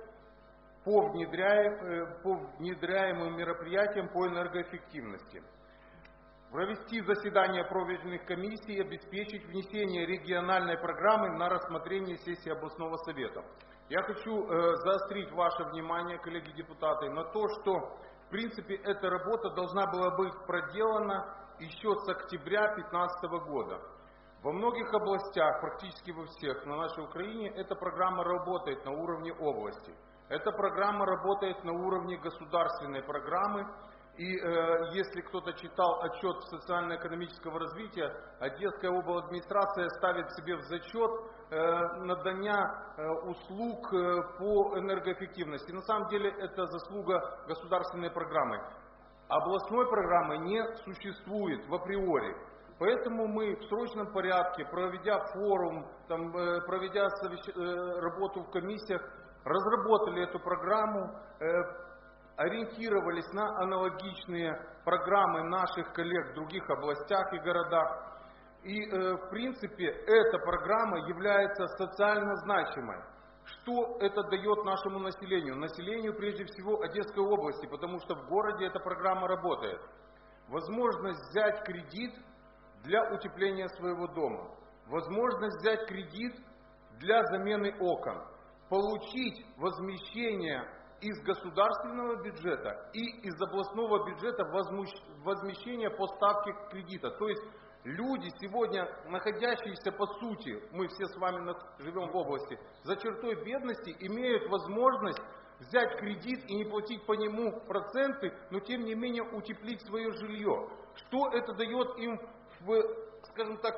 по внедряемым, по внедряемым мероприятиям по энергоэффективности, провести заседание профильных комиссий и обеспечить внесение региональной программы на рассмотрение сессии областного совета. Я хочу э, заострить ваше внимание, коллеги депутаты, на то, что в принципе эта работа должна была быть проделана еще с октября две тысячи пятнадцатого года. Во многих областях, практически во всех на нашей Украине, эта программа работает на уровне области. Эта программа работает на уровне государственной программы. И э, если кто-то читал отчет социально-экономического развития, Одесская обладминистрация ставит себе в зачет э, надання э, услуг э, по энергоэффективности. На самом деле это заслуга государственной программы. Областной программы не существует в априори. Поэтому мы в срочном порядке, проведя форум, там, э, проведя совещ... э, работу в комиссиях, разработали эту программу, э, ориентировались на аналогичные программы наших коллег в других областях и городах. И, э, в принципе, эта программа является социально значимой. Что это дает нашему населению? Населению, прежде всего, Одесской области, потому что в городе эта программа работает. Возможность взять кредит для утепления своего дома. Возможность взять кредит для замены окон. Получить возмещение из государственного бюджета и из областного бюджета возмещение по ставке кредита. То есть люди сегодня, находящиеся по сути, мы все с вами живем в области, за чертой бедности, имеют возможность взять кредит и не платить по нему проценты, но тем не менее утеплить свое жилье. Что это дает им, в, скажем так,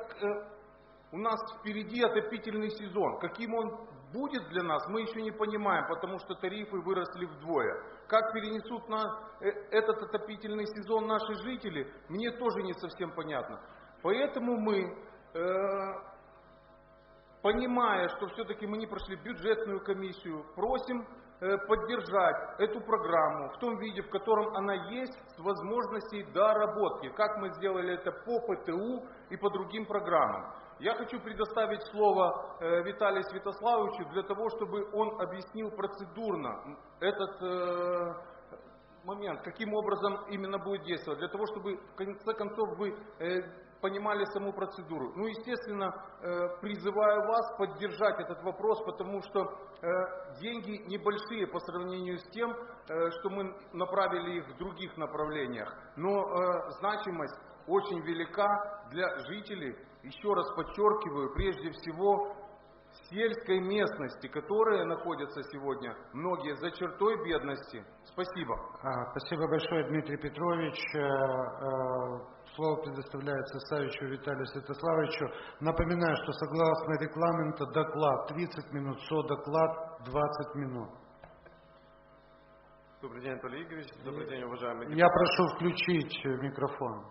у нас впереди отопительный сезон. Каким он будет для нас, мы еще не понимаем, потому что тарифы выросли вдвое. Как перенесут на этот отопительный сезон наши жители, мне тоже не совсем понятно. Поэтому мы э, понимая, что все-таки мы не прошли бюджетную комиссию, просим поддержать эту программу в том виде, в котором она есть, с возможностью доработки, как мы сделали это по ПТУ и по другим программам. Я хочу предоставить слово Виталию Святославовичу для того, чтобы он объяснил процедурно этот э, момент, каким образом именно будет действовать, для того, чтобы в конце концов вы э, понимали саму процедуру. Ну, естественно, э, призываю вас поддержать этот вопрос, потому что э, деньги небольшие по сравнению с тем, э, что мы направили их в других направлениях, но э, значимость очень велика для жителей, еще раз подчеркиваю, прежде всего сельской местности, которые находятся сегодня, многие за чертой бедности. Спасибо. А, спасибо большое, Дмитрий Петрович. Слово предоставляется Савичу Виталию Святославовичу. Напоминаю, что согласно регламенту доклад тридцать минут, со-доклад двадцать минут. Добрый день, Анатолий Игоревич. Добрый день, уважаемые депутаты. Я прошу включить микрофон.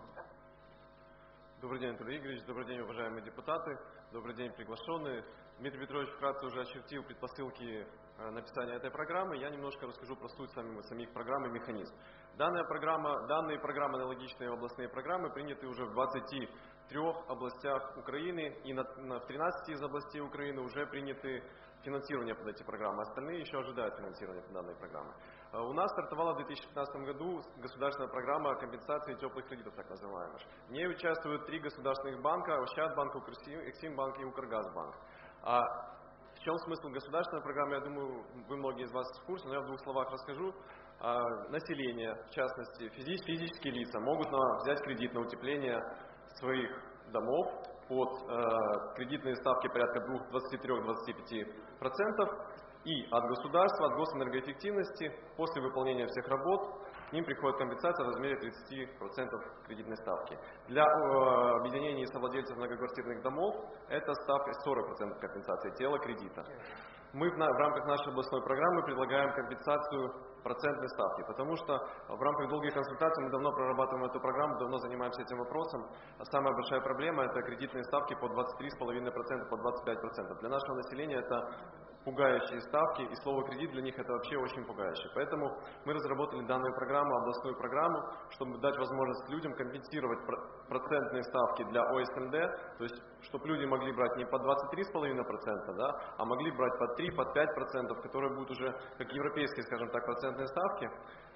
Добрый день, Анатолий Игоревич. Добрый день, уважаемые депутаты. Добрый день, приглашенные. Дмитрий Петрович вкратце уже очертил предпосылки написания этой программы. Я немножко расскажу про суть самих программ и механизм. Данная программа, данные программы, аналогичные областные программы, приняты уже в двадцати трёх областях Украины, и на, на, в тринадцати из областей Украины уже приняты финансирование под эти программы. Остальные еще ожидают финансирования под данной программой. У нас стартовала в две тысячи пятнадцатом году государственная программа компенсации теплых кредитов, так называемых. В ней участвуют три государственных банка: Ощадбанк, Эксимбанк и Укргазбанк. А в чем смысл государственной программы, я думаю, вы многие из вас в курсе, но я в двух словах расскажу. А, население, в частности, физические лица, могут на, взять кредит на утепление своих домов под э, кредитные ставки порядка двадцати трёх — двадцати пяти процентов, и от государства, от госэнергоэффективности после выполнения всех работ к ним приходит компенсация в размере тридцати процентов кредитной ставки. Для э, объединений совладельцев многоквартирных домов это ставка сорок процентов компенсации тела кредита. Мы в, на, в рамках нашей областной программы предлагаем компенсацию процентной ставки, потому что в рамках долгих консультаций мы давно прорабатываем эту программу, давно занимаемся этим вопросом. А самая большая проблема — это кредитные ставки по двадцать три целых пять десятых процента, по двадцать пять процентов. Для нашего населения это пугающие ставки, и слово кредит для них это вообще очень пугающе. Поэтому мы разработали данную программу, областную программу, чтобы дать возможность людям компенсировать процентные ставки для О С М Д, то есть чтобы люди могли брать не по двадцать три целых пять десятых процента, да, а могли брать по три, по пять процентов, которые будут уже как европейские, скажем так, процентные ставки.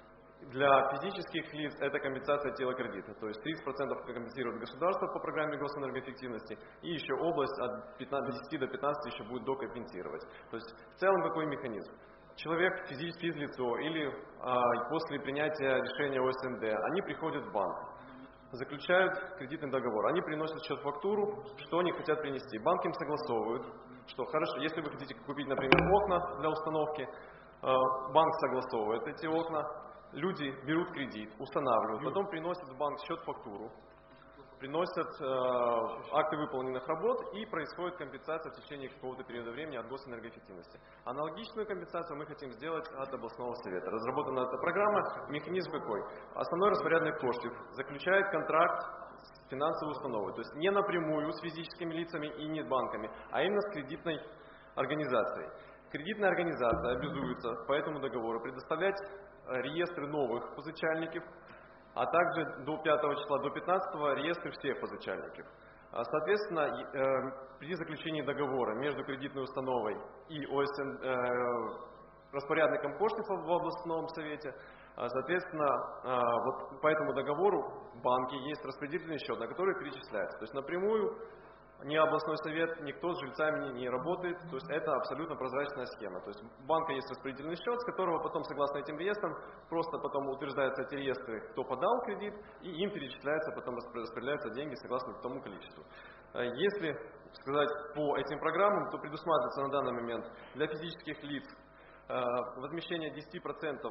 Для физических лиц это компенсация тела кредита, то есть тридцать процентов компенсирует государство по программе госэнергоэффективности, и еще область от десяти до пятнадцати еще будет докомпенсировать. То есть в целом какой механизм? Человек, физическое лицо или а, после принятия решения О С М Д, они приходят в банк, заключают кредитный договор, они приносят счет-фактуру, что они хотят принести. Банк им согласовывает, что хорошо, если вы хотите купить, например, окна для установки, банк согласовывает эти окна, люди берут кредит, устанавливают, потом приносят в банк счет-фактуру, приносят э, акты выполненных работ, и происходит компенсация в течение какого-то периода времени от госэнергоэффективности. Аналогичную компенсацию мы хотим сделать от областного совета. Разработана эта программа. Механизм какой? Основной распорядник коштів заключает контракт с финансовой установой, то есть не напрямую с физическими лицами и не банками, а именно с кредитной организацией. Кредитная организация обязуется по этому договору предоставлять реестры новых позычальников, а также до пятого числа, до пятнадцатого реестры всех позычальников. Соответственно, при заключении договора между кредитной установой и О С М, распорядником коштів в областном совете, соответственно, вот по этому договору в банке есть распределительный счет, на который перечисляется. То есть напрямую ни областной совет, никто с жильцами не, не работает, то есть это абсолютно прозрачная схема. То есть у банка есть распределительный счет, с которого потом, согласно этим реестрам, просто потом утверждаются эти реестры, кто подал кредит, и им перечисляются, потом распределяются деньги согласно тому количеству. Если сказать по этим программам, то предусматривается на данный момент для физических лиц возмещение десяти процентов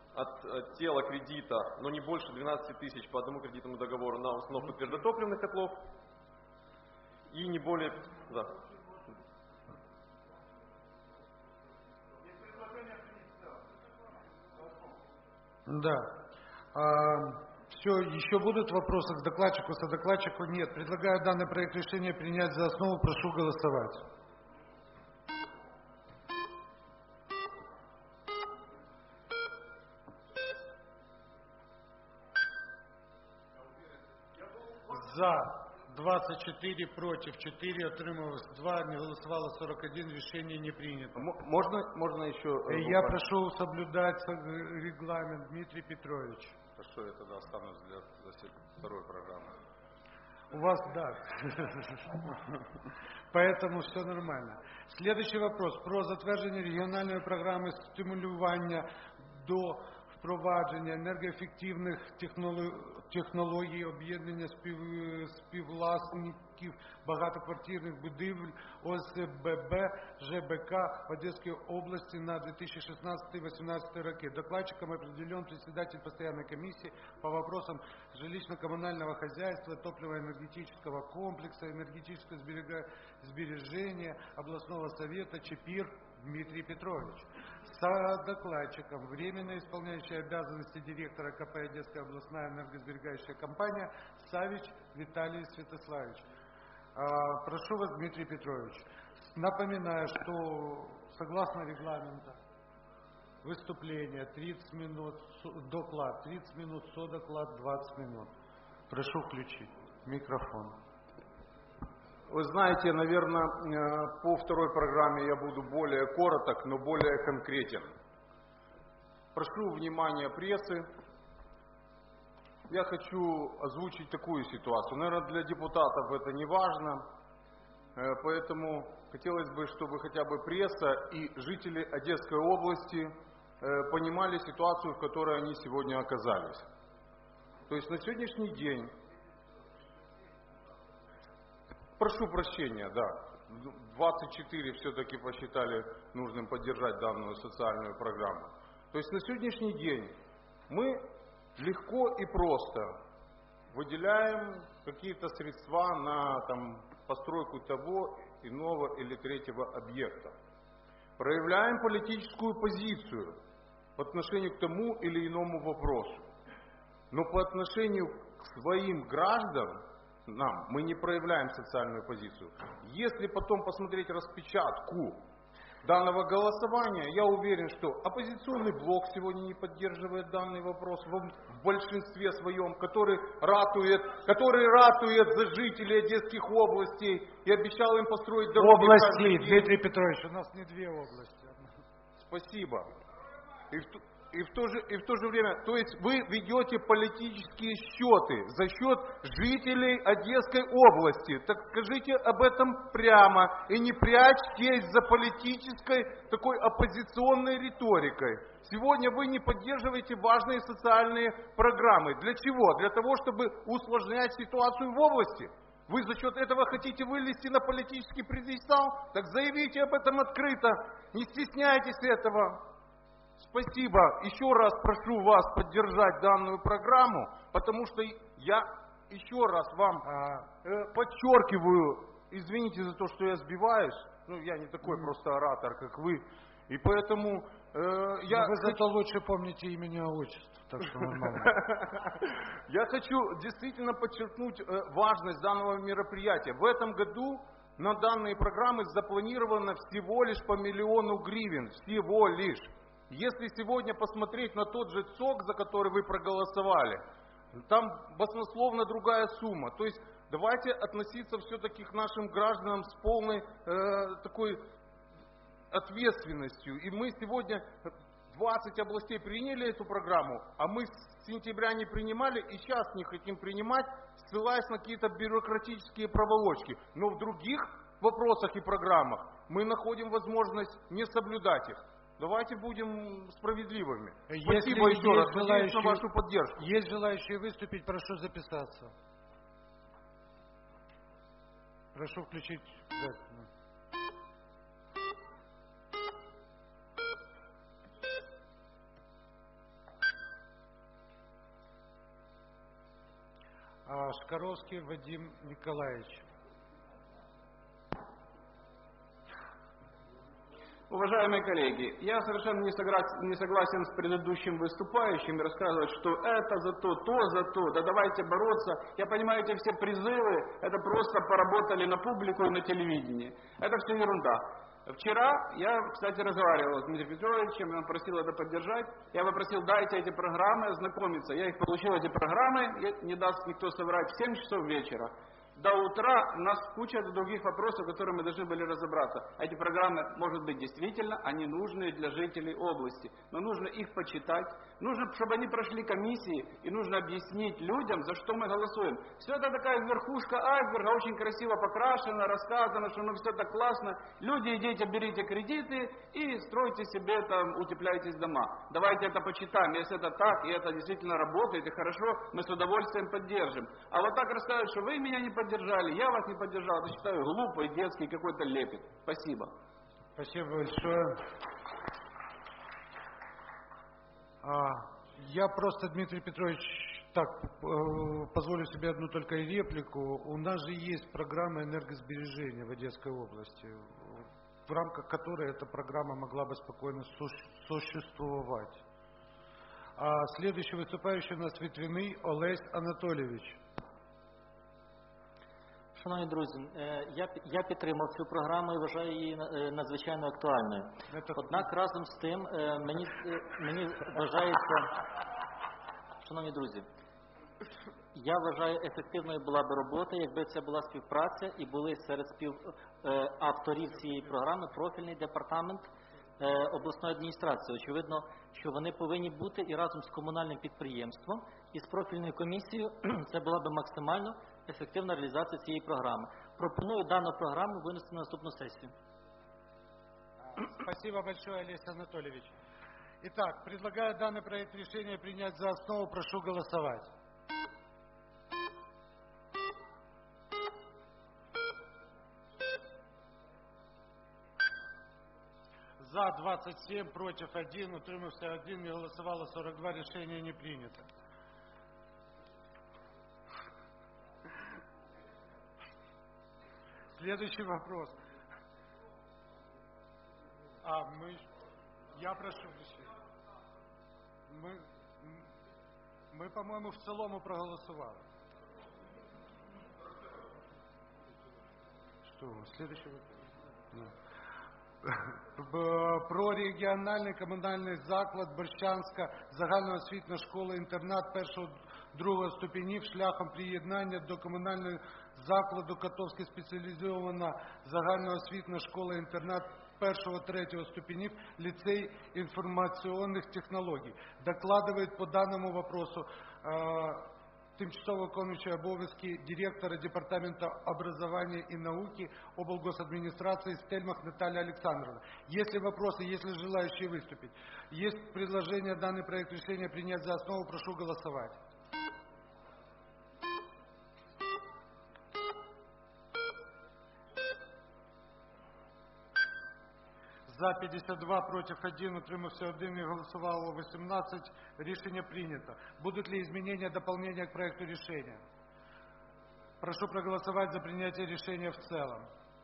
от тела кредита, но не больше двенадцати тысяч по одному кредитному договору на установку твердотопливных котлов, и не более... Да. Да. А, все, еще будут вопросы к докладчику, содокладчику? Нет. Предлагаю данный проект решения принять за основу. Прошу голосовать. За двадцать четыре, против четыре, отрималось два, не голосовало сорок один, решение не принято. Можно, можно еще... Я прошу соблюдать регламент, Дмитрий Петрович. Хорошо, я тогда останусь для, для второй программы. У вас, да. Поэтому все нормально. Следующий вопрос. Про затвердження регіональної програми стимулювання до впровадження енергоефективних технологій, об'єднання спів, співвласників багатоквартирних будівель ОСББ, ЖБК в Одесской области на две тысячи шестнадцатый — две тысячи восемнадцатый роки. Докладчиком определен председатель постоянной комиссии по вопросам жилищно-коммунального хозяйства, топливо-энергетического комплекса, энергетического сбережения областного совета ЧЕПИР Дмитрий Петрович. С докладчиком временно исполняющий обязанности директора КП Одесская областная энергосберегающая компания Савич Виталий Святославович. Прошу вас, Дмитрий Петрович. Напоминаю, что согласно регламенту выступление тридцать минут, доклад тридцать минут, содоклад двадцать минут. Прошу включить микрофон. Вы знаете, наверное, по второй программе я буду более короток, но более конкретен. Прошу внимания прессы. Я хочу озвучить такую ситуацию. Наверное, для депутатов это не важно, поэтому хотелось бы, чтобы хотя бы пресса и жители Одесской области понимали ситуацию, в которой они сегодня оказались. То есть на сегодняшний день, прошу прощения, да, двадцать четыре все-таки посчитали нужным поддержать данную социальную программу. То есть на сегодняшний день мы легко и просто выделяем какие-то средства на там, постройку того, иного или третьего объекта. Проявляем политическую позицию по отношению к тому или иному вопросу. Но по отношению к своим гражданам нам мы не проявляем социальную позицию. Если потом посмотреть распечатку данного голосования, я уверен, что оппозиционный блок сегодня не поддерживает данный вопрос в большинстве своем, который ратует, который ратует за жителей Одесских областей и обещал им построить дороги. Области, Дмитрий Петрович, у нас не две области. Спасибо. И в, и, в то же, и в то же время, то есть вы ведете политические счеты за счет жителей Одесской области. Так скажите об этом прямо и не прячьтесь за политической такой оппозиционной риторикой. Сегодня вы не поддерживаете важные социальные программы. Для чего? Для того, чтобы усложнять ситуацию в области. Вы за счет этого хотите вылезти на политический пьедестал? Так заявите об этом открыто. Не стесняйтесь этого. Спасибо. Еще раз прошу вас поддержать данную программу, потому что я еще раз вам э, подчеркиваю, извините за то, что я сбиваюсь, ну я не такой mm. просто оратор, как вы, и поэтому э, я... Вы зато лучше помните имя и отчество, так что нормально. Я хочу действительно подчеркнуть важность данного мероприятия. В этом году на данные программы запланировано всего лишь по миллиону гривен, всего лишь. Если сегодня посмотреть на тот же ЦОК, за который вы проголосовали, там баснословно другая сумма. То есть давайте относиться все-таки к нашим гражданам с полной э, такой ответственностью. И мы сегодня двадцать областей приняли эту программу, а мы с сентября не принимали и сейчас не хотим принимать, ссылаясь на какие-то бюрократические проволочки. Но в других вопросах и программах мы находим возможность не соблюдать их. Давайте будем справедливыми. Спасибо еще раз. Надеюсь на вашу поддержку. Есть желающие выступить, прошу записаться. Прошу включить. Шкаровский Вадим Николаевич. Уважаемые коллеги, я совершенно не согласен, не согласен с предыдущим выступающим и рассказывать, что это за то, то за то, да давайте бороться. Я понимаю, эти все призывы, это просто поработали на публику и на телевидении. Это все ерунда. Вчера я, кстати, разговаривал с Дмитрием Петровичем, и он просил это поддержать. Я попросил, дайте эти программы, ознакомиться. Я их получил, эти программы, не даст никто соврать, в семь часов вечера. До утра у нас куча других вопросов, которые мы должны были разобраться. Эти программы, может быть, действительно, они нужны для жителей области. Но нужно их почитать. Нужно, чтобы они прошли комиссии, и нужно объяснить людям, за что мы голосуем. Все это такая верхушка айсберга, очень красиво покрашена, рассказано, что ну все так классно. Люди, идите, берите кредиты и стройте себе там, утепляйтесь дома. Давайте это почитаем. Если это так, и это действительно работает, и хорошо, мы с удовольствием поддержим. А вот так рассказывать, что вы меня не поддержали, я вас не поддержал, это считаю глупый, детский какой-то лепет. Спасибо. Спасибо большое. А, я просто, Дмитрий Петрович, так, э, позволю себе одну только реплику. У нас же есть программа энергосбережения в Одесской области, в рамках которой эта программа могла бы спокойно существовать. А следующий выступающий у нас Ветряный Олесь Анатолійович. Шановні друзі, я, я підтримав цю програму і вважаю її надзвичайно актуальною. Однак разом з тим мені, мені вважається, шановні друзі, я вважаю ефективною була б робота, якби це була співпраця і були серед співавторів цієї програми профільний департамент обласної адміністрації. Очевидно, що вони повинні бути і разом з комунальним підприємством, і з профільною комісією це була б максимально ефективна реалізація цієї програми. Пропоную дану програму винести на наступну сесію. Спасибо большое, Олесь Анатольевич. Итак, предлагаю данный проект решения принять за основу. Прошу голосовать. За двадцать семь, против один, утримався один, не голосовало сорок два, решение не принято. Следующий вопрос. А, мы... Я прошу прощения. Мы, мы, по-моему, в цілому проголосовали. Что, следующий вопрос? Про регіональний комунальний заклад Борщанська загальноосвітня школа-інтернат першого-другого ступенів шляхом приєднання до комунального закладу Котовська спеціалізована загальноосвітня школа-інтернат першого-третього ступенів ліцей інформаційних технологій. Докладывает по данному вопросу э, тимчасово виконуючий обов'язки директора Департамента образования и науки облгосадминистрации Стельмах Наталья Александровна. Есть ли вопросы, есть ли желающие выступить? Есть предложение данный проект решения принять за основу, прошу голосовать. За пятьдесят два, против один, утримався один, не голосовало восемнадцать. Рішення прийнято. Будут ли изменения, дополнения к проекту решения? Прошу проголосовать за принятие решения в целом.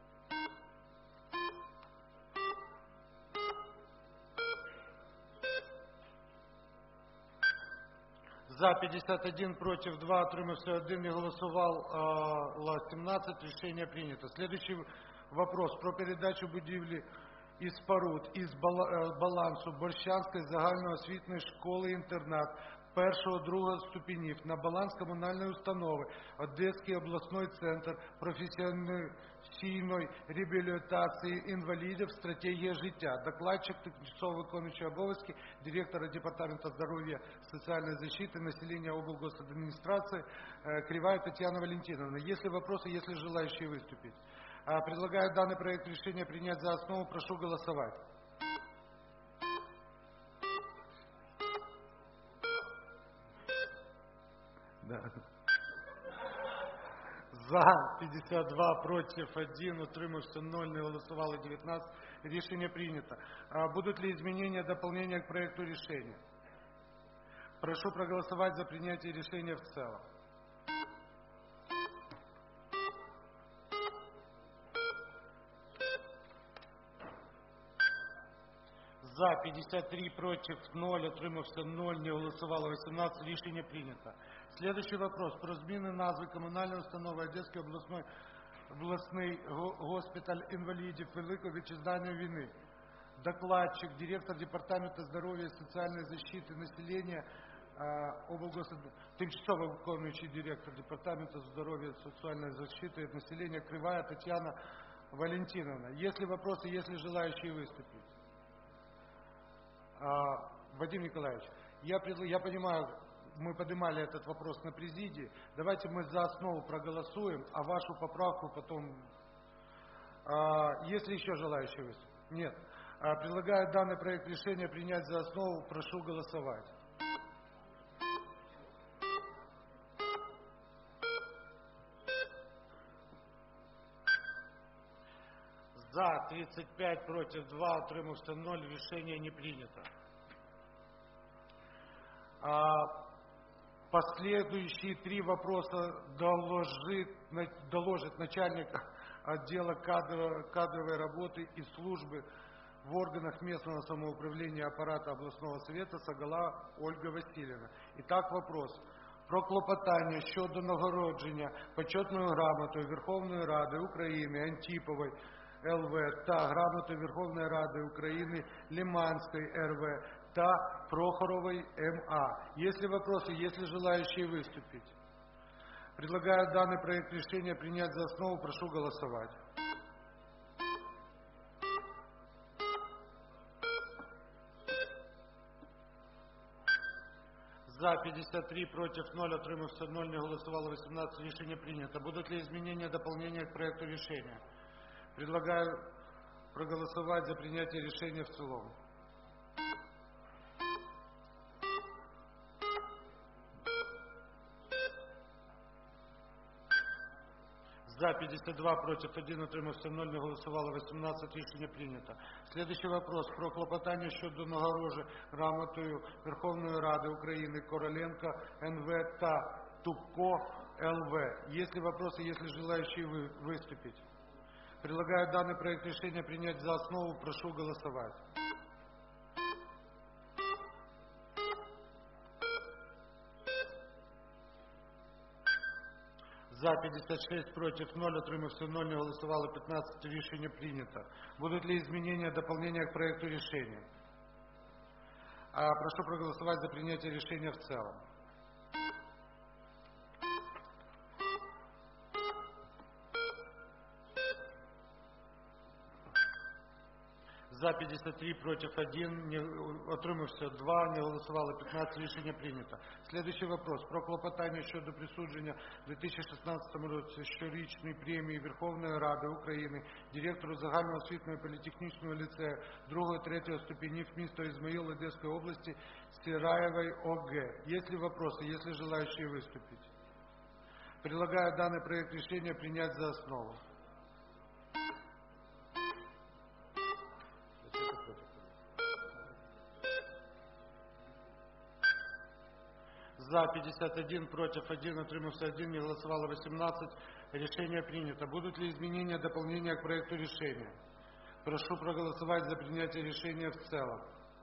За пятьдесят один, против два, утримався один, не голосовало семнадцать. Решение принято. Следующий вопрос про передачу будівлі із споруд із балансу Борщанської загальноосвітньої школи-інтернат першого-другого ступенів на баланс комунальної установи Одеський обласний центр професійної реабілітації інвалідів «Стратегія життя». Докладчик, тимчасово виконуючий обов'язки директора Департамента здоров'я, соціальної защиты населения облгосадминистрации Кривая Татьяна Валентиновна. Есть ли вопросы, есть ли желающие выступить? Предлагаю данный проект решения принять за основу. Прошу голосовать. Да. За пятьдесят два, против один, утримався ноль, не голосовало девятнадцать. Решение принято. Будут ли изменения, дополнения к проекту решения? Прошу проголосовать за принятие решения в целом. За пятьдесят три, против ноль, утримався ноль, не голосовало восемнадцать, рішення прийнято. Следующий вопрос про зміни назви комунальної установи Одеський обласний обласний госпіталь інвалідів Великої Вітчизняної війни. Докладчик, директор Департамента здоров'я і соціальної защиты населення, облгосп... тимчасово виконуючий директор Департамента здоров'я и социальной защиты населения Кривая Татьяна Валентиновна. Есть ли вопросы, есть ли желающие выступить? А, Вадим Николаевич, я, пред... я понимаю, мы поднимали этот вопрос на президии. Давайте мы за основу проголосуем, а вашу поправку потом... А, есть ли еще желающие выступить? Нет. А, предлагаю данный проект решения принять за основу. Прошу голосовать. За тридцать пять, против два, утримався ноль, решение не принято. А, последующие три вопроса доложит, доложит начальник отдела кадровой, кадровой работы и службы в органах местного самоуправления аппарата областного совета Сагала Ольга Васильевна. Итак, вопрос. Про клопотання щодо нагородження почетною грамотою Верховної Ради України Антіпової Л В та грамотою Верховної Ради України Лиманской Р В та Прохоровой М А. Есть ли вопросы, есть ли желающие выступить? Предлагаю данный проект решения принять за основу. Прошу голосовать. За пятьдесят три, против ноль, утримався ноль, не голосовало восемнадцать. Решение принято. Будут ли изменения, дополнения к проекту решения? Предлагаю проголосовать за принятие решения в целом. За пятьдесят два, против один, утримався ноль, не голосовало восемнадцать. Рішення прийнято. Следующий вопрос. Про клопотання щодо нагородження грамотою Верховної Ради України Короленко Н В та Тупко Л В. Есть ли вопросы, есть ли желающие вы, выступить? Предлагаю данный проект решения принять за основу. Прошу голосовать. За пятьдесят шесть, против ноль, утримався ноль, не голосовало пятнадцать. Решение принято. Будут ли изменения, дополнения к проекту решения? А, прошу проголосовать за принятие решения в целом. За пятьдесят три, против один, не, утримався два, не голосовало пятнадцать, рішення прийнято. Следующий вопрос. Про клопотання щодо присудження в дві тисячі шістнадцятому році щорічної премії Верховної Ради України директору загальноосвітнього політехнічного ліцею другого-третього ступенів міста Ізмаїл Одеської області Сираєвої О Г. Есть ли вопросы, есть ли желающие выступить? Предлагаю данный проект решения принять за основу. За пятьдесят один, против один, утримався один, не голосовало восемнадцать. Решение принято. Будут ли изменения, дополнения к проекту решения? Прошу проголосовать за принятие решения в целом.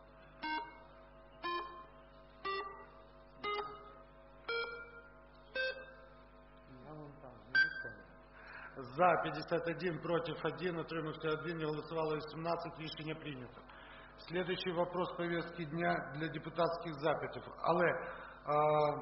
За пятьдесят один, против один, утримався один, не голосовало восемнадцать. Решение принято. Следующий вопрос повестки дня для депутатских запитів. Але А,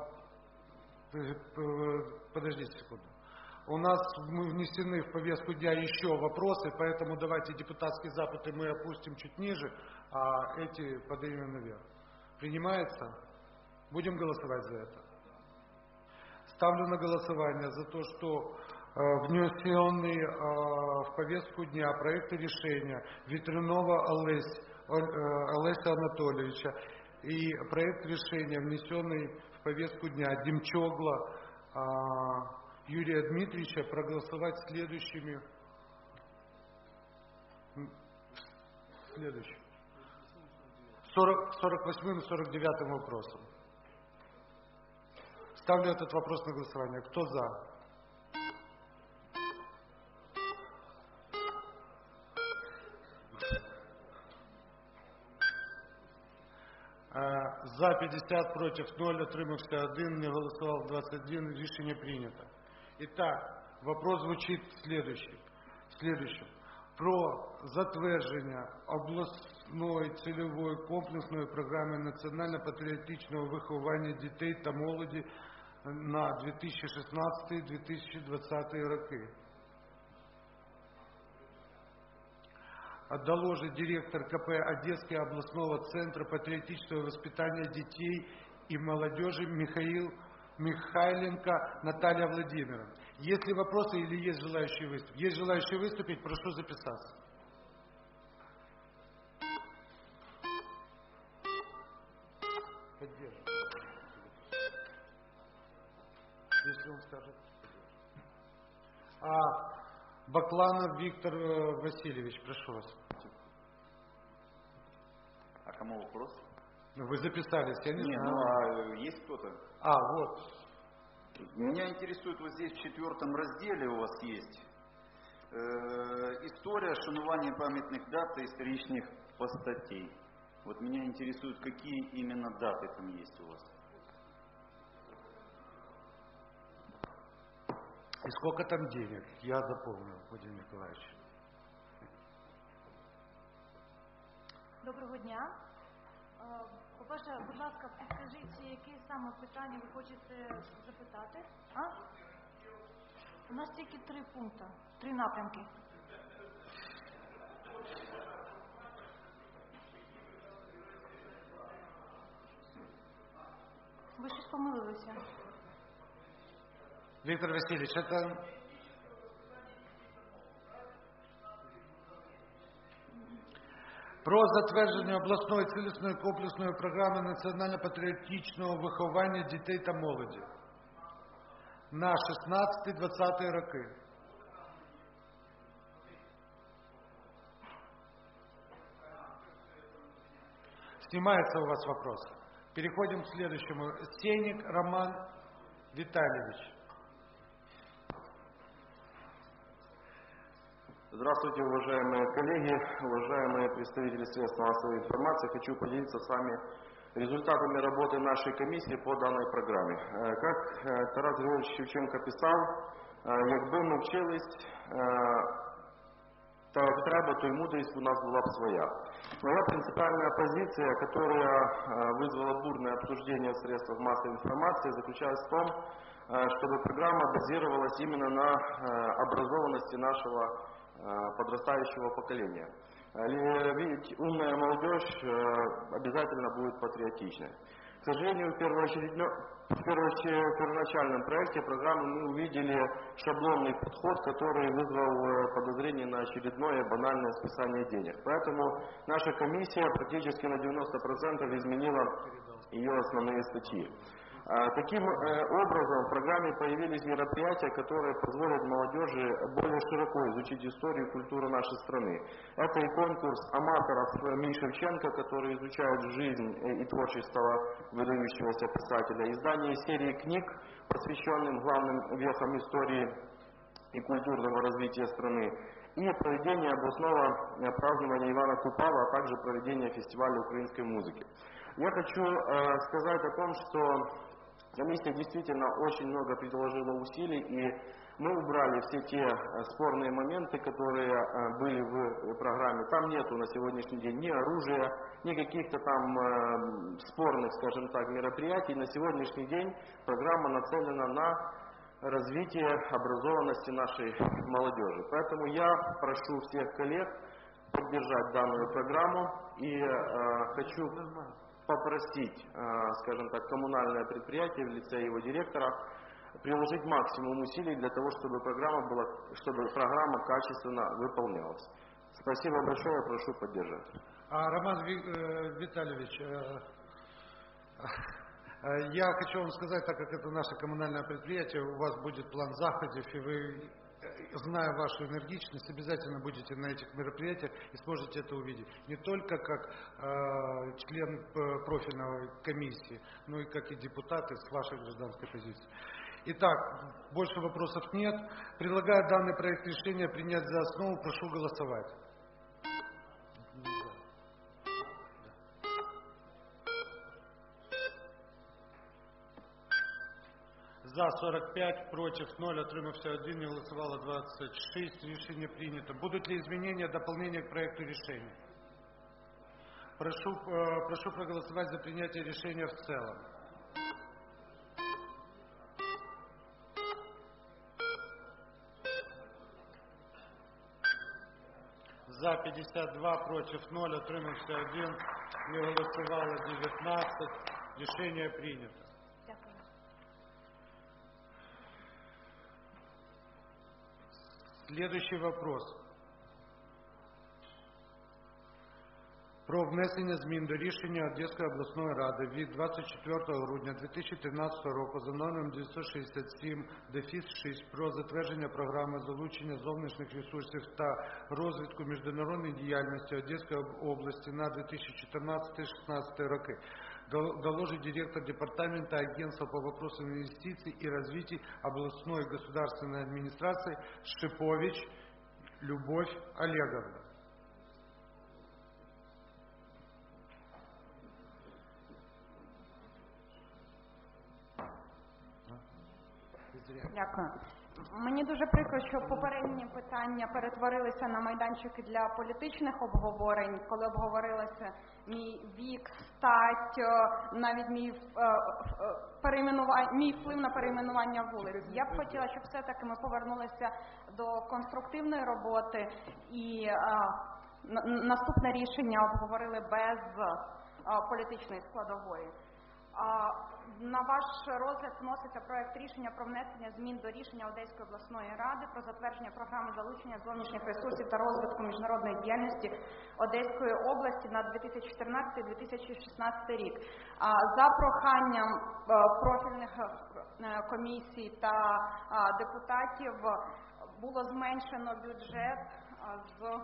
подождите секунду. У нас мы внесены в повестку дня еще вопросы, поэтому давайте депутатские запыты мы опустим чуть ниже, а эти поднимем наверх. Принимается? Будем голосовать за это. Ставлю на голосование за то, что э, внесенный э, в повестку дня проект решения Ветрянова Олесь, э, Олеся Анатольевича и проект решения, внесенный в повестку дня Демчогла а, Юрия Дмитриевича, проголосовать следующими следующим сорок восьмым и сорок девятым вопросом. Ставлю этот вопрос на голосование. Кто за? За пятьдесят, против ноль, утримався один, не голосував двадцять один, рішення прийнято. Итак, Вопрос звучит следующий. Следующим. Про затвердження обласної цільової комплексної програми національно-патріотичного виховання дітей та молоді на дві тисячі шістнадцятий - дві тисячі двадцятий роки. Доложит директор ка пэ Одесский областного центра патриотического воспитания детей и молодежи Михаил Михайленко Наталья Владимировна. Есть ли вопросы или есть желающие выступить? Есть желающие выступить, прошу записаться. Поддерживаю. Если он скажет. А Бакланов Виктор Васильевич, прошу вас. А кому вопрос? Вы записались, я не Нет, знаю. ну а есть кто-то? А, вот. Меня интересует, вот здесь в четвертом разделе у вас есть э, история шанування памятных дат и историчных постатей. Вот меня интересует, какие именно даты там есть у вас. И сколько там денег? Я запомнил, Владимир Николаевич. Доброго дня. По-перше, будь ласка, підкажіть, яке саме питання ви хочете запитати? А? У нас тільки три пункти, три напрямки. Ви щось помилилися. Виктор Васильевич, это... Про затвердження обласної цілісної комплексної програми національно-патріотичного виховання дітей та молоді на шістнадцятий - двадцятий роки. Снимается у вас вопрос. Переходим к следующему. Сеник Роман Витальевич. Здравствуйте, уважаемые коллеги, уважаемые представители средств массовой информации. Хочу поделиться с вами результатами работы нашей комиссии по данной программе. Как Тарас Григорьевич Шевченко писал, якби ми вчились, та треба, то и мудрость у нас была бы своя. Моя принципиальная позиция, которая вызвала бурное обсуждение в средствах массовой информации, заключалась в том, чтобы программа базировалась именно на образованности нашего подрастающего поколения. Ведь умная молодежь обязательно будет патриотичной. К сожалению, в первоначальном проекте программы мы увидели шаблонный подход, который вызвал подозрение на очередное банальное списание денег. Поэтому наша комиссия практически на девяносто процентов изменила ее основные статьи. Таким образом, в программе появились мероприятия, которые позволят молодежи более широко изучить историю и культуру нашей страны. Это и конкурс аматоров Ми Шевченко, который изучает жизнь и творчество выдающегося писателя, издание серии книг, посвященных главным вехам истории и культурного развития страны, и проведение областного празднования Ивана Купала, а также проведение фестиваля украинской музыки. Я хочу э, сказать о том, что комиссия действительно очень много предложила усилий, и мы убрали все те спорные моменты, которые были в программе. Там нету на сегодняшний день ни оружия, ни каких-то там э, спорных, скажем так, мероприятий. На сегодняшний день программа нацелена на развитие образованности нашей молодежи. Поэтому я прошу всех коллег поддержать данную программу и э, хочу попросить, скажем так, коммунальное предприятие в лице его директора приложить максимум усилий для того, чтобы программа была, чтобы программа качественно выполнялась. Спасибо большое, прошу поддержать. А, Роман Витальевич, я хочу вам сказать, так как это наше коммунальное предприятие, у вас будет план заходов, и вы, зная вашу энергичность, обязательно будете на этих мероприятиях и сможете это увидеть. Не только как э, член профильной комиссии, но и как и депутаты с вашей гражданской позиции. Итак, больше вопросов нет. Предлагаю данный проект решения принять за основу. Прошу голосовать. За За сорок пять, против ноль, отримався один, не голосовало двадцать шесть. Рішення прийнято. Будут ли изменения, дополнения к проекту решения? Прошу, э, прошу проголосовать за принятие решения в целом. За пятьдесят два, против ноль, отримався один, не голосовало девятнадцать. Решение принято. Дякую. Следующий вопрос. Про внесення змін до рішення Одеської обласної ради від двадцять четвертого грудня дві тисячі тринадцятого року за номером дев'ятсот шістдесят сім шість про затвердження програми залучення зовнішніх ресурсів та розвитку міжнародної діяльності Одеської області на дві тисячі чотирнадцятий — шістнадцятий роки. Доложит директор департамента агентства по вопросам инвестиций и развития областной государственной администрации Шипович Любовь Олеговна. Дякую. Мені дуже прикро, що попередні питання перетворилися на майданчики для політичних обговорень, коли обговорилося мій вік, стать, навіть мій, перейменування, мій вплив на перейменування вулиць. Я б хотіла, щоб все-таки ми повернулися до конструктивної роботи і наступне рішення обговорили без політичної складової. На ваш розгляд вноситься проект рішення про внесення змін до рішення Одеської обласної ради про затвердження програми залучення зовнішніх ресурсів та розвитку міжнародної діяльності Одеської області на дві тисячі чотирнадцятий — дві тисячі шістнадцятий рік. За проханням профільних комісій та депутатів було зменшено бюджет з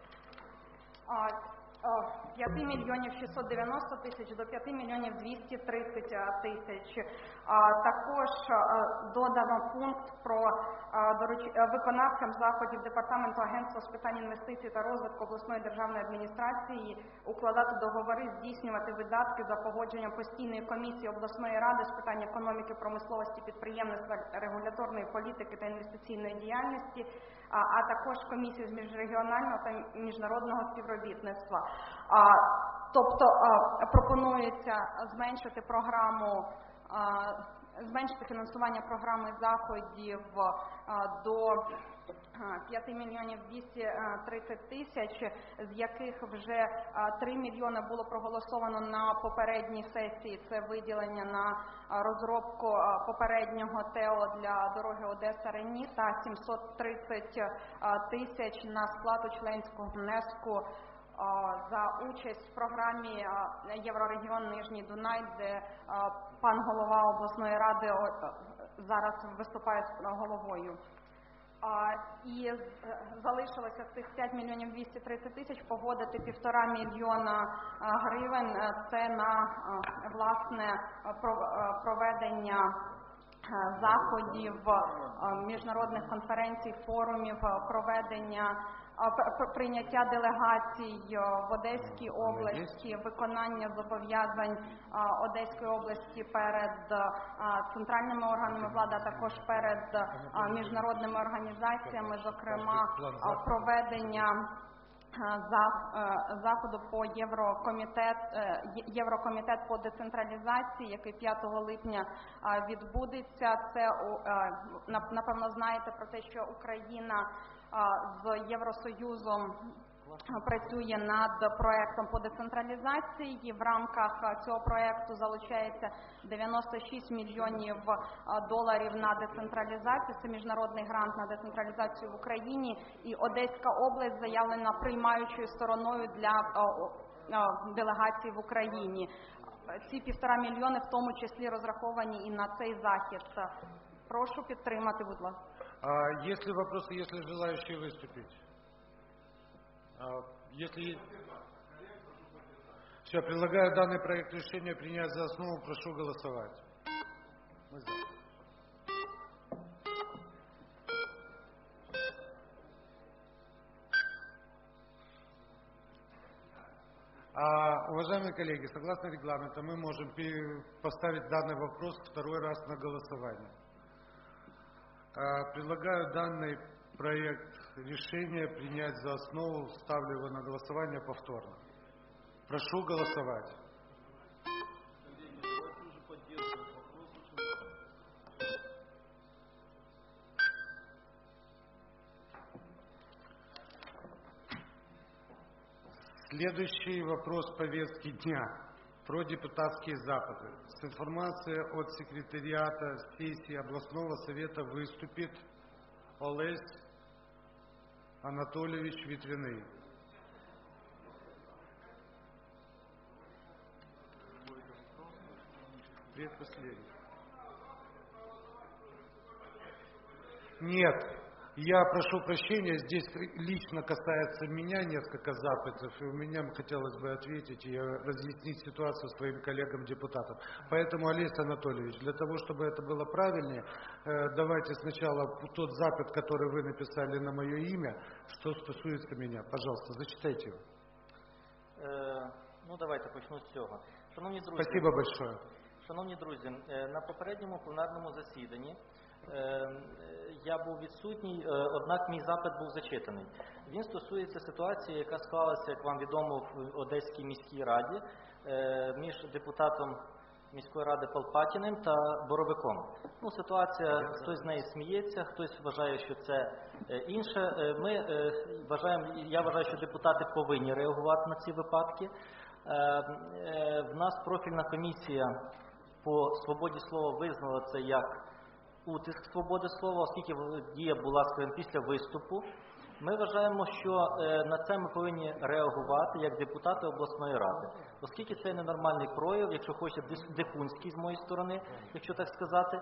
п'ять мільйонів шістсот дев'яносто тисяч до п'ять мільйонів двісті тридцять тисяч. Також додано пункт про виконавцям заходів Департаменту агентства з питань інвестицій та розвитку обласної державної адміністрації укладати договори, здійснювати видатки за погодженням постійної комісії обласної ради з питань економіки, промисловості, підприємництва, регуляторної політики та інвестиційної діяльності, а також комісії з міжрегіонального та міжнародного співробітництва. Тобто пропонується зменшити програму, зменшити фінансування програми заходів до п'ять мільйонів двісті тридцять тисяч, з яких вже три мільйони було проголосовано на попередній сесії. Це виділення на розробку попереднього ТЕО для дороги Одеса-Рені та сімсот тридцять тисяч на сплату членського внеску за участь в програмі Єврорегіон Нижній Дунай, де пан голова обласної ради зараз виступає головою. І залишилося з цих п'ять мільйонів двісті тридцять тисяч погодити півтора мільйона гривень. Це на власне проведення заходів, міжнародних конференцій, форумів, проведення прийняття делегацій в Одеській області, виконання зобов'язань Одеської області перед центральними органами влади, а також перед міжнародними організаціями, зокрема проведення заходу по Єврокомітет, Єврокомітет по децентралізації, який п'ятого липня відбудеться. Це, напевно, знаєте про те, що Україна з Євросоюзом працює над проектом по децентралізації. В рамках цього проекту залучається дев'яносто шість мільйонів доларів на децентралізацію. Це міжнародний грант на децентралізацію в Україні. І Одеська область заявлена приймаючою стороною для делегації в Україні. Ці півтора мільйони в тому числі розраховані і на цей захід. Прошу підтримати, будь ласка. А есть ли вопросы, есть ли желающие выступить? А, если... Все, предлагаю данный проект решения принять за основу. Прошу голосовать. Мы за. А, уважаемые коллеги, согласно регламенту, мы можем поставить данный вопрос второй раз на голосование. А, Предлагаю данный проект решения принять за основу, ставлю его на голосование повторно. Прошу голосовать. Следующий вопрос повестки дня про депутатские запады. С информацией от секретариата сессии областного совета выступит Олесь Анатольевич Ветряный. Предпоследний. Нет. Я прошу прощения, здесь лично касается меня несколько запытов, и у меня хотелось бы ответить и разъяснить ситуацию своим коллегам-депутатам. Поэтому, Олесь Анатольевич, для того, чтобы это было правильнее, давайте сначала тот запит, который вы написали на мое имя, что стосуется меня. Пожалуйста, зачитайте его. Е, ну, давайте почну з цього. Шановні друзі, Спасибо большое. Шановні друзі, на попередньому пленарному засіданні я був відсутній, однак мій запит був зачитаний. Він стосується ситуації, яка склалася, як вам відомо, в Одеській міській раді між депутатом міської ради Полпатіним та Боровиком. Ну, ситуація, хтось з неї сміється, хтось вважає, що це інше. Ми вважаємо, я вважаю, що депутати повинні реагувати на ці випадки. В нас профільна комісія по свободі слова визнала це як утиск свободи слова, оскільки дія була, скажімо, після виступу. Ми вважаємо, що на це ми повинні реагувати як депутати обласної ради, оскільки це ненормальний прояв, якщо хочете, дикунський з моєї сторони, якщо так сказати,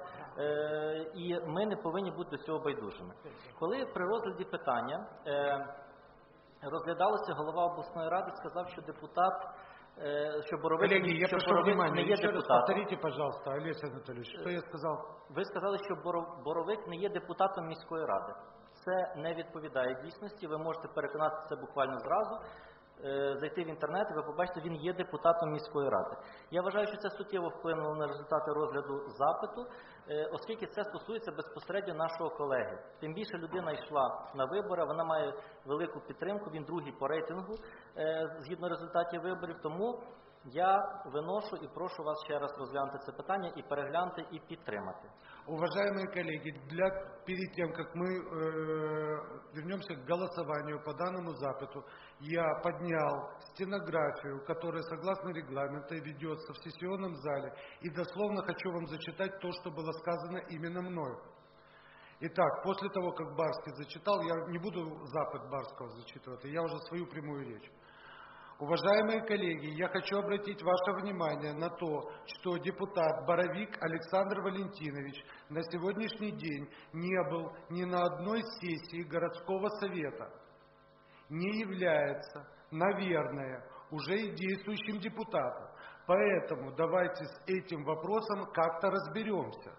і ми не повинні бути до цього байдужими. Коли при розгляді питання розглядалося, голова обласної ради сказав, що депутат що Боровик, Коллеги, я що прошу Боровик внимания, не є еще раз депутатом. повторите, пожалуйста, Олесь Анатольевич, что я сказал? Ви сказали, що Боро- Боровик не є депутатом міської ради. Це не відповідає дійсності, ви можете переконатися це буквально зразу, е, зайти в інтернет і ви побачите, він є депутатом міської ради. Я вважаю, що це суттєво вплинуло на результати розгляду запиту, е, оскільки це стосується безпосередньо нашого колеги. Тим більше людина йшла на вибори, вона має велику підтримку, він другий по рейтингу, е, згідно результатів виборів, тому я виношу і прошу вас ще раз розглянути це питання і переглянути і підтримати. Уважаемые коллеги, для, перед тем, как мы э, вернемся к голосованию по данному запиту, я поднял стенографию, которая, согласно регламенту, ведется в сессионном зале, и дословно хочу вам зачитать то, что было сказано именно мною. Итак, после того, как Барский зачитал, я не буду запит Барского зачитывать, я уже свою прямую речь. Уважаемые коллеги, я хочу обратить ваше внимание на то, что депутат Боровик Александр Валентинович на сегодняшний день не был ни на одной сессии городского совета, не является, наверное, уже и действующим депутатом. Поэтому давайте с этим вопросом как-то разберемся.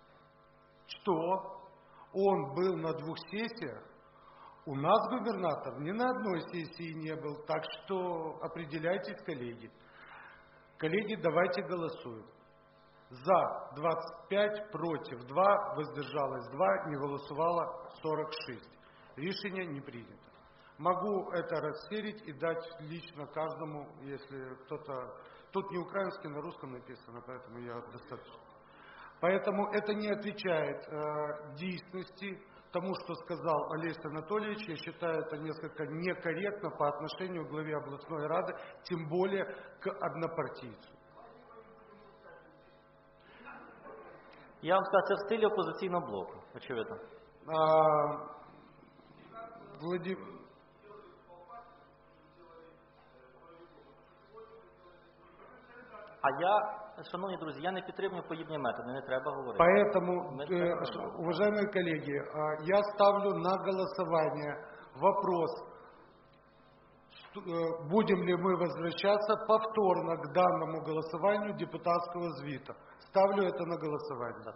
Что он был на двух сессиях, у нас губернатор ни на одной сессии не был, так что определяйтесь, коллеги. Коллеги, давайте голосуем. За двадцать пять, против два, воздержалось два, не голосовало сорок шесть. Решение не принято. Могу это расширить и дать лично каждому, если кто-то... Тут не украинский, на русском написано, поэтому я достаточно. Поэтому это не отвечает э, действенности тому, что сказал Олесь Анатольевич. Я считаю, это несколько некорректно по отношению к главе областной рады, тем более к однопартийцу. Я вам скажу, це в стилі опозиційного блоку, очевидно. А, Влади... А я, шановні друзі, я не підтримую подібні методи, не треба говорити. Поэтому, Мы э, так уважаемые коллеги, э, я ставлю на голосование вопрос, что, э, будем ли мы возвращаться повторно к данному голосованию депутатского звита. Ставлю это на голосование.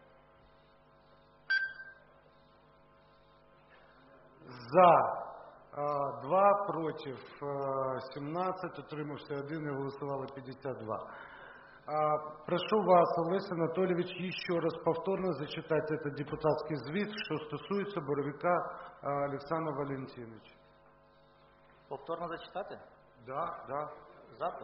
За два, проти сімнадцять, утримався один і голосувало п'ятдесят два. Прошу вас, Олесь Анатольевич, еще раз повторно зачитать этот депутатский звіт, що стосується Боровика Олександра Валентиновича. Повторно зачитати? Да, да. Запит.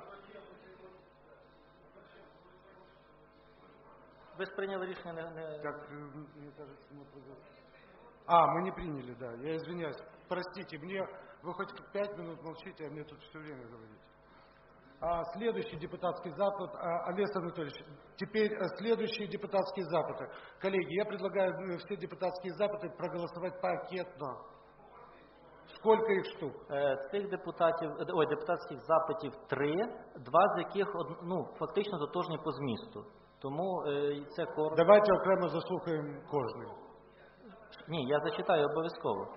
Ви ж прийняли рішення не... не... Так, мне кажется, мы... А, мы не приняли, да. Я извиняюсь. Простите, мне... Вы хоть пять минут молчите, а мне тут все время говорите. А, следующий депутатский запад. А, Олесь Анатольевич, теперь а, следующие депутатские запыты. Коллеги, я предлагаю все депутатские запыты проголосовать пакетно. Сколько їх штук? Цих депутатів, ой, депутатських запитів три, два з яких, ну, фактично тотожні по змісту. Тому е, це коротко. Давайте окремо заслухаємо кожний. Ні, я зачитаю обов'язково.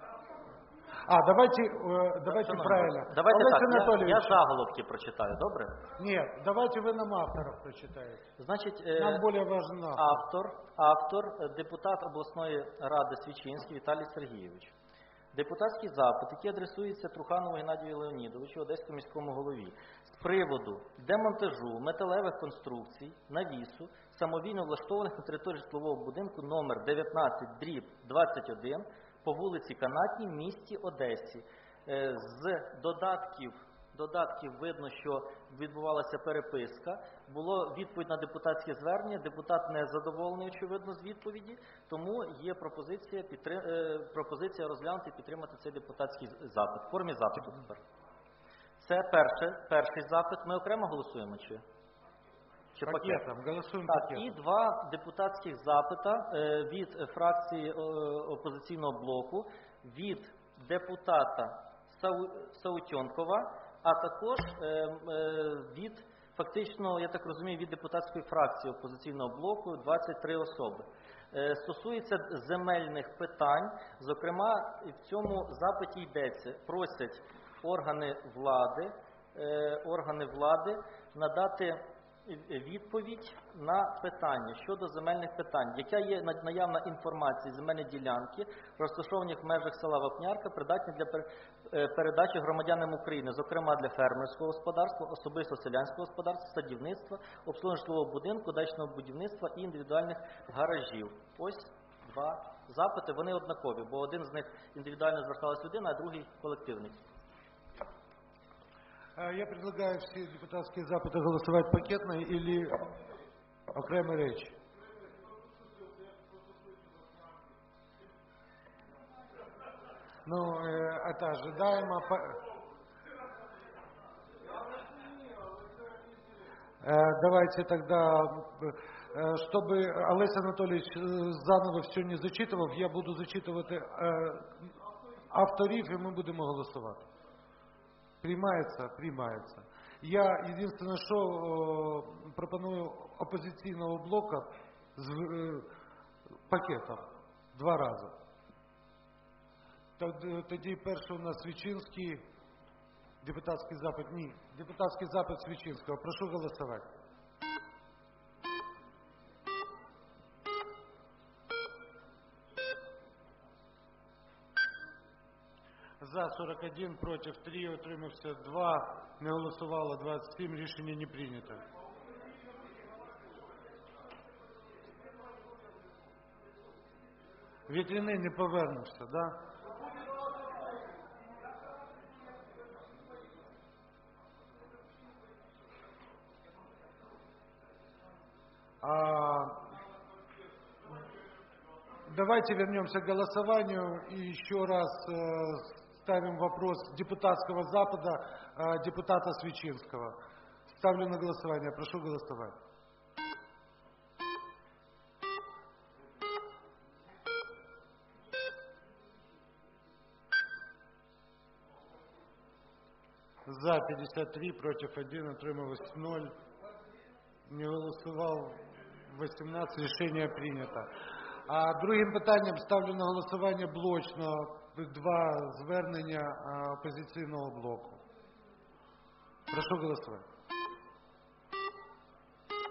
А, давайте, э, давайте Шановні, правильно. Давайте Олесь так, я, Анатольевич. я заголовки прочитаю, добре? Нет, давайте вы нам авторов прочитаете. Значить, е, нам более важен автор. автор, автор, депутат обласної ради Свічинський Віталій Сергійович. Депутатський запит, який адресується Труханову Геннадію Леонідовичу, Одеському міському голові, з приводу демонтажу металевих конструкцій, навісу, самовільно влаштованих на території житлового будинку номер дев'ятнадцять дріб двадцять один по вулиці Канатній в місті Одесі. З додатків, додатків видно, що відбувалася переписка, було відповідь на депутатське звернення, депутат не задоволений, очевидно, з відповіді, тому є пропозиція, підтрим... пропозиція розглянути і підтримати цей депутатський запит, в формі запиту тепер. Це перше, перший запит, ми окремо голосуємо чи? Чи пакетом? Пакет? Голосуємо так, пакетом. і два депутатських запита від фракції опозиційного блоку, від депутата Сау... Саутьонкова, а також е, е, від, фактично, я так розумію, від депутатської фракції опозиційного блоку двадцять три особи. Е, стосується земельних питань, зокрема, в цьому запиті йдеться, просять органи влади, е, органи влади надати відповідь на питання щодо земельних питань, яка є наявна інформація, земельні ділянки, розташовані в межах села Вапнярка, придатні для передачі громадянам України, зокрема для фермерського господарства, особисто селянського господарства, садівництва, обслуговування житлового будинку, дачного будівництва і індивідуальних гаражів. Ось два запити, вони однакові, бо один з них індивідуально зверталась людина, а другий колективний. Я предлагаю все депутатские запыты голосовать пакетно или окремо речь. Ну, это ожидаемо. Давайте тогда, чтобы Олесь Анатольевич заново все не зачитывал, я буду зачитывать авторів, і ми будемо голосувати. Приймається? Приймається. Я єдине, що о, пропоную опозиційного блоку з е, пакетом два рази. Тоді перший у нас Свічинський, депутатський запит. Ні, депутатський запит Свічинського. Прошу голосувати. За сорок один, против три, утримався два, не голосувало двадцять сім, рішення не прийнято. Від війни не повернувся, да? А, давайте вернемся к голосованию и еще раз э, ставим вопрос депутатского запада э, депутата Свечинского. Ставлю на голосование. Прошу голосовать. За п'ятдесят три, против один, утрималось ноль. Не голосував вісімнадцять, рішення прийнято. А другим питанням ставлю на голосування блочно два звернення опозиційного блоку. Прошу голосувати.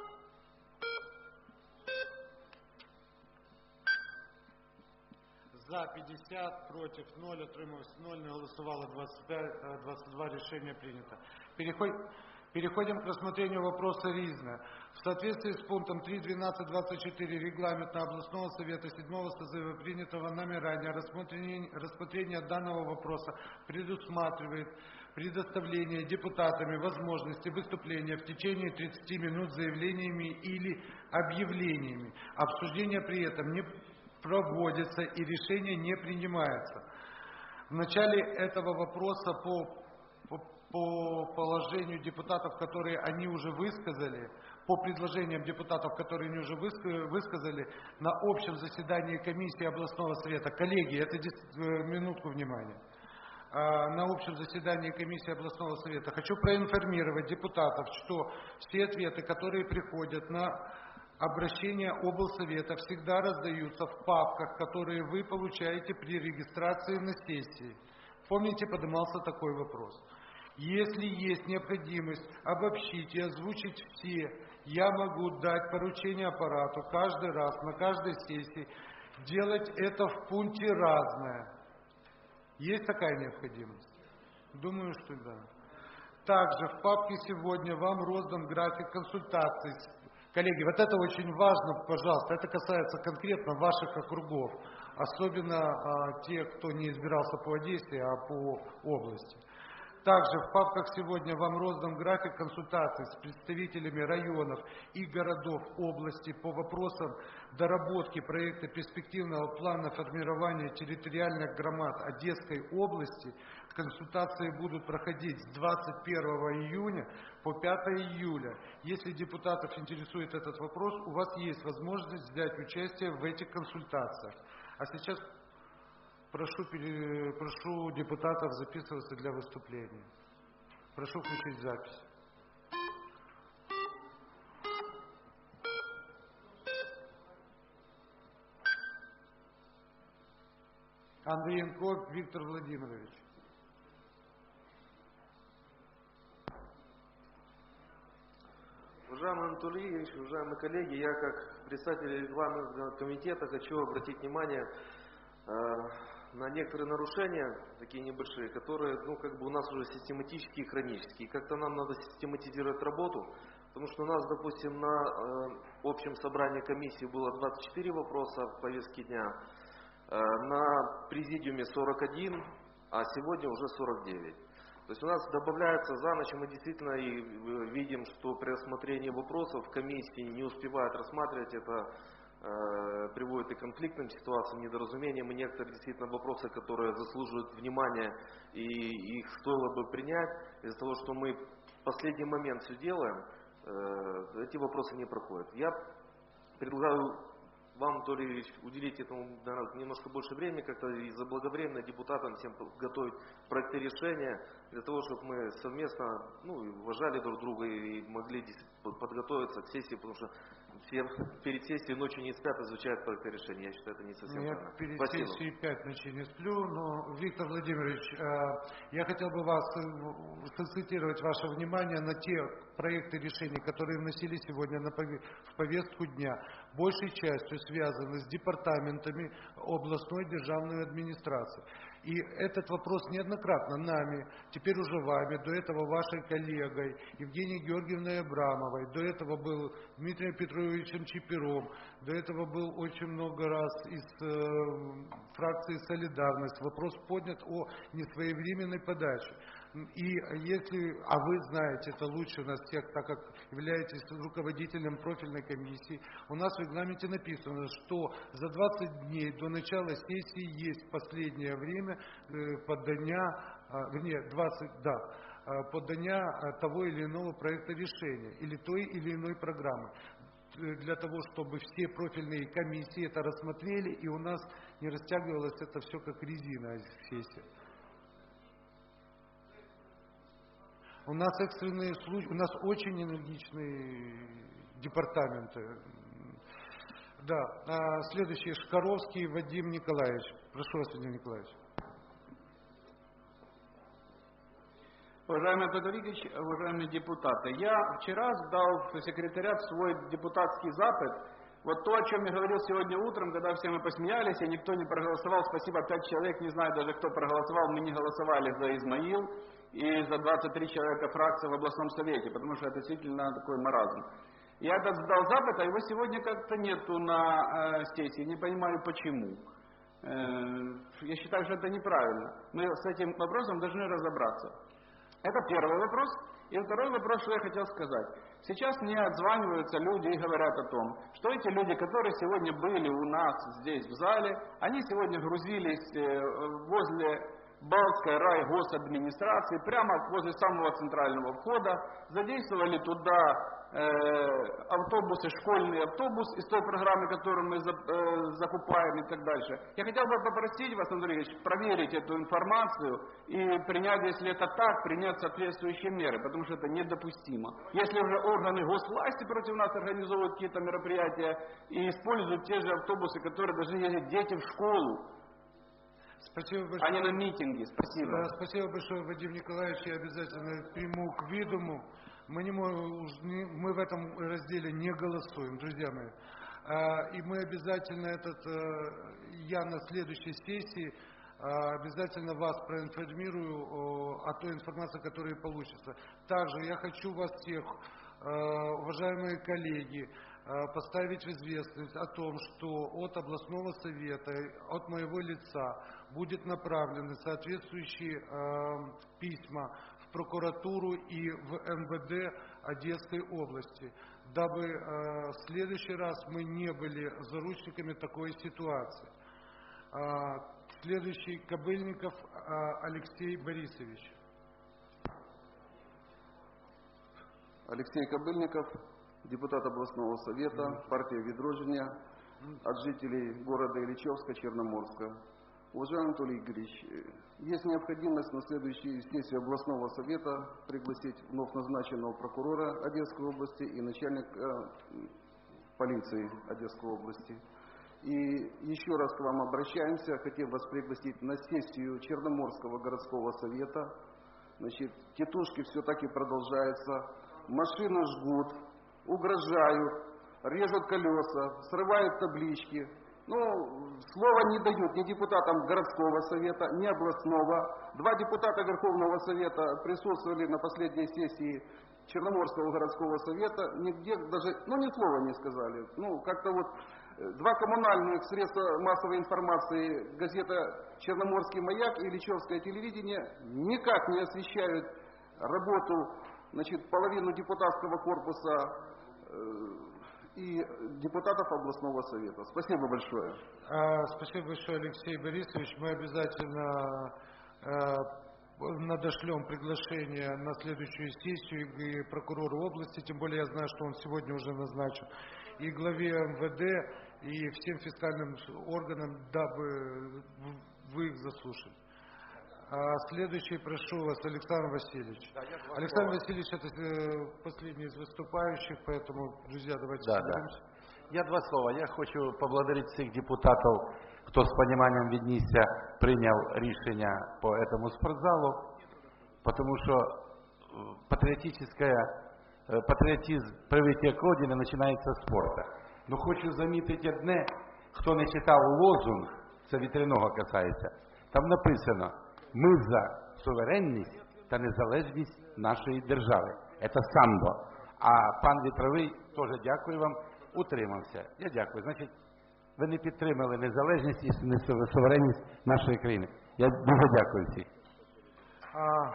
За За п'ятдесят, проти нуль, утримався нуль, не голосувало двадцать пять, двадцать два, решение принято. Переходим, переходим к рассмотрению вопроса «Ризне». В соответствии с пунктом три двенадцать двадцать четыре регламента областного совета седьмого созыва, принятого нами ранее, рассмотрение, рассмотрение данного вопроса предусматривает предоставление депутатами возможности выступления в течение тридцати минут заявлениями или объявлениями. Обсуждение при этом не проводится и решение не принимается. В начале этого вопроса по, по, по положению депутатов, которые они уже высказали, по предложениям депутатов, которые они уже высказали на общем заседании комиссии областного совета. Коллеги, это минутку внимания. На общем заседании комиссии областного совета хочу проинформировать депутатов, что все ответы, которые приходят на обращения облсовета, всегда раздаются в папках, которые вы получаете при регистрации на сессии. Помните, поднимался такой вопрос. Если есть необходимость обобщить и озвучить все, я могу дать поручение аппарату каждый раз, на каждой сессии, делать это в пункте «Разное». Есть такая необходимость? Думаю, что да. Также в папке сегодня вам роздан график консультаций. Коллеги, вот это очень важно, пожалуйста, это касается конкретно ваших округов, особенно а, те, кто не избирался по Одессе, а по области. Также в папках сегодня вам роздан график консультаций с представителями районов и городов области по вопросам доработки проекта перспективного плана формирования территориальных громад Одесской области. Консультации будут проходить с двадцать первого июня по пятого июля. Если депутатов интересует этот вопрос, у вас есть возможность взять участие в этих консультациях. А сейчас прошу, прошу депутатов записываться для выступления. Прошу включить запись. Андриенко Виктор Владимирович. Уважаемый Анатолий Игоревич, уважаемые коллеги, я как председатель регламентного комитета хочу обратить внимание э, на некоторые нарушения, такие небольшие, которые, ну, как бы у нас уже систематические и хронические. Как-то нам надо систематизировать работу, потому что у нас, допустим, на э, общем собрании комиссии было двадцать четыре вопроса в повестке дня, э, на президиуме сорок один, а сегодня уже сорок девять. То есть у нас добавляется за ночь, мы действительно и видим, что при рассмотрении вопросов комиссии не успевают рассматривать это, э, приводит и к конфликтным ситуациям, недоразумениям, и некоторые действительно вопросы, которые заслуживают внимания, и их стоило бы принять, из-за того, что мы в последний момент все делаем, э, эти вопросы не проходят. Я предлагаю вам, Анатолий Ильич, уделить этому, наверное, немножко больше времени, как-то и заблаговременно депутатам всем готовить проекты решения, для того, чтобы мы совместно, ну, уважали друг друга и могли подготовиться к сессии, потому что все перед сессией ночью не спят, изучают проекты решения. Я считаю, это не совсем я правильно. перед Спасибо. сессией пять ночей не сплю, но, Виктор Владимирович, я хотел бы вас сакцентировать ваше внимание на те проекты решений, которые вносили сегодня на в повестку дня, большей частью связаны с департаментами областной державной администрации. И этот вопрос неоднократно нами, теперь уже вами, до этого вашей коллегой Евгенией Георгиевной Абрамовой, до этого был Дмитрием Петровичем Чипером, до этого был очень много раз из э, фракции «Солидарность» вопрос поднят о несвоевременной подаче. И если, а вы знаете это лучше нас всех, так как являетесь руководителем профильной комиссии, у нас в регламенте написано, что за двадцать дней до начала сессии есть последнее время подания, вернее, двадцать, да, подания того или иного проекта решения или той или иной программы, для того, чтобы все профильные комиссии это рассмотрели, и у нас не растягивалось это все как резина сессия. У нас экстренные случаи, у нас очень энергичные департаменты. Да, а следующий Шкаровский Вадим Николаевич. Прошу вас, Вадим Николаевич. Уважаемый Анатолий Игоревич, уважаемые депутаты, я вчера сдал в секретариат свой депутатский запит Вот то, о чем я говорил сегодня утром, когда все мы посмеялись, и никто не проголосовал, спасибо, пять человек, не знаю даже, кто проголосовал, мы не голосовали за Измаил и за двадцать три человека фракции в областном совете, потому что это действительно такой маразм. Я этот сдал запад, а его сегодня как-то нету на э, сессии, не понимаю почему. Э, я считаю, что это неправильно. Мы с этим вопросом должны разобраться. Это первый вопрос. И второй вопрос, что я хотел сказать. Сейчас мне отзваниваются люди и говорят о том, что эти люди, которые сегодня были у нас здесь в зале, они сегодня грузились возле Балтской райгосадминистрации, прямо возле самого центрального входа, задействовали туда э, автобусы, школьный автобус из той программы, которую мы за, э, закупаем и так дальше. Я хотел бы попросить вас, Андрей Ильич, проверить эту информацию и принять, если это так, принять соответствующие меры, потому что это недопустимо. Если уже органы госвласти против нас организовывают какие-то мероприятия и используют те же автобусы, которые должны ездить дети в школу, Спасибо большое. а не на митинги. Спасибо. Да, спасибо большое, Вадим Николаевич. Я обязательно приму к виду. Мы, не можем, мы в этом разделе не голосуем, друзья мои. И мы обязательно этот, я на следующей сессии обязательно вас проинформирую о той информации, которая получится. Также я хочу вас всех, уважаемые коллеги, поставить в известность о том, что от областного совета, от моего лица будет направлены соответствующие э, письма в прокуратуру и в эм вэ дэ Одесской области, дабы э, в следующий раз мы не были заручниками такой ситуации. Э, следующий Кобыльников э, Алексей Борисович. Алексей Кобыльников, депутат областного совета, партия «Відродження», от жителей города Ильичевска, Черноморска. Уважаемый Анатолий Игоревич, есть необходимость на следующей сессии областного совета пригласить вновь назначенного прокурора Одесской области и начальника полиции Одесской области. И еще раз к вам обращаемся, хотим вас пригласить на сессию Черноморского городского совета. Значит, тетушки все таки продолжаются, машины жгут, угрожают, режут колеса, срывают таблички. Ну, слова не дают ни депутатам городского совета, ни областного. Два депутата Верховного совета присутствовали на последней сессии Черноморского городского совета, нигде даже, ну, ни слова не сказали. Ну, как-то вот два коммунальных средства массовой информации, газета «Черноморский маяк» и «Ильичевское телевидение» никак не освещают работу, значит, половину депутатского корпуса и депутатов областного совета. Спасибо большое. Спасибо большое, Алексей Борисович. Мы обязательно надошлем приглашение на следующую сессию и прокурору области, тем более я знаю, что он сегодня уже назначен, и главе эм вэ дэ, и всем фискальным органам, дабы вы их заслушали. А следующий, прошу вас, Александр Васильевич. Да, Александр Васильевич, это последний из выступающих, поэтому, друзья, давайте да, соберемся. Да. Я два слова. Я хочу поблагодарить всіх депутатів, хто з розумінням віднісся, прийняв рішення по этому спортзалу, тому що патріотизм, привиття к родині починається з спорту. Ну хочу замітити одне, хто не читав лозунг, це вітряного касається, там написано: ми за суверенність та незалежність нашої держави. Це самбо. А пан Вітровий, теж дякую вам, утримався. Я дякую. Значить, ви не підтримали незалежність і суверенність нашої країни. Я дуже дякую всім. А,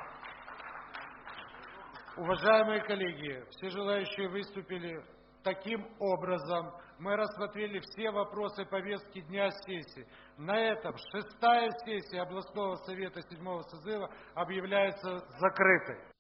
уважаемые коллеги, все желающие выступили таким образом. Мы рассмотрели все вопросы повестки дня сессии. На этом шестая сессия областного совета седьмого созыва объявляется закрытой.